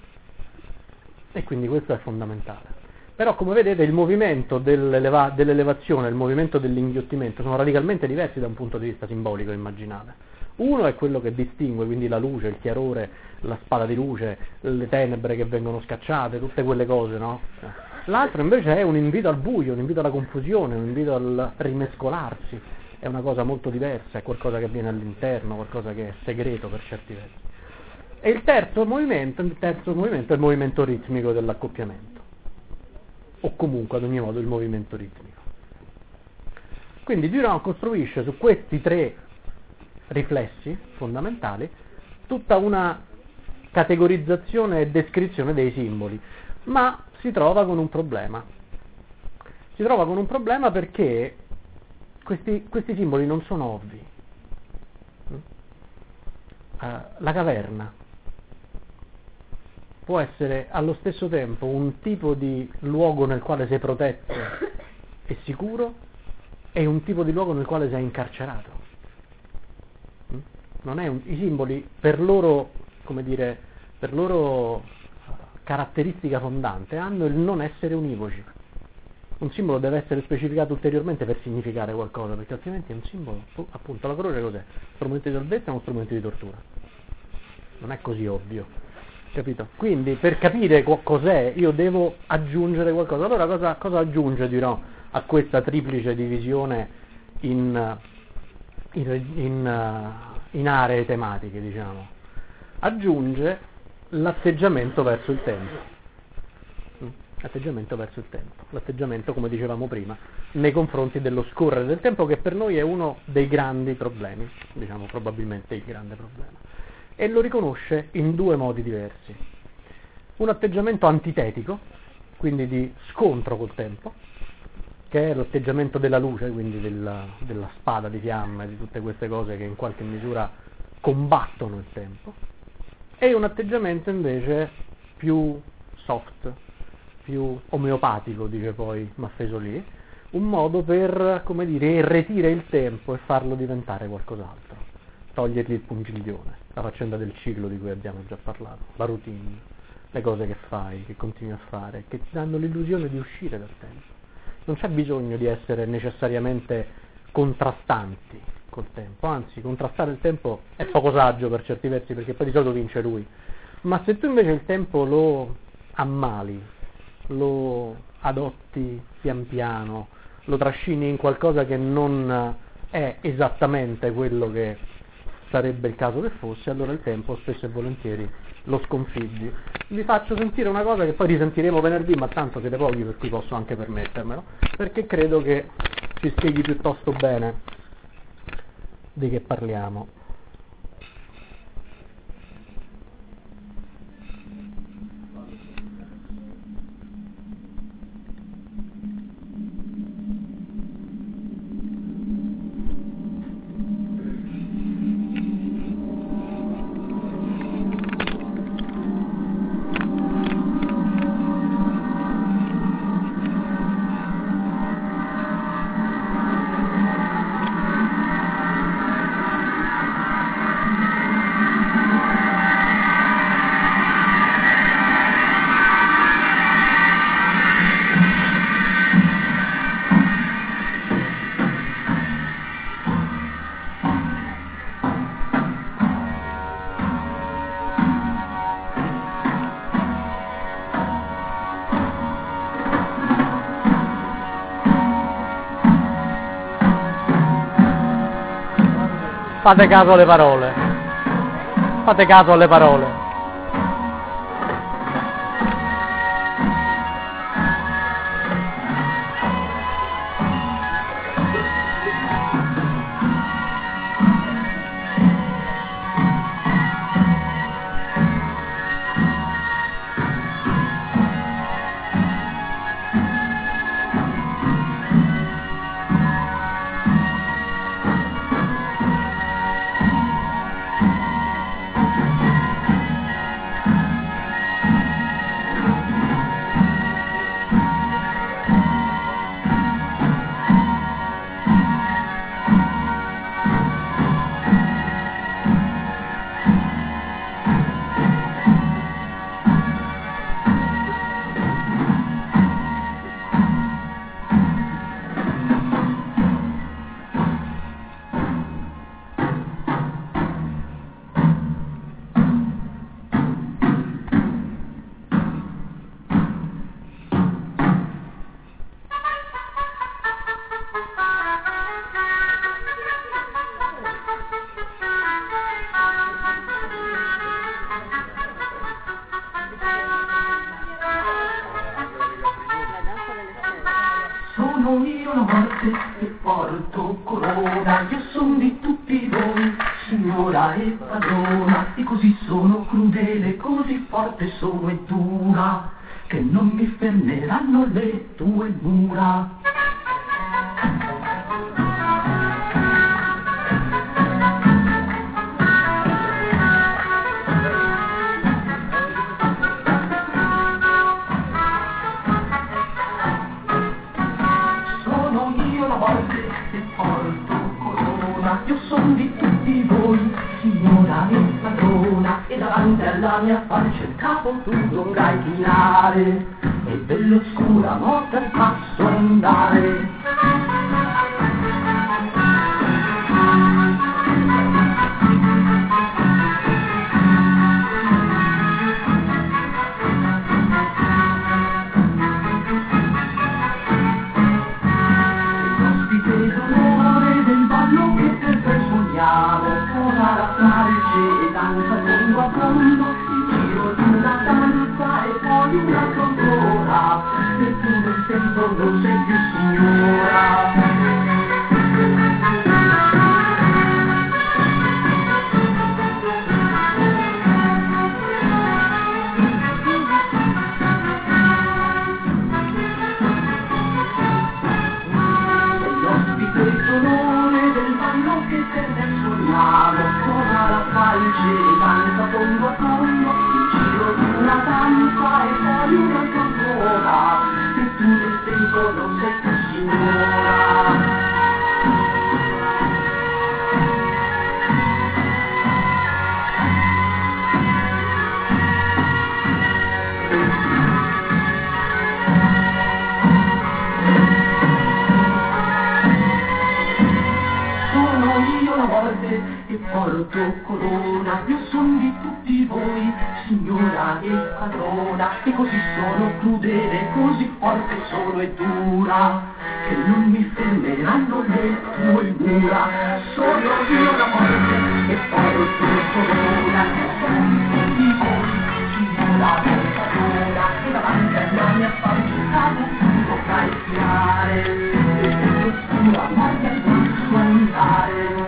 E quindi questo è fondamentale. Però come vedete il movimento dell'elevazione e il movimento dell'inghiottimento sono radicalmente diversi da un punto di vista simbolico e immaginale. Uno è quello che distingue, quindi la luce, il chiarore, la spada di luce, le tenebre che vengono scacciate, tutte quelle cose, no? L'altro invece è un invito al buio, un invito alla confusione, un invito al rimescolarsi, è una cosa molto diversa, è qualcosa che avviene all'interno, qualcosa che è segreto per certi versi. E il terzo movimento è il movimento ritmico dell'accoppiamento, o comunque ad ogni modo il movimento ritmico. Quindi Durand costruisce su questi tre riflessi fondamentali tutta una categorizzazione e descrizione dei simboli, ma si trova con un problema. Si trova con un problema perché questi simboli non sono ovvi. La caverna può essere allo stesso tempo un tipo di luogo nel quale sei protetto e sicuro e un tipo di luogo nel quale sei incarcerato. Non è i simboli per loro, come dire, per loro caratteristica fondante hanno il non essere univoci. Un simbolo deve essere specificato ulteriormente per significare qualcosa, perché altrimenti è un simbolo. Appunto, la croce cos'è? Strumento di salvezza o uno strumento di tortura? Non è così ovvio, capito? Quindi per capire cos'è io devo aggiungere qualcosa. Allora cosa aggiunge Durand a questa triplice divisione in aree tematiche, diciamo? Aggiunge l'atteggiamento verso il tempo. L'atteggiamento verso il tempo, l'atteggiamento, come dicevamo prima, nei confronti dello scorrere del tempo, che per noi è uno dei grandi problemi, diciamo probabilmente il grande problema, e lo riconosce in due modi diversi. Un atteggiamento antitetico, quindi di scontro col tempo, che è l'atteggiamento della luce, quindi della spada di fiamme, di tutte queste cose che in qualche misura combattono il tempo, e un atteggiamento invece più soft, più omeopatico, dice poi Maffesoli, un modo per, come dire, irretire il tempo e farlo diventare qualcos'altro, togliergli il pungiglione, la faccenda del ciclo di cui abbiamo già parlato, la routine, le cose che fai, che continui a fare, che ti danno l'illusione di uscire dal tempo. Non c'è bisogno di essere necessariamente contrastanti col tempo, anzi contrastare il tempo è poco saggio per certi versi, perché poi di solito vince lui, ma se tu invece il tempo lo ammali, lo adotti pian piano, lo trascini in qualcosa che non è esattamente quello che sarebbe il caso che fosse, allora il tempo spesso e volentieri lo sconfiggi. Vi faccio sentire una cosa che poi risentiremo venerdì, ma tanto siete pochi per cui posso anche permettermelo, perché credo che ci spieghi piuttosto bene di che parliamo. Fate caso alle parole. Fate caso alle parole. Sono io la morte che porto corona, io son di tutti voi, signora e padrona, e così sono crudele, così forte sono e dura, che non mi fermeranno le tue mura. Io son di tutti voi, signora e padrona, e davanti alla mia faccia il capo tu dovrai chinare, e dell'oscura morte al passo andare. Non sei più signora. Sei ospite sonore del ballo che per me sognavo, suona la falce e danza fondo a fondo, il giro di una danza e poi un'altra ancora. Tu nel tempo non sei più signora. Sono io la morte che porto corona, io son di tutti voi, signora e padrona, e così sono crudele, così forte sono e dura, che non mi fermeranno le tue mura. Sono io la morte che porto giro su corona, io sono tutti voi, signora e padrona, e davanti alla mia faccia non potrà respirare, e tutto scuro guarda il basso andare.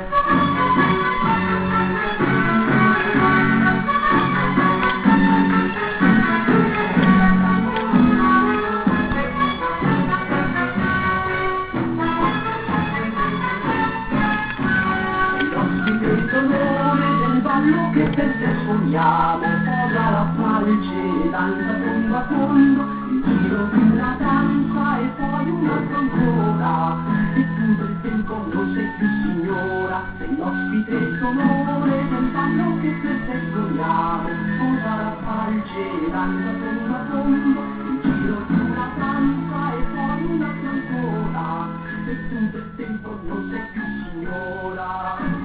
Che per te sogniamo, posa la falce, danza fondo a fondo, il giro di una danza e poi un'altra ancora, e tutto il tempo non sei più signora, sei l'ospite d'onore del ballo che per te sogniamo, posa la falce, danza fondo a fondo, il giro di una danza e poi un'altra ancora, e tutto il tempo non sei più signora.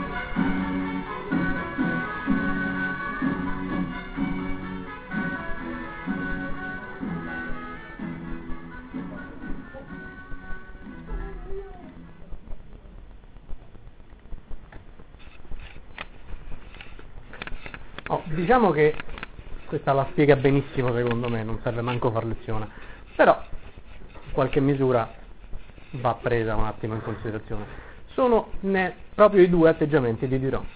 Diciamo che questa la spiega benissimo secondo me, non serve manco far lezione, però in qualche misura va presa un attimo in considerazione. Sono proprio i due atteggiamenti di Diderot,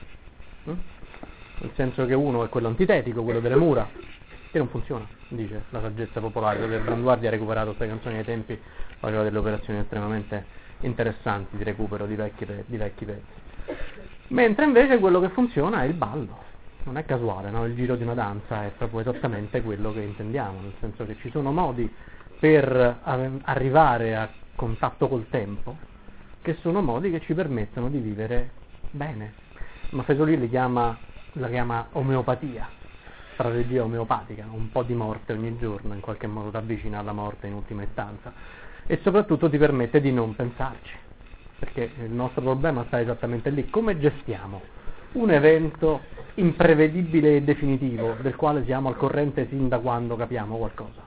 nel senso che uno è quello antitetico, quello delle mura, che non funziona, dice la saggezza popolare, dove Branduardi ha recuperato queste canzoni ai tempi, faceva delle operazioni estremamente interessanti di recupero di vecchi pezzi, mentre invece quello che funziona è il ballo. Non è casuale, no? Il giro di una danza è proprio esattamente quello che intendiamo, nel senso che ci sono modi per arrivare a contatto col tempo che sono modi che ci permettono di vivere bene. Maffesoli la chiama omeopatia, strategia omeopatica, un po' di morte ogni giorno, in qualche modo ti avvicina alla morte in ultima istanza e soprattutto ti permette di non pensarci, perché il nostro problema sta esattamente lì, come gestiamo un evento imprevedibile e definitivo del quale siamo al corrente sin da quando capiamo qualcosa.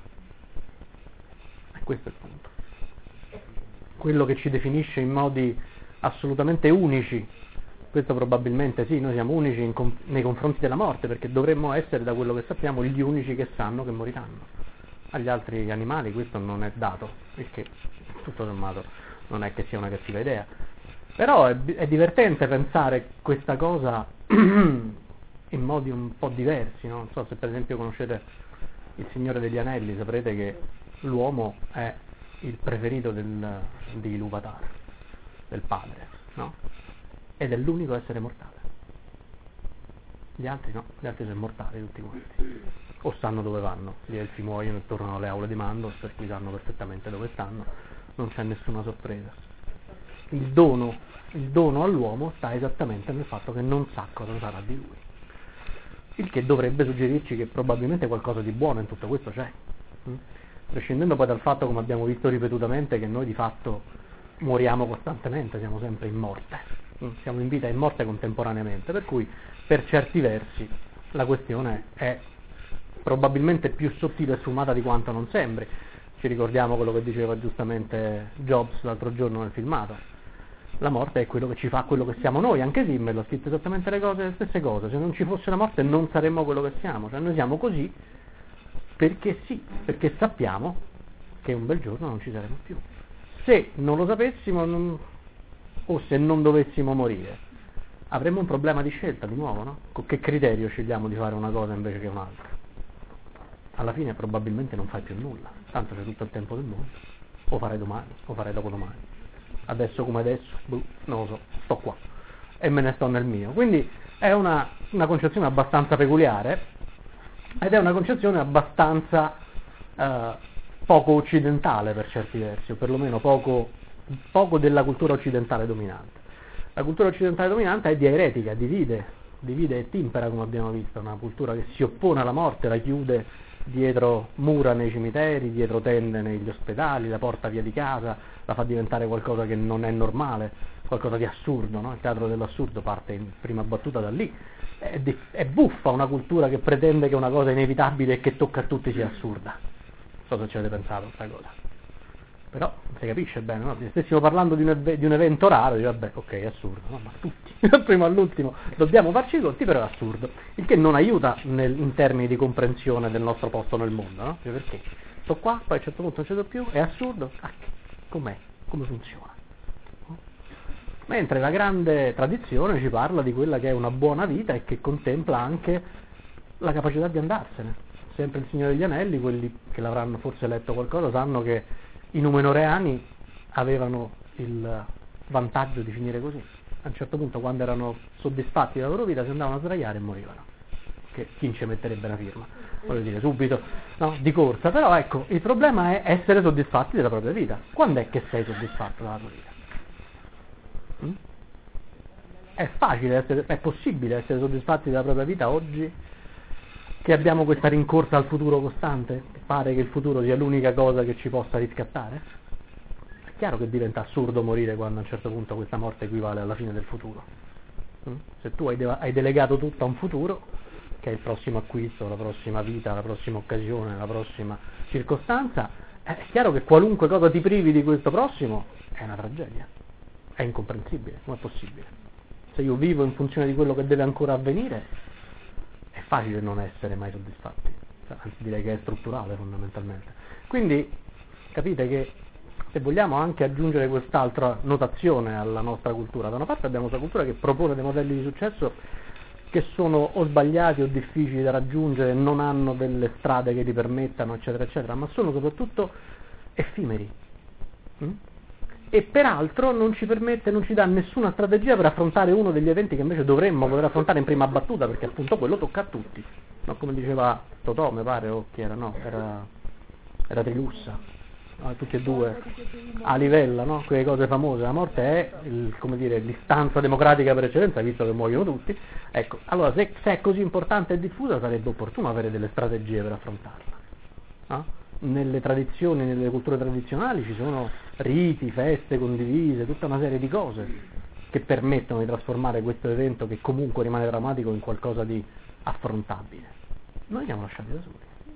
E questo è il punto. Quello che ci definisce in modi assolutamente unici, questo probabilmente sì, noi siamo unici nei confronti della morte, perché dovremmo essere, da quello che sappiamo, gli unici che sanno che moriranno. Agli altri animali questo non è dato, perché tutto sommato non è che sia una cattiva idea. Però è divertente pensare questa cosa in modi un po' diversi, no? Non so se per esempio conoscete Il Signore degli Anelli, saprete che l'uomo è il preferito di Ilúvatar, del padre, no? Ed è l'unico essere mortale. Gli altri no, gli altri sono mortali tutti quanti. O sanno dove vanno, gli elfi muoiono e tornano alle aule di Mandos, per cui sanno perfettamente dove stanno, non c'è nessuna sorpresa. Il dono all'uomo sta esattamente nel fatto che non sa cosa sarà di lui. Il che dovrebbe suggerirci che probabilmente qualcosa di buono in tutto questo c'è. Prescindendo poi dal fatto, come abbiamo visto ripetutamente, che noi di fatto moriamo costantemente, siamo sempre in morte. Siamo in vita e in morte contemporaneamente, per cui per certi versi la questione è probabilmente più sottile e sfumata di quanto non sembri. Ci ricordiamo quello che diceva giustamente Jobs l'altro giorno nel filmato. La morte è quello che ci fa quello che siamo noi, anche Simmel ha scritto esattamente le stesse cose. Se non ci fosse la morte non saremmo quello che siamo, cioè noi siamo così perché sì, perché sappiamo che un bel giorno non ci saremo più. Se non lo sapessimo o se non dovessimo morire, avremmo un problema di scelta di nuovo, no? Con che criterio scegliamo di fare una cosa invece che un'altra? Alla fine probabilmente non fai più nulla, tanto c'è tutto il tempo del mondo, o farai domani, o farai dopodomani. Adesso come adesso, non lo so, sto qua e me ne sto nel mio. Quindi è una concezione abbastanza peculiare ed è una concezione abbastanza poco occidentale per certi versi, o perlomeno poco della cultura occidentale dominante. La cultura occidentale dominante è diaretica, divide e timpera, come abbiamo visto, una cultura che si oppone alla morte, la chiude dietro mura nei cimiteri, dietro tende negli ospedali, la porta via di casa, la fa diventare qualcosa che non è normale, qualcosa di assurdo, no? Il teatro dell'assurdo parte in prima battuta da lì. È buffa una cultura che pretende che una cosa inevitabile e che tocca a tutti sia assurda. Non so se ci avete pensato a questa cosa. Però non si capisce bene, no? Se stessimo parlando di un evento raro, dici, vabbè, ok, è assurdo, no? Ma tutti, dal primo all'ultimo, dobbiamo farci i conti, però è assurdo. Il che non aiuta in termini di comprensione del nostro posto nel mondo, no? Cioè, perché? Sto qua, poi a un certo punto non ci sono più, è assurdo? Com'è? Come funziona? No? Mentre la grande tradizione ci parla di quella che è una buona vita e che contempla anche la capacità di andarsene. Sempre il Signore degli Anelli, quelli che l'avranno forse letto qualcosa, sanno che i Numenoreani avevano il vantaggio di finire così. A un certo punto, quando erano soddisfatti della loro vita, si andavano a sdraiare e morivano. Che chi ci metterebbe una firma? Voglio dire, subito, no? Di corsa. Però ecco, il problema è essere soddisfatti della propria vita. Quando è che sei soddisfatto della tua vita? È facile è possibile essere soddisfatti della propria vita oggi? Che abbiamo questa rincorsa al futuro costante? Pare che il futuro sia l'unica cosa che ci possa riscattare? È chiaro che diventa assurdo morire quando a un certo punto questa morte equivale alla fine del futuro. Se tu hai delegato tutto a un futuro, che è il prossimo acquisto, la prossima vita, la prossima occasione, la prossima circostanza, è chiaro che qualunque cosa ti privi di questo prossimo è una tragedia. È incomprensibile, non è possibile. Se io vivo in funzione di quello che deve ancora avvenire, è facile non essere mai soddisfatti, anzi direi che è strutturale fondamentalmente. Quindi capite che se vogliamo anche aggiungere quest'altra notazione alla nostra cultura, da una parte abbiamo questa cultura che propone dei modelli di successo che sono o sbagliati o difficili da raggiungere, non hanno delle strade che li permettano, eccetera, eccetera, ma sono soprattutto effimeri. E peraltro non ci permette, non ci dà nessuna strategia per affrontare uno degli eventi che invece dovremmo poter affrontare in prima battuta, perché appunto quello tocca a tutti, no? Come diceva Totò, mi pare, o chi era, no? Era Trilussa, no? Tutti e due a livella, no? Quelle cose famose. La morte è l'istanza democratica per eccellenza, visto che muoiono tutti. Ecco, allora se è così importante e diffusa, sarebbe opportuno avere delle strategie per affrontarla, no? Nelle tradizioni, nelle culture tradizionali ci sono riti, feste condivise, tutta una serie di cose che permettono di trasformare questo evento, che comunque rimane drammatico, in qualcosa di affrontabile. Noi siamo lasciati da soli.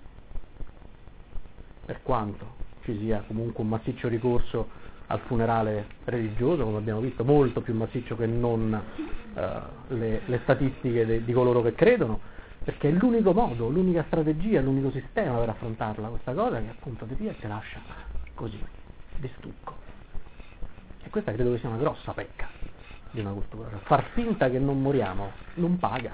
Per quanto ci sia comunque un massiccio ricorso al funerale religioso, come abbiamo visto, molto più massiccio che non le statistiche di coloro che credono, perché è l'unico modo, l'unica strategia, l'unico sistema per affrontarla questa cosa, che appunto ti pia e ti lascia così, di stucco. E questa credo che sia una grossa pecca di una cultura. Far finta che non moriamo non paga.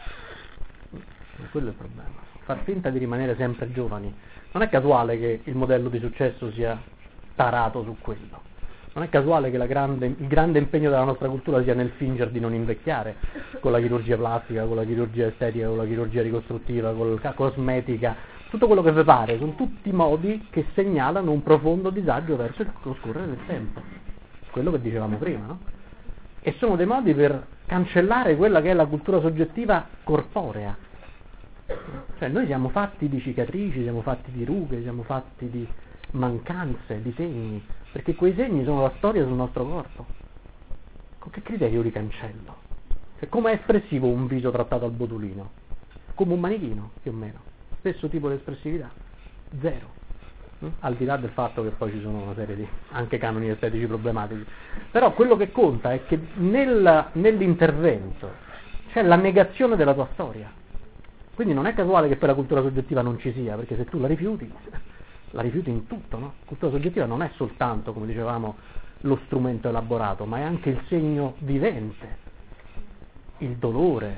E quello è il problema. Far finta di rimanere sempre giovani. Non è casuale che il modello di successo sia tarato su quello. Non è casuale che il grande impegno della nostra cultura sia nel fingere di non invecchiare, con la chirurgia plastica, con la chirurgia estetica, con la chirurgia ricostruttiva, con la cosmetica, tutto quello che vi pare, sono tutti modi che segnalano un profondo disagio verso lo scorrere del tempo, quello che dicevamo prima, no? E sono dei modi per cancellare quella che è la cultura soggettiva corporea. Cioè noi siamo fatti di cicatrici, siamo fatti di rughe, siamo fatti di mancanze, di segni, perché quei segni sono la storia sul nostro corpo. Con che criterio li cancello? Cioè, come è espressivo un viso trattato al botulino? Come un manichino, più o meno. Stesso tipo di espressività. Zero. Al di là del fatto che poi ci sono una serie di anche canoni estetici problematici. Però quello che conta è che nell'intervento c'è la negazione della tua storia. Quindi non è casuale che poi la cultura soggettiva non ci sia, perché se tu la rifiuti in tutto, no? La cultura soggettiva non è soltanto, come dicevamo, lo strumento elaborato, ma è anche il segno vivente, il dolore,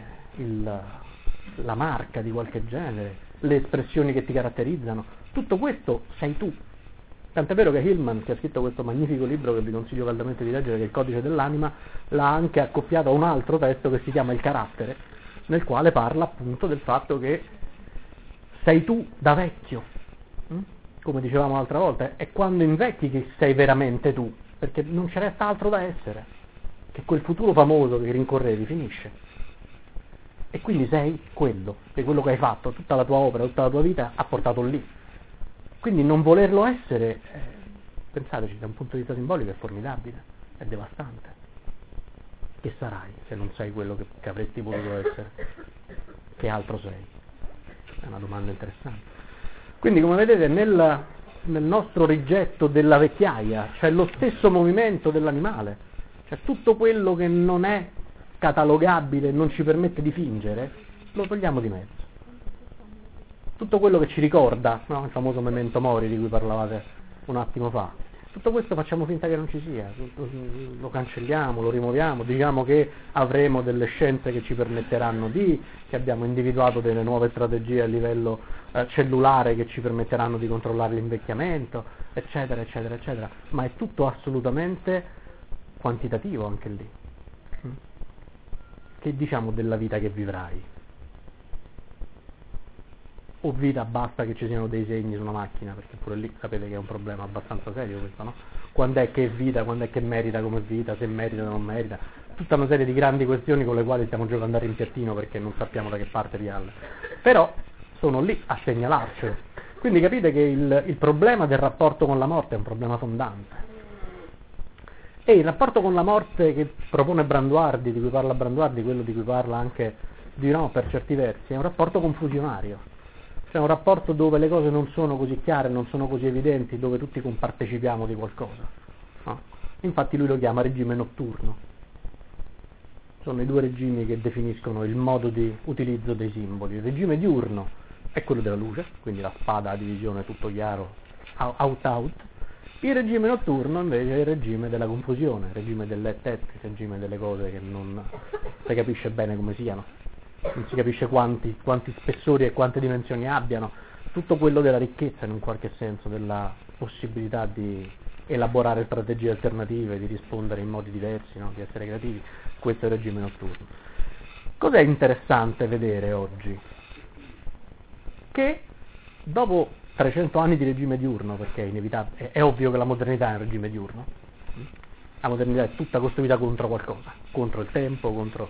la marca di qualche genere, le espressioni che ti caratterizzano. Tutto questo sei tu. Tant'è vero che Hillman, che ha scritto questo magnifico libro che vi consiglio caldamente di leggere, che è Il codice dell'anima, l'ha anche accoppiato a un altro testo che si chiama Il carattere, nel quale parla appunto del fatto che sei tu da vecchio. Come dicevamo l'altra volta, è quando invecchi che sei veramente tu, perché non ci resta altro da essere, che quel futuro famoso che rincorrevi finisce. E quindi sei quello che hai fatto, tutta la tua opera, tutta la tua vita ha portato lì. Quindi non volerlo essere, pensateci, da un punto di vista simbolico è formidabile, è devastante. Che sarai se non sei quello che avresti voluto essere? Che altro sei? È una domanda interessante. Quindi, come vedete, nel nostro rigetto della vecchiaia, c'è lo stesso movimento dell'animale, cioè tutto quello che non è catalogabile e non ci permette di fingere, lo togliamo di mezzo. Tutto quello che ci ricorda, no? Il famoso memento mori di cui parlavate un attimo fa, tutto questo facciamo finta che non ci sia, lo cancelliamo, lo rimuoviamo, diciamo che avremo delle scienze che ci permetteranno che abbiamo individuato delle nuove strategie a livello cellulare che ci permetteranno di controllare l'invecchiamento, eccetera, eccetera, eccetera, ma è tutto assolutamente quantitativo anche lì. Che diciamo della vita che vivrai? O vita basta che ci siano dei segni su una macchina, perché pure lì sapete che è un problema abbastanza serio questo, no? Quando è che è vita, quando è che merita come vita, se merita o non merita, tutta una serie di grandi questioni con le quali stiamo giocando a rimpiattino perché non sappiamo da che parte rialle, però sono lì a segnalarcelo. Quindi capite che il problema del rapporto con la morte è un problema fondante, e il rapporto con la morte che propone Branduardi, di cui parla Branduardi, quello di cui parla anche Duhigg per certi versi, è un rapporto confusionario. C'è un rapporto dove le cose non sono così chiare, non sono così evidenti, dove tutti compartecipiamo di qualcosa. No? Infatti lui lo chiama regime notturno. Sono i due regimi che definiscono il modo di utilizzo dei simboli. Il regime diurno è quello della luce, quindi la spada a divisione tutto chiaro, out. Il regime notturno invece è il regime della confusione, il regime dell'et, il regime delle cose che non si capisce bene come siano. Non si capisce quanti spessori e quante dimensioni abbiano, tutto quello della ricchezza in un qualche senso, della possibilità di elaborare strategie alternative, di rispondere in modi diversi, no? Di essere creativi. Questo è il regime notturno. Cos'è interessante vedere oggi? Che dopo 300 anni di regime diurno, perché è inevitabile, è ovvio che la modernità è un regime diurno, la modernità è tutta costruita contro qualcosa, contro il tempo, contro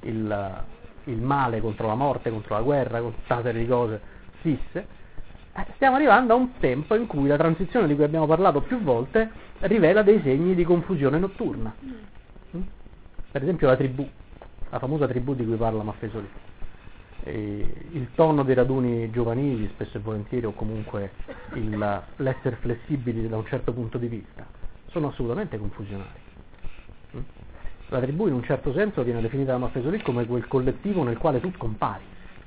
il male, contro la morte, contro la guerra, contro tutta una serie di cose fisse, stiamo arrivando a un tempo in cui la transizione di cui abbiamo parlato più volte rivela dei segni di confusione notturna. Per esempio la famosa tribù di cui parla Maffesoli. Il tono dei raduni giovanili, spesso e volentieri, o comunque l'essere flessibili da un certo punto di vista, sono assolutamente confusionari. La tribù in un certo senso viene definita da Maffesoli come quel collettivo nel quale tu compari,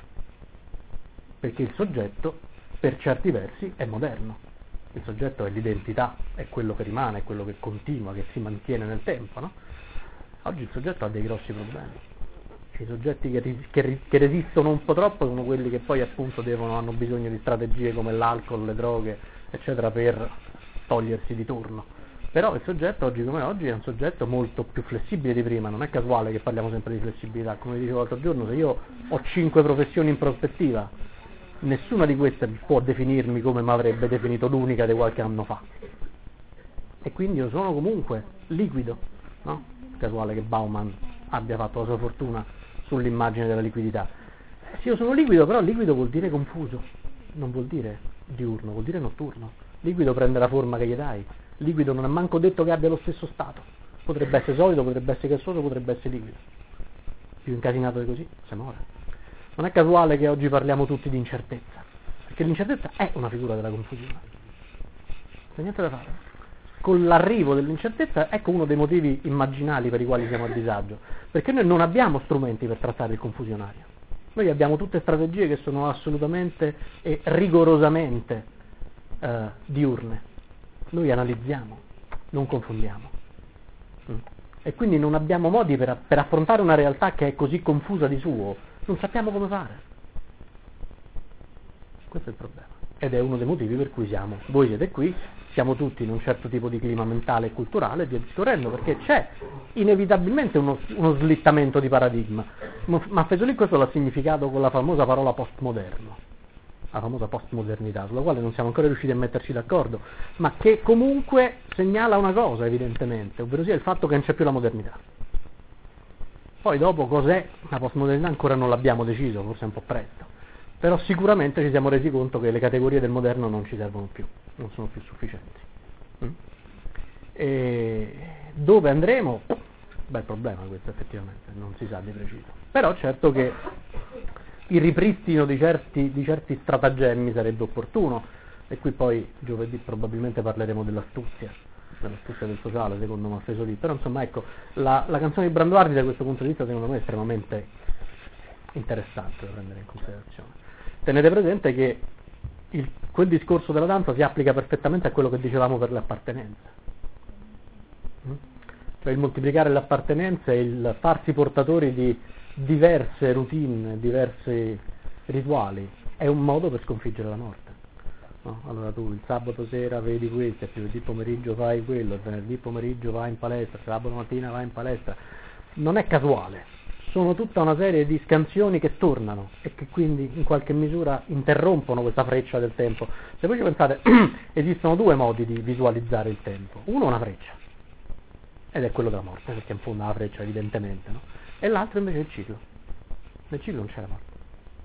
perché il soggetto per certi versi è moderno, il soggetto è l'identità, è quello che rimane, è quello che continua, che si mantiene nel tempo, no? Oggi il soggetto ha dei grossi problemi, i soggetti che resistono un po' troppo sono quelli che poi appunto hanno bisogno di strategie come l'alcol, le droghe, eccetera, per togliersi di turno. Però il soggetto oggi come oggi è un soggetto molto più flessibile di prima, non è casuale che parliamo sempre di flessibilità, come dicevo l'altro giorno, se io ho 5 professioni in prospettiva, nessuna di queste può definirmi come mi avrebbe definito l'unica di qualche anno fa. E quindi io sono comunque liquido, no? Casuale che Bauman abbia fatto la sua fortuna sull'immagine della liquidità. Se io sono liquido, però liquido vuol dire confuso, non vuol dire diurno, vuol dire notturno. Liquido prende la forma che gli dai. Liquido non è manco detto che abbia lo stesso stato, potrebbe essere solido, potrebbe essere gassoso, potrebbe essere liquido. Più incasinato di così si muore. Non è casuale che oggi parliamo tutti di incertezza, perché l'incertezza è una figura della confusione, non c'è niente da fare. Con l'arrivo dell'incertezza, ecco uno dei motivi immaginali per i quali siamo a disagio, perché noi non abbiamo strumenti per trattare il confusionario. Noi abbiamo tutte strategie che sono assolutamente e rigorosamente diurne. Noi analizziamo, non confondiamo. E quindi non abbiamo modi per affrontare una realtà che è così confusa di suo, non sappiamo come fare. Questo è il problema. Ed è uno dei motivi per cui voi siete qui, siamo tutti in un certo tipo di clima mentale e culturale e via discorrendo, perché c'è inevitabilmente uno slittamento di paradigma. Maffesoli questo l'ha significato con la famosa parola postmoderno, la famosa postmodernità, sulla quale non siamo ancora riusciti a metterci d'accordo, ma che comunque segnala una cosa evidentemente, ovvero sia il fatto che non c'è più la modernità. Poi dopo cos'è la postmodernità ancora non l'abbiamo deciso, forse è un po' presto, però sicuramente ci siamo resi conto che le categorie del moderno non ci servono più, non sono più sufficienti. E dove andremo? Bel problema questo effettivamente, non si sa di preciso. Però certo che il ripristino di certi stratagemmi sarebbe opportuno. E qui poi giovedì probabilmente parleremo dell'astuzia del sociale, secondo Manfredo Lì. Però insomma, ecco, la canzone di Branduardi da questo punto di vista secondo me è estremamente interessante da prendere in considerazione. Tenete presente che quel discorso della danza si applica perfettamente a quello che dicevamo per le appartenenze. Cioè il moltiplicare le appartenenze e il farsi portatori di diverse routine, diversi rituali, è un modo per sconfiggere la morte. No? Allora tu il sabato sera vedi questo, il giovedì pomeriggio fai quello, il venerdì pomeriggio vai in palestra, il sabato mattina vai in palestra. Non è casuale, sono tutta una serie di scansioni che tornano e che quindi in qualche misura interrompono questa freccia del tempo. Se voi ci pensate, esistono due modi di visualizzare il tempo. Uno è una freccia, ed è quello della morte, perché in fondo è una freccia evidentemente, no? E l'altro invece è il ciclo. Nel ciclo non c'è la morte.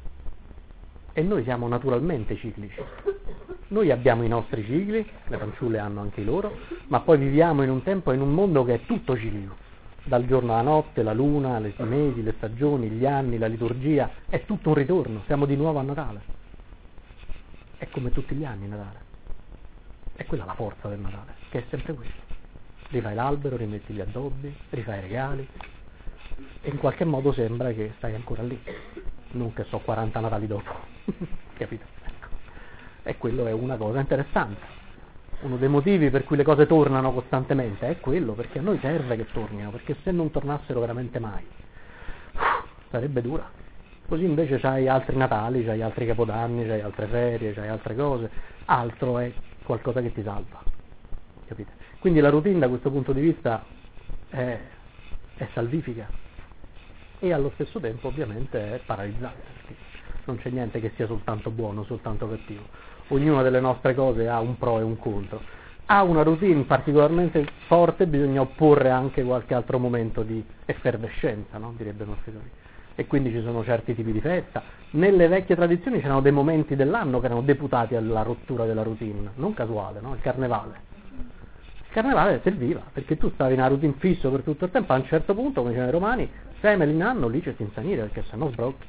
E noi siamo naturalmente ciclici. Noi abbiamo i nostri cicli, le fanciulle hanno anche i loro, ma poi viviamo in un tempo e in un mondo che è tutto ciclico. Dal giorno alla notte, la luna, i mesi, le stagioni, gli anni, la liturgia, è tutto un ritorno, siamo di nuovo a Natale. È come tutti gli anni Natale. È quella la forza del Natale, che è sempre questo. Rifai l'albero, rimetti gli addobbi, rifai i regali, e in qualche modo sembra che stai ancora lì, non che so 40 Natali dopo. Capito? Ecco. E quello è una cosa interessante. Uno dei motivi per cui le cose tornano costantemente è quello, perché a noi serve che tornino, perché se non tornassero veramente mai sarebbe dura. Così invece c'hai altri Natali, c'hai altri Capodanni, c'hai altre ferie, c'hai altre cose, altro è qualcosa che ti salva. Capite? Quindi la routine da questo punto di vista è salvifica e allo stesso tempo ovviamente è paralizzante, perché non c'è niente che sia soltanto buono, soltanto cattivo. Ognuna delle nostre cose ha un pro e un contro. A una routine particolarmente forte bisogna opporre anche qualche altro momento di effervescenza, no? Direbbe Manfredo Lì. E quindi ci sono certi tipi di festa. Nelle vecchie tradizioni c'erano dei momenti dell'anno che erano deputati alla rottura della routine, non casuale, no? Il carnevale. Il carnevale serviva, perché tu stavi in una routine fisso per tutto il tempo, a un certo punto, come dicevano i romani, 6 mesi in anno lì c'è da insanire, perché sennò sbrocchi.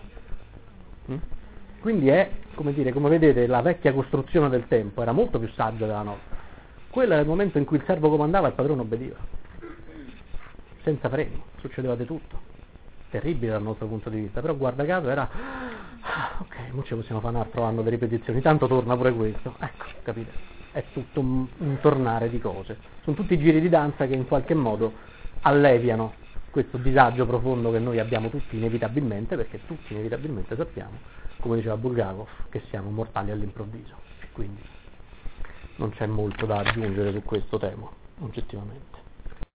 Quindi è, come dire, come vedete, la vecchia costruzione del tempo era molto più saggia della nostra. Quello era il momento in cui il servo comandava e il padrone obbediva. Senza freni, succedeva di tutto. Terribile dal nostro punto di vista, però guarda caso era ok, ora ci possiamo fare un altro anno di ripetizioni, tanto torna pure questo. Ecco, capite? È tutto un tornare di cose. Sono tutti giri di danza che in qualche modo alleviano questo disagio profondo che noi abbiamo tutti inevitabilmente, perché tutti inevitabilmente sappiamo, come diceva Bulgakov, che siamo mortali all'improvviso, e quindi non c'è molto da aggiungere su questo tema, oggettivamente.